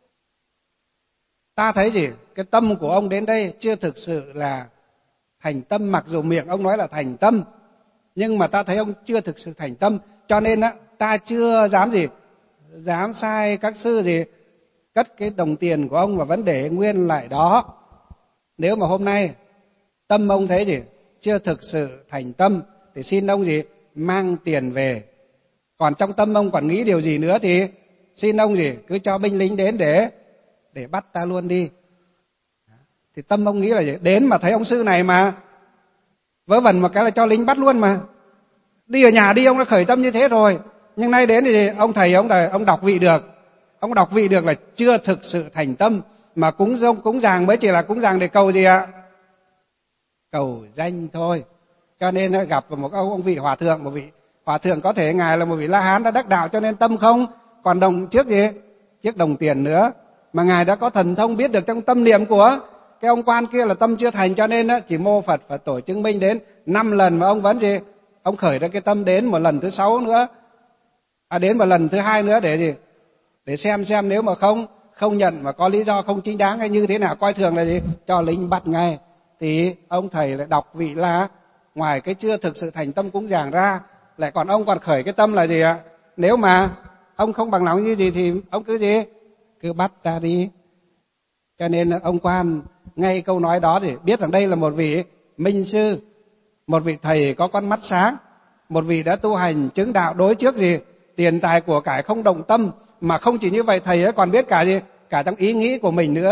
Ta thấy cái tâm của ông đến đây chưa thực sự là thành tâm, mặc dù miệng ông nói là thành tâm, nhưng mà ta thấy ông chưa thực sự thành tâm, cho nên ta chưa dám sai các sư cất cái đồng tiền của ông và vấn đề nguyên lại đó. Nếu mà hôm nay tâm ông thấy chưa thực sự thành tâm thì xin ông mang tiền về. Còn trong tâm ông còn nghĩ điều gì nữa thì xin ông cứ cho binh lính đến để bắt ta luôn đi. Thì tâm ông nghĩ là đến mà thấy ông sư này mà vớ vẩn một cái là cho lính bắt luôn mà. Đi ở nhà đi ông đã khởi tâm như thế rồi, nhưng nay đến thì ông thầy ông đọc vị được. Ông đọc vị được là chưa thực sự thành tâm, mà cúng dường mới chỉ là cúng dường để cầu gì ạ? Cầu danh thôi. Cho nên gặp một ông vị hòa thượng, một vị hòa thượng có thể ngài là một vị La Hán đã đắc đạo, cho nên tâm không còn đồng trước đồng tiền nữa, mà ngài đã có thần thông biết được trong tâm niệm của cái ông quan kia là tâm chưa thành, cho nên chỉ mô Phật tổ chứng minh đến 5 lần mà ông vẫn ông khởi ra cái tâm đến một lần thứ 6 nữa, đến một lần thứ 2 nữa để xem nếu mà không nhận mà có lý do không chính đáng hay như thế nào, coi thường là cho lính bắt ngay. Thì ông thầy lại đọc vị là ngoài cái chưa thực sự thành tâm cúng dường ra, lại còn ông còn khởi cái tâm là gì ạ? Nếu mà ông không bằng lòng như gì thì ông cứ bắt ta đi. Cho nên ông quan ngay câu nói đó thì biết rằng đây là một vị minh sư, một vị thầy có con mắt sáng, một vị đã tu hành chứng đạo đối trước tiền tài của cải không động tâm. Mà không chỉ như vậy, thầy ấy còn biết cả trong ý nghĩ của mình nữa,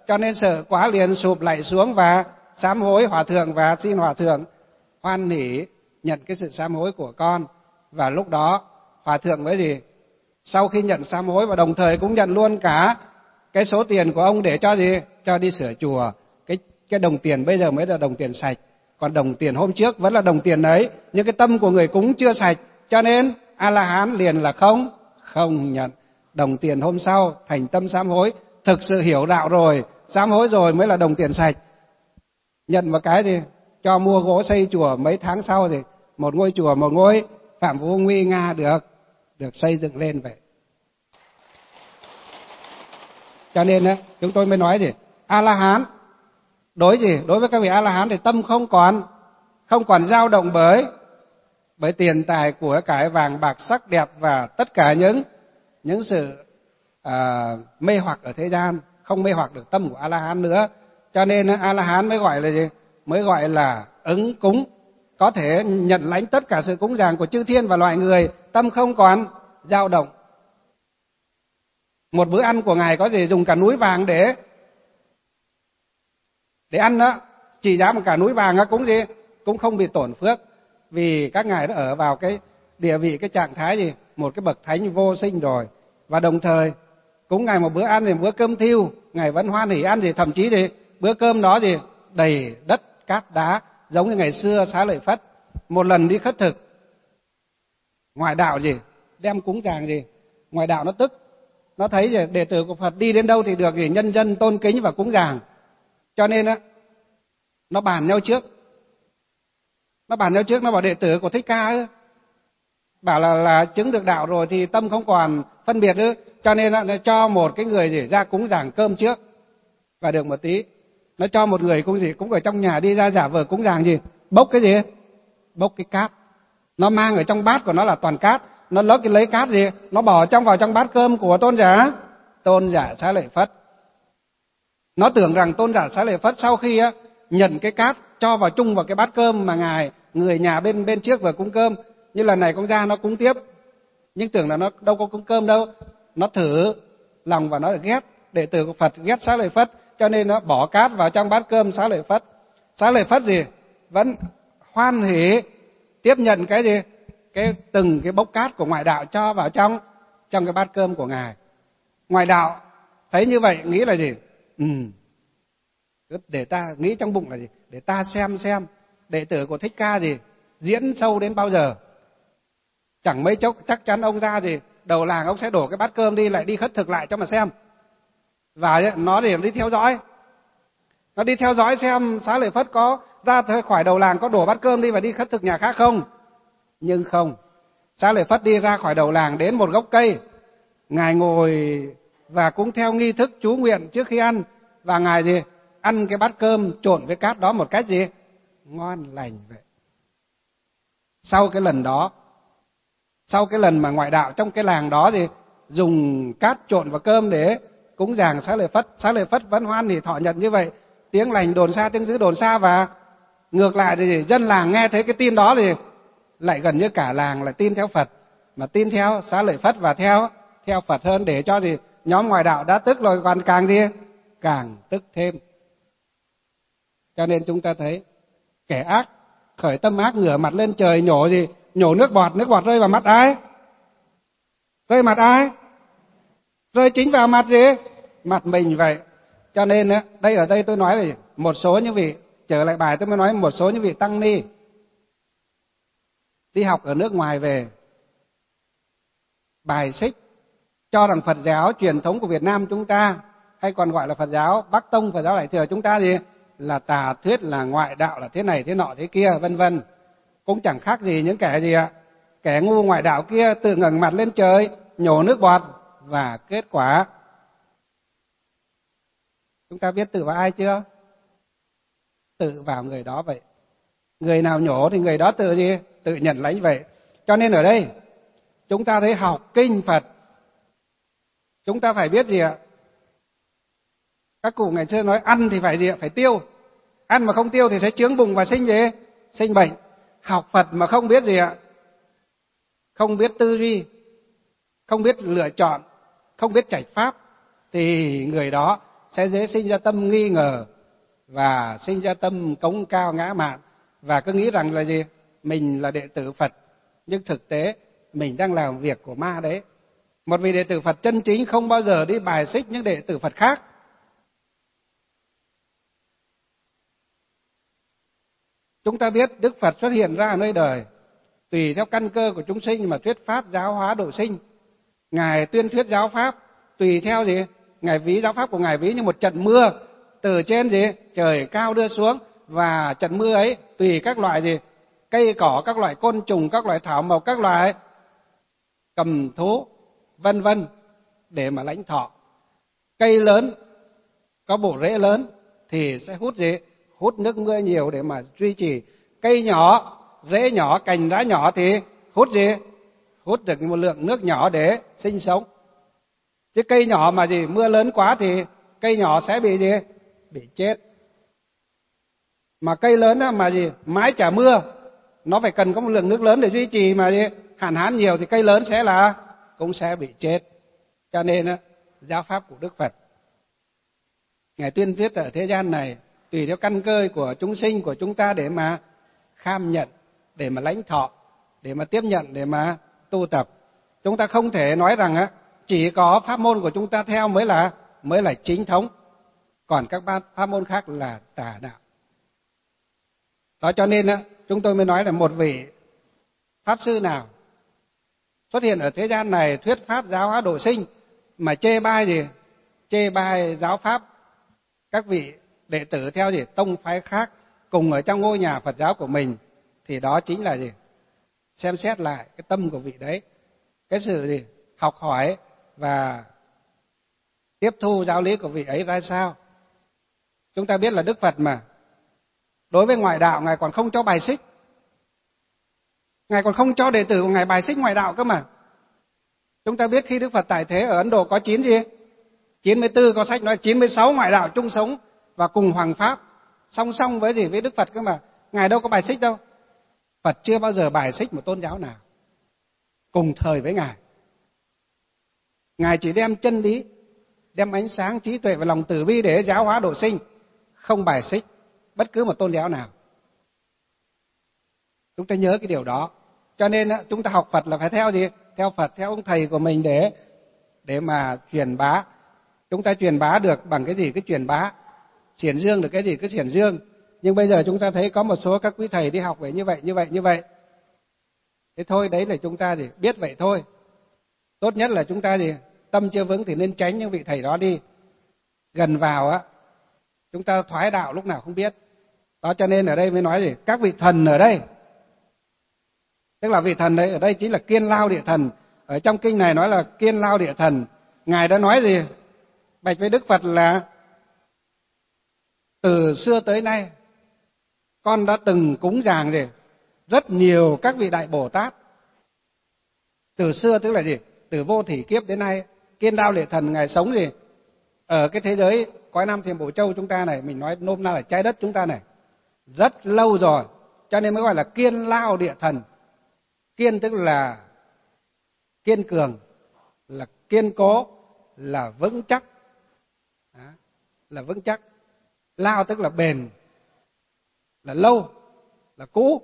cho nên sợ quá liền sụp lại xuống và sám hối hòa thượng và xin hòa thượng hoan hỉ nhận cái sự sám hối của con. Và lúc đó hòa thượng mới gì? Sau khi nhận sám hối và đồng thời cũng nhận luôn cả cái số tiền của ông để cho gì? Cho đi sửa chùa. Cái đồng tiền bây giờ mới là đồng tiền sạch, còn đồng tiền hôm trước vẫn là đồng tiền đấy, nhưng cái tâm của người cúng chưa sạch, cho nên A-la-hán liền là không nhận. Đồng tiền hôm sau thành tâm sám hối, thực sự hiểu đạo rồi, sám hối rồi mới là đồng tiền sạch. Nhận một cái thì cho mua gỗ xây chùa, mấy tháng sau thì một ngôi chùa, một ngôi Phạm Vũ Nguy Nga được xây dựng lên vậy. Cho nên chúng tôi mới nói gì? A-la-hán đối với các vị A-la-hán thì tâm không còn dao động bởi tiền tài của cải vàng bạc sắc đẹp và tất cả những sự mê hoặc ở thế gian, không mê hoặc được tâm của A-la-hán nữa. Cho nên A-la-hán mới gọi là gì? Mới gọi là ứng cúng, có thể nhận lãnh tất cả sự cúng dường của chư thiên và loài người, tâm không còn dao động. Một bữa ăn của ngài có gì dùng cả núi vàng để ăn đó, chỉ giá một cả núi vàng đó, cũng không bị tổn phước, vì các ngài đã ở vào cái địa vị, cái trạng thái gì? Một cái bậc thánh vô sinh rồi. Và đồng thời cúng ngài một bữa ăn thì bữa cơm thiêu, ngài vẫn hoan hỉ ăn gì, thậm chí thì bữa cơm đó gì đầy đất cát đá, giống như ngày xưa Xá Lợi Phất một lần đi khất thực, ngoại đạo gì đem cúng dường gì, ngoại đạo nó tức, nó thấy gì đệ tử của Phật đi đến đâu thì được gì nhân dân tôn kính và cúng dường, cho nên nó bàn nhau trước, nó bảo đệ tử của Thích Ca bảo là chứng được đạo rồi thì tâm không còn phân biệt nữa, cho nên nó cho một cái người gì ra cúng dường cơm trước, và được một tí nó cho một người cũng ở trong nhà đi ra giả vờ cúng dường gì, bốc cái gì, bốc cái cát, nó mang ở trong bát của nó là toàn cát, nó lấy cát gì, nó bỏ vào trong bát cơm của tôn giả Xá Lợi Phất. Nó tưởng rằng tôn giả Xá Lợi Phất sau khi nhận cái cát cho vào chung vào cái bát cơm mà người nhà bên trước vừa cúng cơm, như lần này cũng ra nó cúng tiếp, nhưng tưởng là nó đâu có cúng cơm đâu, nó thử lòng và nó ghét đệ tử của Phật, ghét Xá Lợi Phất, cho nên nó bỏ cát vào trong bát cơm Xá Lợi Phất. Xá Lợi Phất gì vẫn hoan hỉ tiếp nhận cái gì, từng cái bốc cát của ngoại đạo cho vào trong cái bát cơm của ngài. Ngoại đạo thấy như vậy nghĩ là gì? Để ta nghĩ trong bụng là gì? Để ta xem đệ tử của Thích Ca gì diễn sâu đến bao giờ. Chẳng mấy chốc chắc chắn ông ra gì đầu làng ông sẽ đổ cái bát cơm đi, lại đi khất thực lại cho mà xem. Và nó để đi theo dõi. Nó đi theo dõi xem Xá Lợi Phất có ra khỏi đầu làng có đổ bát cơm đi và đi khất thực nhà khác không. Nhưng không. Xá Lợi Phất đi ra khỏi đầu làng đến một gốc cây. Ngài ngồi và cũng theo nghi thức chú nguyện trước khi ăn. Và ngài gì? Ăn cái bát cơm trộn với cát đó một cách gì? Ngon lành vậy. Sau cái lần mà ngoại đạo trong cái làng đó gì dùng cát trộn vào cơm để cúng dường Xá Lợi Phất vẫn hoan hỉ thọ nhận như vậy, tiếng lành đồn xa, tiếng dữ đồn xa, và ngược lại thì dân làng nghe thấy cái tin đó thì lại gần như cả làng lại tin theo Phật, mà tin theo Xá Lợi Phất và theo Phật hơn, để cho gì nhóm ngoại đạo đã tức rồi còn càng tức thêm. Cho nên chúng ta thấy kẻ ác khởi tâm ác ngửa mặt lên trời nhổ nước bọt rơi vào mặt ai? Rơi mặt ai? Rơi chính vào mặt gì? Mặt mình vậy. Cho nên ở đây tôi nói về một số những vị, trở lại bài tôi mới nói một số những vị tăng ni đi học ở nước ngoài về, bài xích cho rằng Phật giáo truyền thống của Việt Nam chúng ta, hay còn gọi là Phật giáo Bắc Tông, Phật giáo Đại thừa chúng ta gì là tà thuyết, là ngoại đạo, là thế này thế nọ thế kia vân vân. Cũng chẳng khác gì những kẻ gì ạ, kẻ ngu ngoại đạo kia tự ngẩng mặt lên trời nhổ nước bọt, và kết quả chúng ta biết tự vào ai chưa? Tự vào người đó vậy. Người nào nhổ thì người đó tự nhận lãnh vậy. Cho nên ở đây chúng ta thấy học kinh Phật, chúng ta phải biết gì ạ? Các cụ ngày xưa nói ăn thì phải gì ạ? Phải tiêu. Ăn mà không tiêu thì sẽ chướng bụng và sinh bệnh. Học Phật mà không biết gì ạ? Không biết tư duy, không biết lựa chọn, không biết trạch pháp, thì người đó sẽ dễ sinh ra tâm nghi ngờ và sinh ra tâm cống cao ngã mạn, và cứ nghĩ rằng là gì? Mình là đệ tử Phật, nhưng thực tế mình đang làm việc của ma đấy. Một vị đệ tử Phật chân chính không bao giờ đi bài xích những đệ tử Phật khác. Chúng ta biết Đức Phật xuất hiện ra ở nơi đời tùy theo căn cơ của chúng sinh mà thuyết pháp giáo hóa độ sinh. Ngài tuyên thuyết giáo pháp tùy theo gì? Ngài ví giáo pháp của Ngài ví như một trận mưa từ trên gì? Trời cao đưa xuống, và trận mưa ấy tùy các loại gì? Cây cỏ, các loại côn trùng, các loại thảo mộc, các loại cầm thú, vân vân để mà lãnh thọ. Cây lớn có bộ rễ lớn thì sẽ hút gì? Hút nước mưa nhiều để mà duy trì. Cây nhỏ, rễ nhỏ, cành lá nhỏ thì hút gì? Hút được một lượng nước nhỏ để sinh sống. Chứ cây nhỏ mà gì mưa lớn quá thì cây nhỏ sẽ bị gì? Bị chết. Mà cây lớn mà gì mái trả mưa, nó phải cần có một lượng nước lớn để duy trì, mà gì hạn hán nhiều thì cây lớn cũng sẽ bị chết. Cho nên giáo pháp của Đức Phật Ngài tuyên thuyết ở thế gian này tùy theo căn cơ của chúng sinh, của chúng ta để mà kham nhận, để mà lãnh thọ, để mà tiếp nhận, để mà tu tập. Chúng ta không thể nói rằng chỉ có pháp môn của chúng ta theo mới là chính thống, còn các pháp môn khác là tà đạo. Đó cho nên chúng tôi mới nói là một vị pháp sư nào xuất hiện ở thế gian này thuyết pháp giáo hóa độ sinh mà chê bai gì? Chê bai giáo pháp các vị đệ tử theo gì? Tông phái khác cùng ở trong ngôi nhà Phật giáo của mình, thì đó chính là gì? Xem xét lại cái tâm của vị đấy, cái sự gì? Học hỏi và tiếp thu giáo lý của vị ấy ra sao. Chúng ta biết là Đức Phật mà đối với ngoại đạo Ngài còn không cho bài xích. Ngài còn không cho đệ tử của Ngài bài xích ngoại đạo cơ mà. Chúng ta biết khi Đức Phật tại thế ở Ấn Độ có 94, có sách nói 96 ngoại đạo chung sống và cùng hoằng pháp, song song với với Đức Phật cơ mà. Ngài đâu có bài xích đâu. Phật chưa bao giờ bài xích một tôn giáo nào cùng thời với Ngài. Ngài chỉ đem chân lý, đem ánh sáng trí tuệ và lòng từ bi để giáo hóa độ sinh, không bài xích bất cứ một tôn giáo nào. Chúng ta nhớ cái điều đó. Cho nên chúng ta học Phật là phải theo gì? Theo Phật, theo ông thầy của mình để mà truyền bá. Chúng ta truyền bá được bằng cái gì cứ truyền bá, xiển dương được cái gì cứ xiển dương. Nhưng bây giờ chúng ta thấy có một số các quý thầy đi học về như vậy. Thế thôi, đấy là chúng ta biết vậy thôi. Tốt nhất là chúng ta tâm chưa vững thì nên tránh những vị thầy đó đi. Gần vào chúng ta thoái đạo lúc nào không biết. Đó cho nên ở đây mới nói các vị thần ở đây. Tức là vị thần đấy ở đây chính là Kiên Lao Địa Thần. Ở trong kinh này nói là Kiên Lao Địa Thần. Ngài đã nói gì? Bạch với Đức Phật là từ xưa tới nay con đã từng cúng dường rất nhiều các vị đại Bồ Tát. Từ xưa tức là gì? Từ vô thỉ kiếp đến nay, Kiên Lao Địa Thần Ngài sống ở cái thế giới cõi Nam Thiểm Bộ Châu chúng ta này, mình nói nôm na là trái đất chúng ta này, rất lâu rồi. Cho nên mới gọi là Kiên Lao Địa Thần. Kiên tức là kiên cường, là kiên cố, là vững chắc. Là vững chắc. Lao tức là bền, là lâu, là cũ.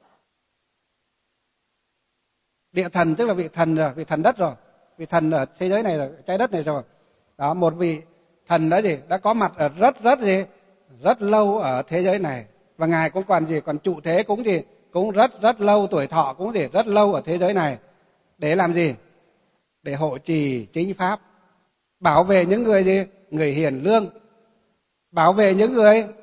Địa thần tức là vị thần rồi, vị thần đất rồi, vị thần ở thế giới này rồi, trái đất này rồi. Đó, một vị thần đó đã có mặt ở rất lâu ở thế giới này, và Ngài cũng còn trụ thế cũng rất lâu, tuổi thọ cũng rất lâu ở thế giới này. Để làm gì? Để hộ trì chính pháp, bảo vệ những người người hiền lương, bảo vệ những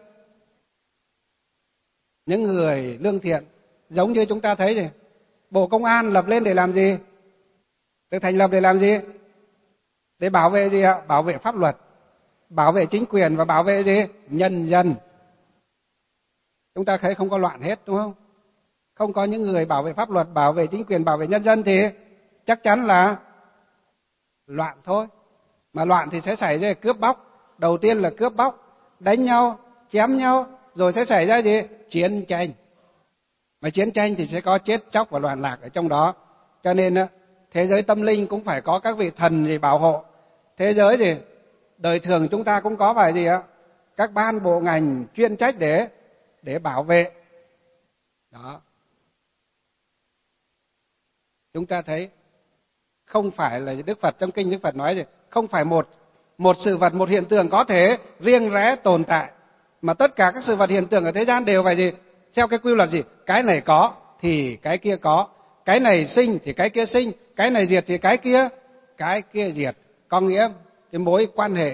người lương thiện. Giống như chúng ta thấy Bộ Công an lập lên để làm gì? Được thành lập để làm gì? Để bảo vệ gì ạ? Bảo vệ pháp luật, bảo vệ chính quyền và bảo vệ nhân dân. Chúng ta thấy không có loạn hết, đúng không? Không có những người bảo vệ pháp luật, bảo vệ chính quyền, bảo vệ nhân dân thì chắc chắn là loạn thôi. Mà loạn thì sẽ xảy ra cướp bóc. Đầu tiên là cướp bóc, đánh nhau, chém nhau, rồi sẽ xảy ra chiến tranh. Mà chiến tranh thì sẽ có chết chóc và loạn lạc ở trong đó. Cho nên thế giới tâm linh cũng phải có các vị thần bảo hộ. Thế giới đời thường chúng ta cũng có phải gì ạ? Các ban bộ ngành chuyên trách để bảo vệ. Đó. Chúng ta thấy không phải là Đức Phật, trong kinh Đức Phật nói gì, không phải một sự vật, một hiện tượng có thể riêng rẽ tồn tại, mà tất cả các sự vật hiện tượng ở thế gian đều phải gì? Theo cái quy luật gì? Cái này có thì cái kia có, cái này sinh thì cái kia sinh, cái này diệt thì cái kia diệt. Có nghĩa cái mối quan hệ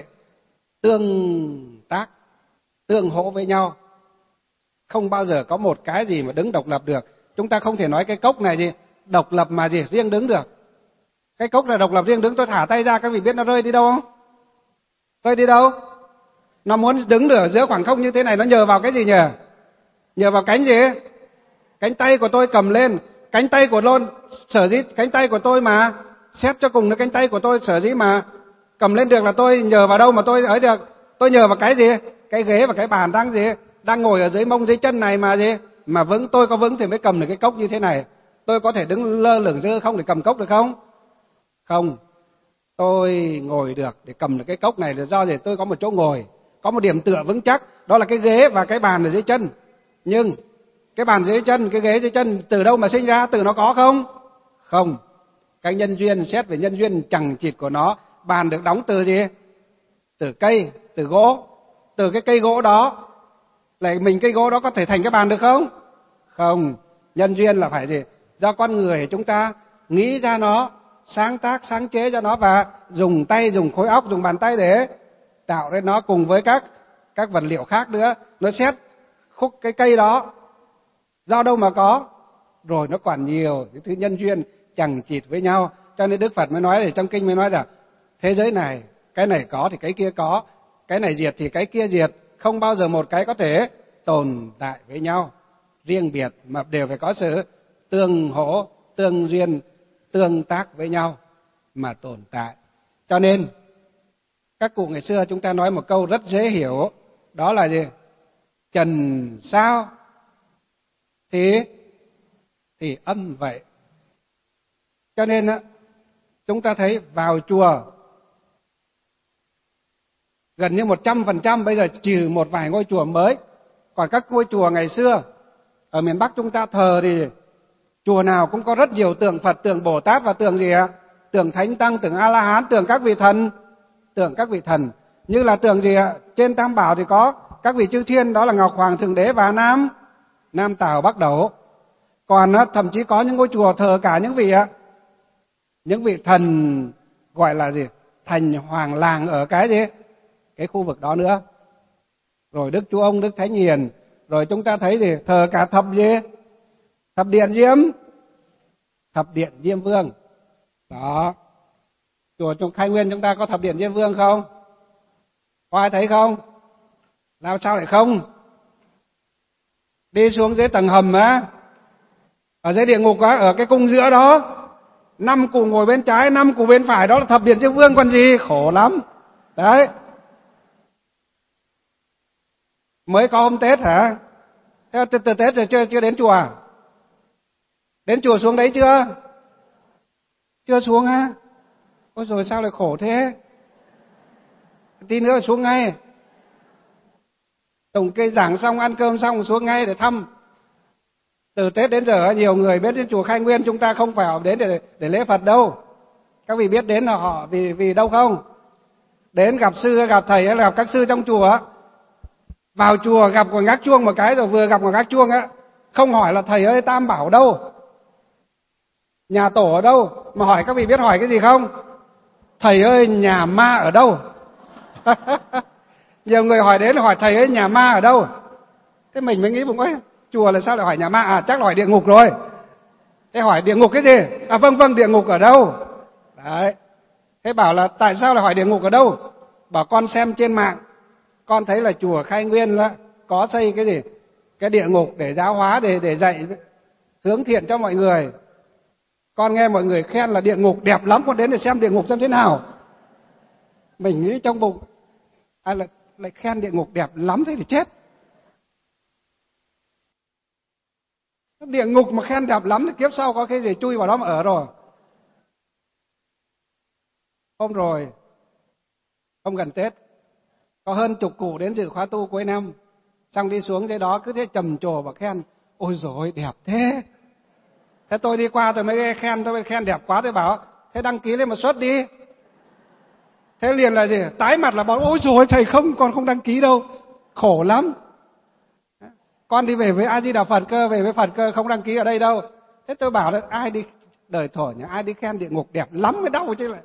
tương tác, tương hỗ với nhau. Không bao giờ có một cái gì mà đứng độc lập được. Chúng ta không thể nói cái cốc này gì độc lập mà gì riêng đứng được. Cái cốc là độc lập riêng đứng, tôi thả tay ra các vị biết nó rơi đi đâu không? Rơi đi đâu? Nó muốn đứng được ở giữa khoảng không như thế này, nó nhờ vào cái gì nhỉ? Nhờ vào cánh gì? Cánh tay của tôi cầm lên, cánh tay của luôn sở dĩ cánh tay của tôi mà xét cho cùng là cánh tay của tôi sở dĩ mà cầm lên được là tôi nhờ vào đâu mà tôi ấy được? Tôi nhờ vào cái gì? Cái ghế và cái bàn đang gì? Đang ngồi ở dưới mông dưới chân này mà gì? Mà vững, tôi có vững thì mới cầm được cái cốc như thế này. Tôi có thể đứng lơ lửng giữa không để cầm cốc được không? Không. Tôi ngồi được để cầm được cái cốc này là do gì? Tôi có một chỗ ngồi, có một điểm tựa vững chắc, đó là cái ghế và cái bàn ở dưới chân. Nhưng cái bàn dưới chân, cái ghế dưới chân từ đâu mà sinh ra? Từ nó có không? Không. Cái nhân duyên, xét về nhân duyên chằng chịt của nó, bàn được đóng từ gì? Từ cây, từ gỗ. Từ cái cây gỗ đó, lại mình cây gỗ đó có thể thành cái bàn được không? Không. Nhân duyên là phải gì? Do con người chúng ta nghĩ ra nó, sáng tác, sáng chế ra nó và dùng tay, dùng khối óc, dùng bàn tay để tạo ra nó cùng với các vật liệu khác nữa. Nó xét khúc cái cây đó, do đâu mà có? Rồi nó còn nhiều cái thứ nhân duyên chằng chịt với nhau. Cho nên Đức Phật mới nói, trong kinh mới nói rằng thế giới này, cái này có thì cái kia có, cái này diệt thì cái kia diệt. Không bao giờ một cái có thể tồn tại với nhau riêng biệt, mà đều phải có sự tương hỗ, tương duyên, tương tác với nhau mà tồn tại. Cho nên các cụ ngày xưa chúng ta nói một câu rất dễ hiểu, đó là gì? Trần sao thì âm vậy. Cho nên chúng ta thấy vào chùa gần như 100%, bây giờ trừ một vài ngôi chùa mới. Còn các ngôi chùa ngày xưa ở miền Bắc chúng ta thờ thì chùa nào cũng có rất nhiều tượng Phật, tượng Bồ Tát và tượng gì ạ? Tượng Thánh Tăng, tượng A-la-hán, tượng các vị thần. Tượng các vị thần. Như là tượng gì ạ? Trên Tam Bảo thì có các vị chư thiên, đó là Ngọc Hoàng Thượng Đế và Nam Tào Bắc Đẩu. Còn thậm chí có những ngôi chùa thờ cả những vị thần gọi là gì? Thành hoàng làng ở cái gì? Cái khu vực đó nữa. Rồi Đức Chúa Ông, Đức Thánh Hiền. Rồi chúng ta thấy gì? Thờ cả thập điện Diêm Vương. Đó. Chùa trong Khai Nguyên chúng ta có thập điện Diêm Vương không? Có ai thấy không? Làm sao lại không? Đi xuống dưới tầng hầm ở dưới địa ngục ở cái cung giữa đó, 5 cụ ngồi bên trái, 5 cụ bên phải, đó là thập điện Diêm Vương còn gì, khổ lắm. Đấy. Mới có hôm Tết hả? Thế từ Tết rồi chưa đến chùa à? Đến chùa xuống đấy chưa? Chưa xuống á? Ôi rồi sao lại khổ thế? Tí nữa xuống ngay. Tổng cây giảng xong, ăn cơm xong xuống ngay để thăm. Từ Tết đến giờ nhiều người biết đến chùa Khai Nguyên, chúng ta không phải họ đến để lễ Phật đâu. Các vị biết đến là họ vì đâu không? Đến gặp sư, gặp thầy hay là gặp các sư trong chùa. Vào chùa gặp còn gác chuông một cái, rồi vừa gặp còn gác chuông không hỏi là thầy ơi Tam Bảo đâu, nhà tổ ở đâu, mà hỏi các vị biết hỏi cái gì không? Thầy ơi nhà ma ở đâu? Nhiều người hỏi đến là hỏi thầy ơi nhà ma ở đâu. Thế mình mới nghĩ bụng ấy, chùa là sao lại hỏi nhà ma? À chắc là hỏi địa ngục rồi. Thế hỏi địa ngục cái gì? À vâng địa ngục ở đâu? Đấy. Thế bảo là tại sao lại hỏi địa ngục ở đâu? Bảo con xem trên mạng, con thấy là chùa Khai Nguyên có xây cái gì? Cái địa ngục để giáo hóa, để dạy hướng thiện cho mọi người. Con nghe mọi người khen là địa ngục đẹp lắm, con đến để xem địa ngục xem thế nào. Mình nghĩ trong bụng, ai lại khen địa ngục đẹp lắm thế thì chết. Địa ngục mà khen đẹp lắm thì kiếp sau có cái gì chui vào đó mà ở rồi. Hôm rồi không gần Tết, có hơn chục cụ đến dự khóa tu cuối năm, xong đi xuống dưới đó cứ thế trầm trồ và khen, ôi dồi ôi đẹp thế. Thế tôi đi qua tôi mới khen, tôi khen đẹp quá, tôi bảo thế đăng ký lên một suất đi. Thế liền là gì? Tái mặt là bảo ôi dồi ôi, thầy không, còn không đăng ký đâu, khổ lắm. Con đi về với A Di Đà Phật cơ, về với Phật cơ, không đăng ký ở đây đâu. Thế tôi bảo là ai đi đời thổi nhỉ, ai đi khen địa ngục đẹp lắm mới đau chứ lại.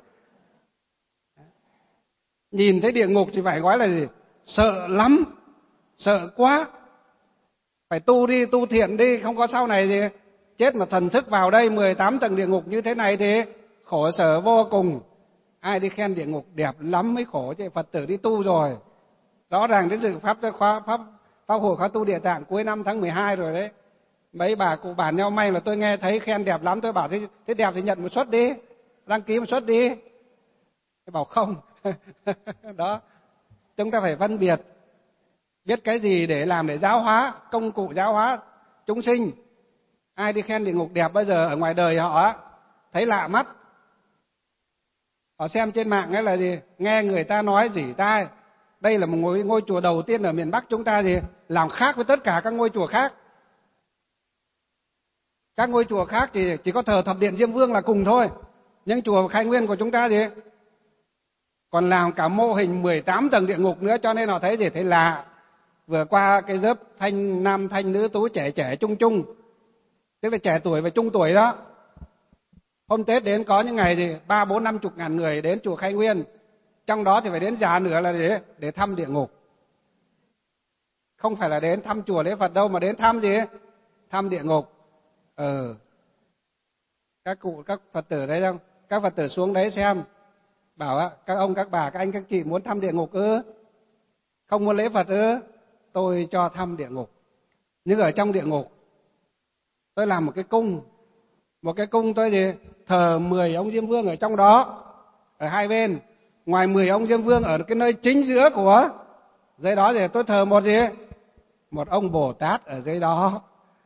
Nhìn thấy địa ngục thì phải gọi là gì? Sợ lắm, sợ quá. Phải tu đi, tu thiện đi, không có sau này gì chết mà thần thức vào đây 18 tầng địa ngục như thế này thì khổ sở vô cùng. Ai đi khen địa ngục đẹp lắm mới khổ chứ, Phật tử đi tu rồi. Rõ ràng đến dự pháp hội khóa tu Địa Tạng cuối năm tháng 12 rồi đấy. Mấy bà cụ bàn nhau may là tôi nghe thấy khen đẹp lắm, tôi bảo thế đẹp thì nhận một suất đi, đăng ký một suất đi. Tôi bảo không. Đó, chúng ta phải phân biệt, biết cái gì để làm để giáo hóa, công cụ giáo hóa chúng sinh. Ai đi khen địa ngục đẹp bao giờ ở ngoài đời họ thấy lạ mắt. Họ xem trên mạng ấy là gì? Nghe người ta nói rỉ tai. Đây là một ngôi chùa đầu tiên ở miền Bắc chúng ta gì? Làm khác với tất cả các ngôi chùa khác. Các ngôi chùa khác thì chỉ có thờ Thập Điện Diêm Vương là cùng thôi. Nhưng chùa Khai Nguyên của chúng ta gì? Còn làm cả mô hình 18 tầng địa ngục nữa, cho nên họ thấy gì? Thấy lạ. Vừa qua cái lớp nam thanh nữ tú trẻ trung trung, tức là trẻ tuổi và trung tuổi đó. Hôm Tết đến có những ngày gì 3-4-50 ngàn người đến chùa Khai Nguyên, trong đó thì phải đến già nữa là để thăm địa ngục. Không phải là đến thăm chùa lễ Phật đâu, mà đến thăm gì? Thăm địa ngục. Các cụ, các Phật tử đấy không? Các Phật tử xuống đấy xem, bảo các ông, các bà, các anh, các chị muốn thăm địa ngục ư? Không muốn lễ Phật ư? Tôi cho thăm địa ngục. Nhưng ở trong địa ngục, tôi làm một cái cung tôi gì? Thờ 10 ông Diêm Vương ở trong đó, ở hai bên. Ngoài 10 ông Diêm Vương ở cái nơi chính giữa của dưới đó thì tôi thờ một gì? Một ông Bồ Tát ở dưới đó.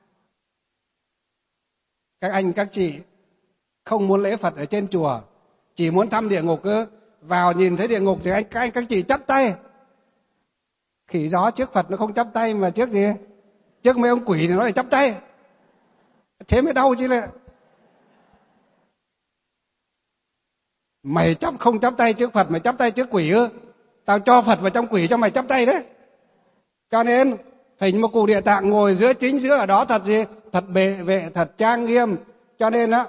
Các anh, các chị không muốn lễ Phật ở trên chùa, chỉ muốn thăm địa ngục ư? Vào nhìn thấy địa ngục thì các anh, các chị chắp tay. Khỉ gió trước Phật nó không chắp tay, mà trước gì? Trước mấy ông quỷ thì nó lại chắp tay. Thế mới đau chứ lại. Mày không chắp tay trước Phật, mày chắp tay trước quỷ ư? Tao cho Phật vào trong quỷ cho mày chắp tay đấy. Cho nên thỉnh một cụ Địa Tạng ngồi chính giữa ở đó thật gì? Thật bệ vệ, thật trang nghiêm. Cho nên á,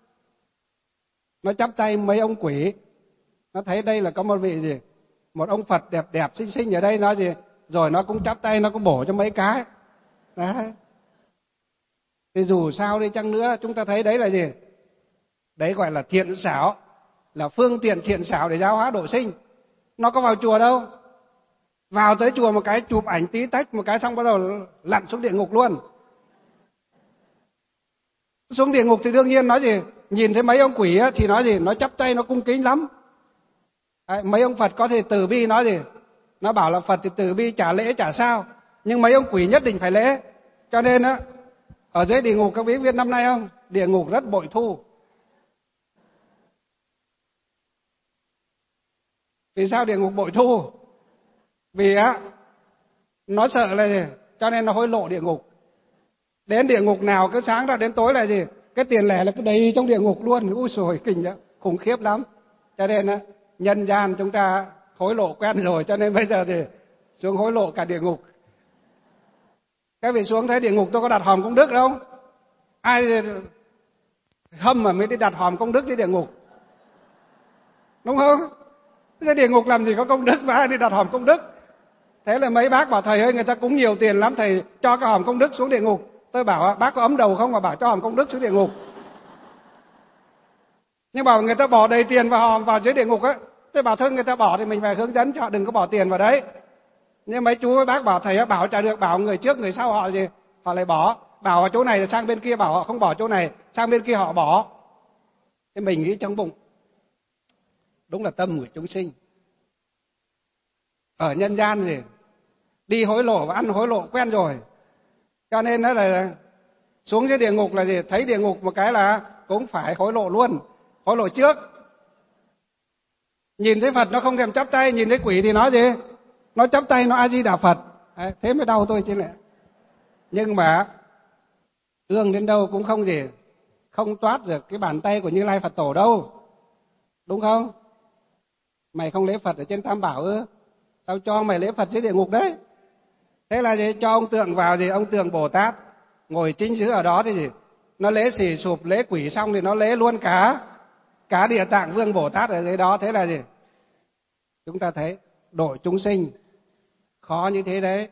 nó chắp tay mấy ông quỷ. Nó thấy đây là có một vị gì? Một ông Phật đẹp đẹp xinh xinh ở đây, nó gì? Rồi nó cũng chắp tay, nó cũng bổ cho mấy cái. Đấy. Thì dù sao đi chăng nữa, chúng ta thấy đấy là gì? Đấy gọi là thiện xảo, là phương tiện thiện xảo để giáo hóa độ sinh. Nó có vào chùa đâu. Vào tới chùa một cái chụp ảnh tí tách một cái xong bắt đầu lặn xuống địa ngục luôn. Xuống địa ngục thì đương nhiên nói gì? Nhìn thấy mấy ông quỷ á, thì nói gì? Nó chắp tay, nó cung kính lắm. Đấy, mấy ông Phật có thể từ bi nói gì? Nó bảo là Phật thì từ bi trả lễ trả sao. Nhưng mấy ông quỷ nhất định phải lễ. Cho nên á, ở dưới địa ngục các quý biết năm nay không? Địa ngục rất bội thu. Vì sao địa ngục bội thu? Vì á, nó sợ là gì? Cho nên nó hối lộ địa ngục. Đến địa ngục nào cứ sáng ra đến tối là gì? Cái tiền lẻ là cứ đầy trong địa ngục luôn. Úi xồi, kinh đó, khủng khiếp lắm. Cho nên á, nhân gian chúng ta hối lộ quen rồi, cho nên bây giờ thì xuống hối lộ cả địa ngục. Các vị xuống thấy địa ngục tôi có đặt hòm công đức đâu? Ai hâm mà mới đi đặt hòm công đức trên địa ngục? Đúng không? Thế địa ngục làm gì có công đức mà ai đi đặt hòm công đức? Thế là mấy bác bảo thầy ơi, người ta cúng nhiều tiền lắm, thầy cho cái hòm công đức xuống địa ngục. Tôi bảo bác có ấm đầu không mà bảo cho hòm công đức xuống địa ngục. Nhưng bảo người ta bỏ đầy tiền vào hòm vào dưới địa ngục á. Tôi bảo thôi người ta bỏ thì mình phải hướng dẫn cho họ đừng có bỏ tiền vào đấy. Nhưng mấy chú với bác bảo thầy bảo chả được, bảo người trước người sau họ gì họ lại bỏ, bảo ở chỗ này sang bên kia bảo họ không bỏ chỗ này, sang bên kia họ bỏ. Thế mình nghĩ trong bụng, đúng là tâm của chúng sinh. Ở nhân gian gì đi hối lộ và ăn hối lộ quen rồi. Cho nên nó là xuống dưới địa ngục là gì? Thấy địa ngục một cái là cũng phải hối lộ luôn, hối lộ trước. Nhìn thấy Phật nó không thèm chắp tay, nhìn thấy quỷ thì nói gì? Nó chắp tay, nó A Di Đà Phật. Đấy, thế mới đau tôi chứ lẽ. Nhưng mà ương đến đâu cũng không gì, không toát được cái bàn tay của Như Lai Phật Tổ đâu. Đúng không? Mày không lễ Phật ở trên Tam Bảo ư? Tao cho mày lễ Phật dưới địa ngục đấy. Thế là gì? Cho ông tượng vào gì? Ông tượng Bồ Tát ngồi chính xứ ở đó thì gì? Nó lễ xì sụp, lễ quỷ xong thì nó lễ luôn cả Địa Tạng Vương Bồ Tát ở dưới đó. Thế là gì? Chúng ta thấy độ chúng sinh khó như thế đấy.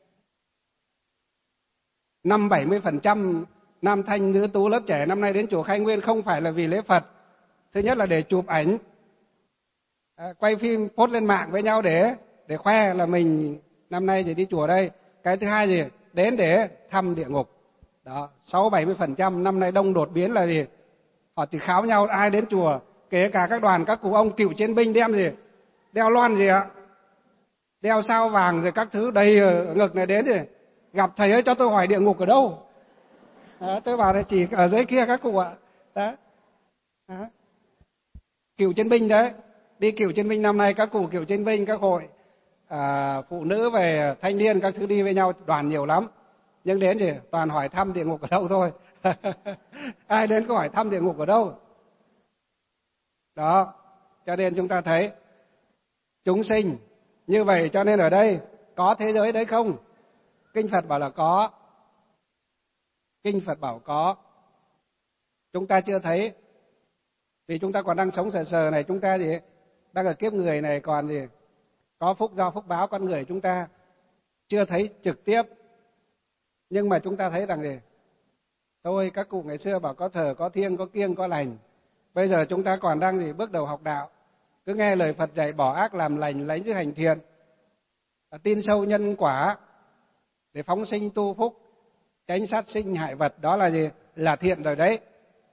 50-70% nam thanh nữ tú lớp trẻ năm nay đến chùa Khai Nguyên không phải là vì lễ Phật. Thứ nhất là để chụp ảnh, quay phim post lên mạng với nhau để khoe là mình năm nay thì đi chùa đây. Cái thứ hai gì? Đến để thăm địa ngục. Đó, 60-70% năm nay đông đột biến là gì? Họ chỉ kháo nhau ai đến chùa, kể cả các đoàn các cụ ông cựu chiến binh đem gì? Đeo loan gì ạ? Đeo sao vàng rồi các thứ đầy ngực này đến thì gặp thầy ơi cho tôi hỏi địa ngục ở đâu? Đó, tôi bảo là chỉ ở dưới kia các cụ ạ. Đó. Đó. Cựu chiến binh đấy. Đi cựu chiến binh năm nay các cụ cựu chiến binh, các hội phụ nữ về thanh niên các thứ đi với nhau đoàn nhiều lắm. Nhưng đến thì toàn hỏi thăm địa ngục ở đâu thôi. Ai đến có hỏi thăm địa ngục ở đâu? Đó, cho nên chúng ta thấy chúng sinh như vậy, cho nên ở đây có thế giới đấy không? Kinh Phật bảo là có. Kinh Phật bảo có. Chúng ta chưa thấy. Vì chúng ta còn đang sống sờ sờ này, chúng ta gì? Đang ở kiếp người này còn gì? Có phúc do phúc báo con người chúng ta chưa thấy trực tiếp. Nhưng mà chúng ta thấy rằng gì? Thôi các cụ ngày xưa bảo có thờ, có thiêng, có kiêng, có lành. Bây giờ chúng ta còn đang gì? Bước đầu học đạo. Cứ nghe lời Phật dạy bỏ ác làm lành, lấy chữ hành thiện. Tin sâu nhân quả để phóng sinh tu phúc, tránh sát sinh hại vật. Đó là gì? Là thiện rồi đấy.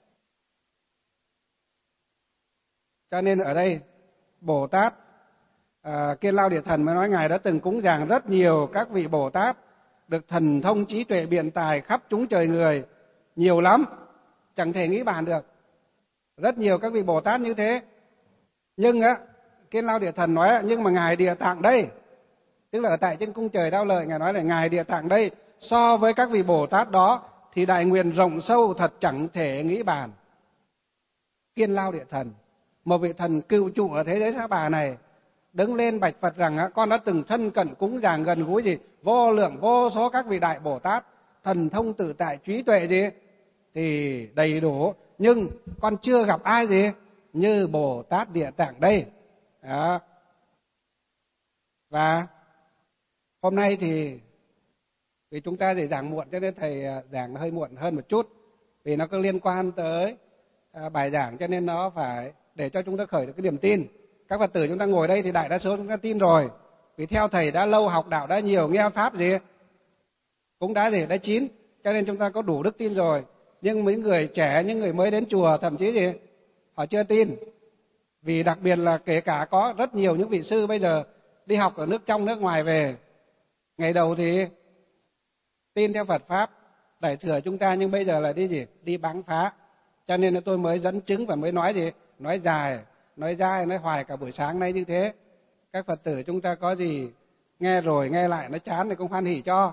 Cho nên ở đây Bồ Tát Kiên Lao Địa Thần mới nói Ngài đã từng cúng dường rất nhiều các vị Bồ Tát được thần thông trí tuệ biện tài khắp chúng trời người, nhiều lắm, chẳng thể nghĩ bàn được. Rất nhiều các vị Bồ Tát như thế. Nhưng Kiên Lao Địa Thần nói nhưng mà Ngài Địa Tạng đây, tức là ở tại trên cung trời Đao Lợi, Ngài nói là Ngài Địa Tạng đây so với các vị Bồ Tát đó thì đại nguyện rộng sâu thật chẳng thể nghĩ bàn. Kiên Lao Địa Thần, một vị thần cựu trụ ở thế giới Sa Bà này, đứng lên bạch Phật rằng con đã từng thân cận cúng dường gần gũi gì vô lượng vô số các vị đại Bồ Tát, thần thông tự tại trí tuệ gì thì đầy đủ, nhưng con chưa gặp ai gì như Bồ Tát Địa Tạng đây. Đó. Và hôm nay thì vì chúng ta thì giảng muộn cho nên thầy giảng hơi muộn hơn một chút, vì nó có liên quan tới bài giảng cho nên nó phải để cho chúng ta khởi được cái niềm tin. Các Phật tử chúng ta ngồi đây thì đại đa số chúng ta tin rồi, vì theo thầy đã lâu, học đạo đã nhiều, nghe pháp gì cũng đã chín, cho nên chúng ta có đủ đức tin rồi. Nhưng mấy người trẻ, những người mới đến chùa thậm chí gì họ chưa tin. Vì đặc biệt là kể cả có rất nhiều những vị sư bây giờ đi học ở nước trong nước ngoài về, ngày đầu thì tin theo Phật pháp đại thừa chúng ta, nhưng bây giờ là đi gì đi báng phá. Cho nên là tôi mới dẫn chứng và mới nói gì nói dài, nói dai, nói hoài cả buổi sáng nay như thế. Các Phật tử chúng ta có gì nghe rồi nghe lại nó chán thì cũng hoan hỉ cho.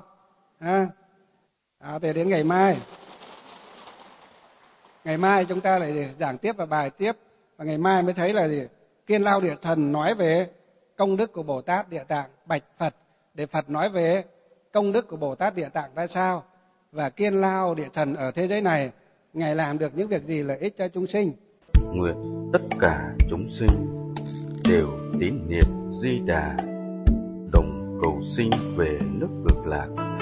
Thì đến ngày mai chúng ta lại giảng tiếp và bài tiếp, và ngày mai mới thấy là gì Kiên Lao Địa Thần nói về công đức của Bồ Tát Địa Tạng, bạch Phật để Phật nói về công đức của Bồ Tát Địa Tạng ra sao, và Kiên Lao Địa Thần ở thế giới này Ngài làm được những việc gì lợi ích cho chúng sinh. Nguyện tất cả chúng sinh đều tín niệm Di Đà, đồng cầu sinh về nước Cực Lạc.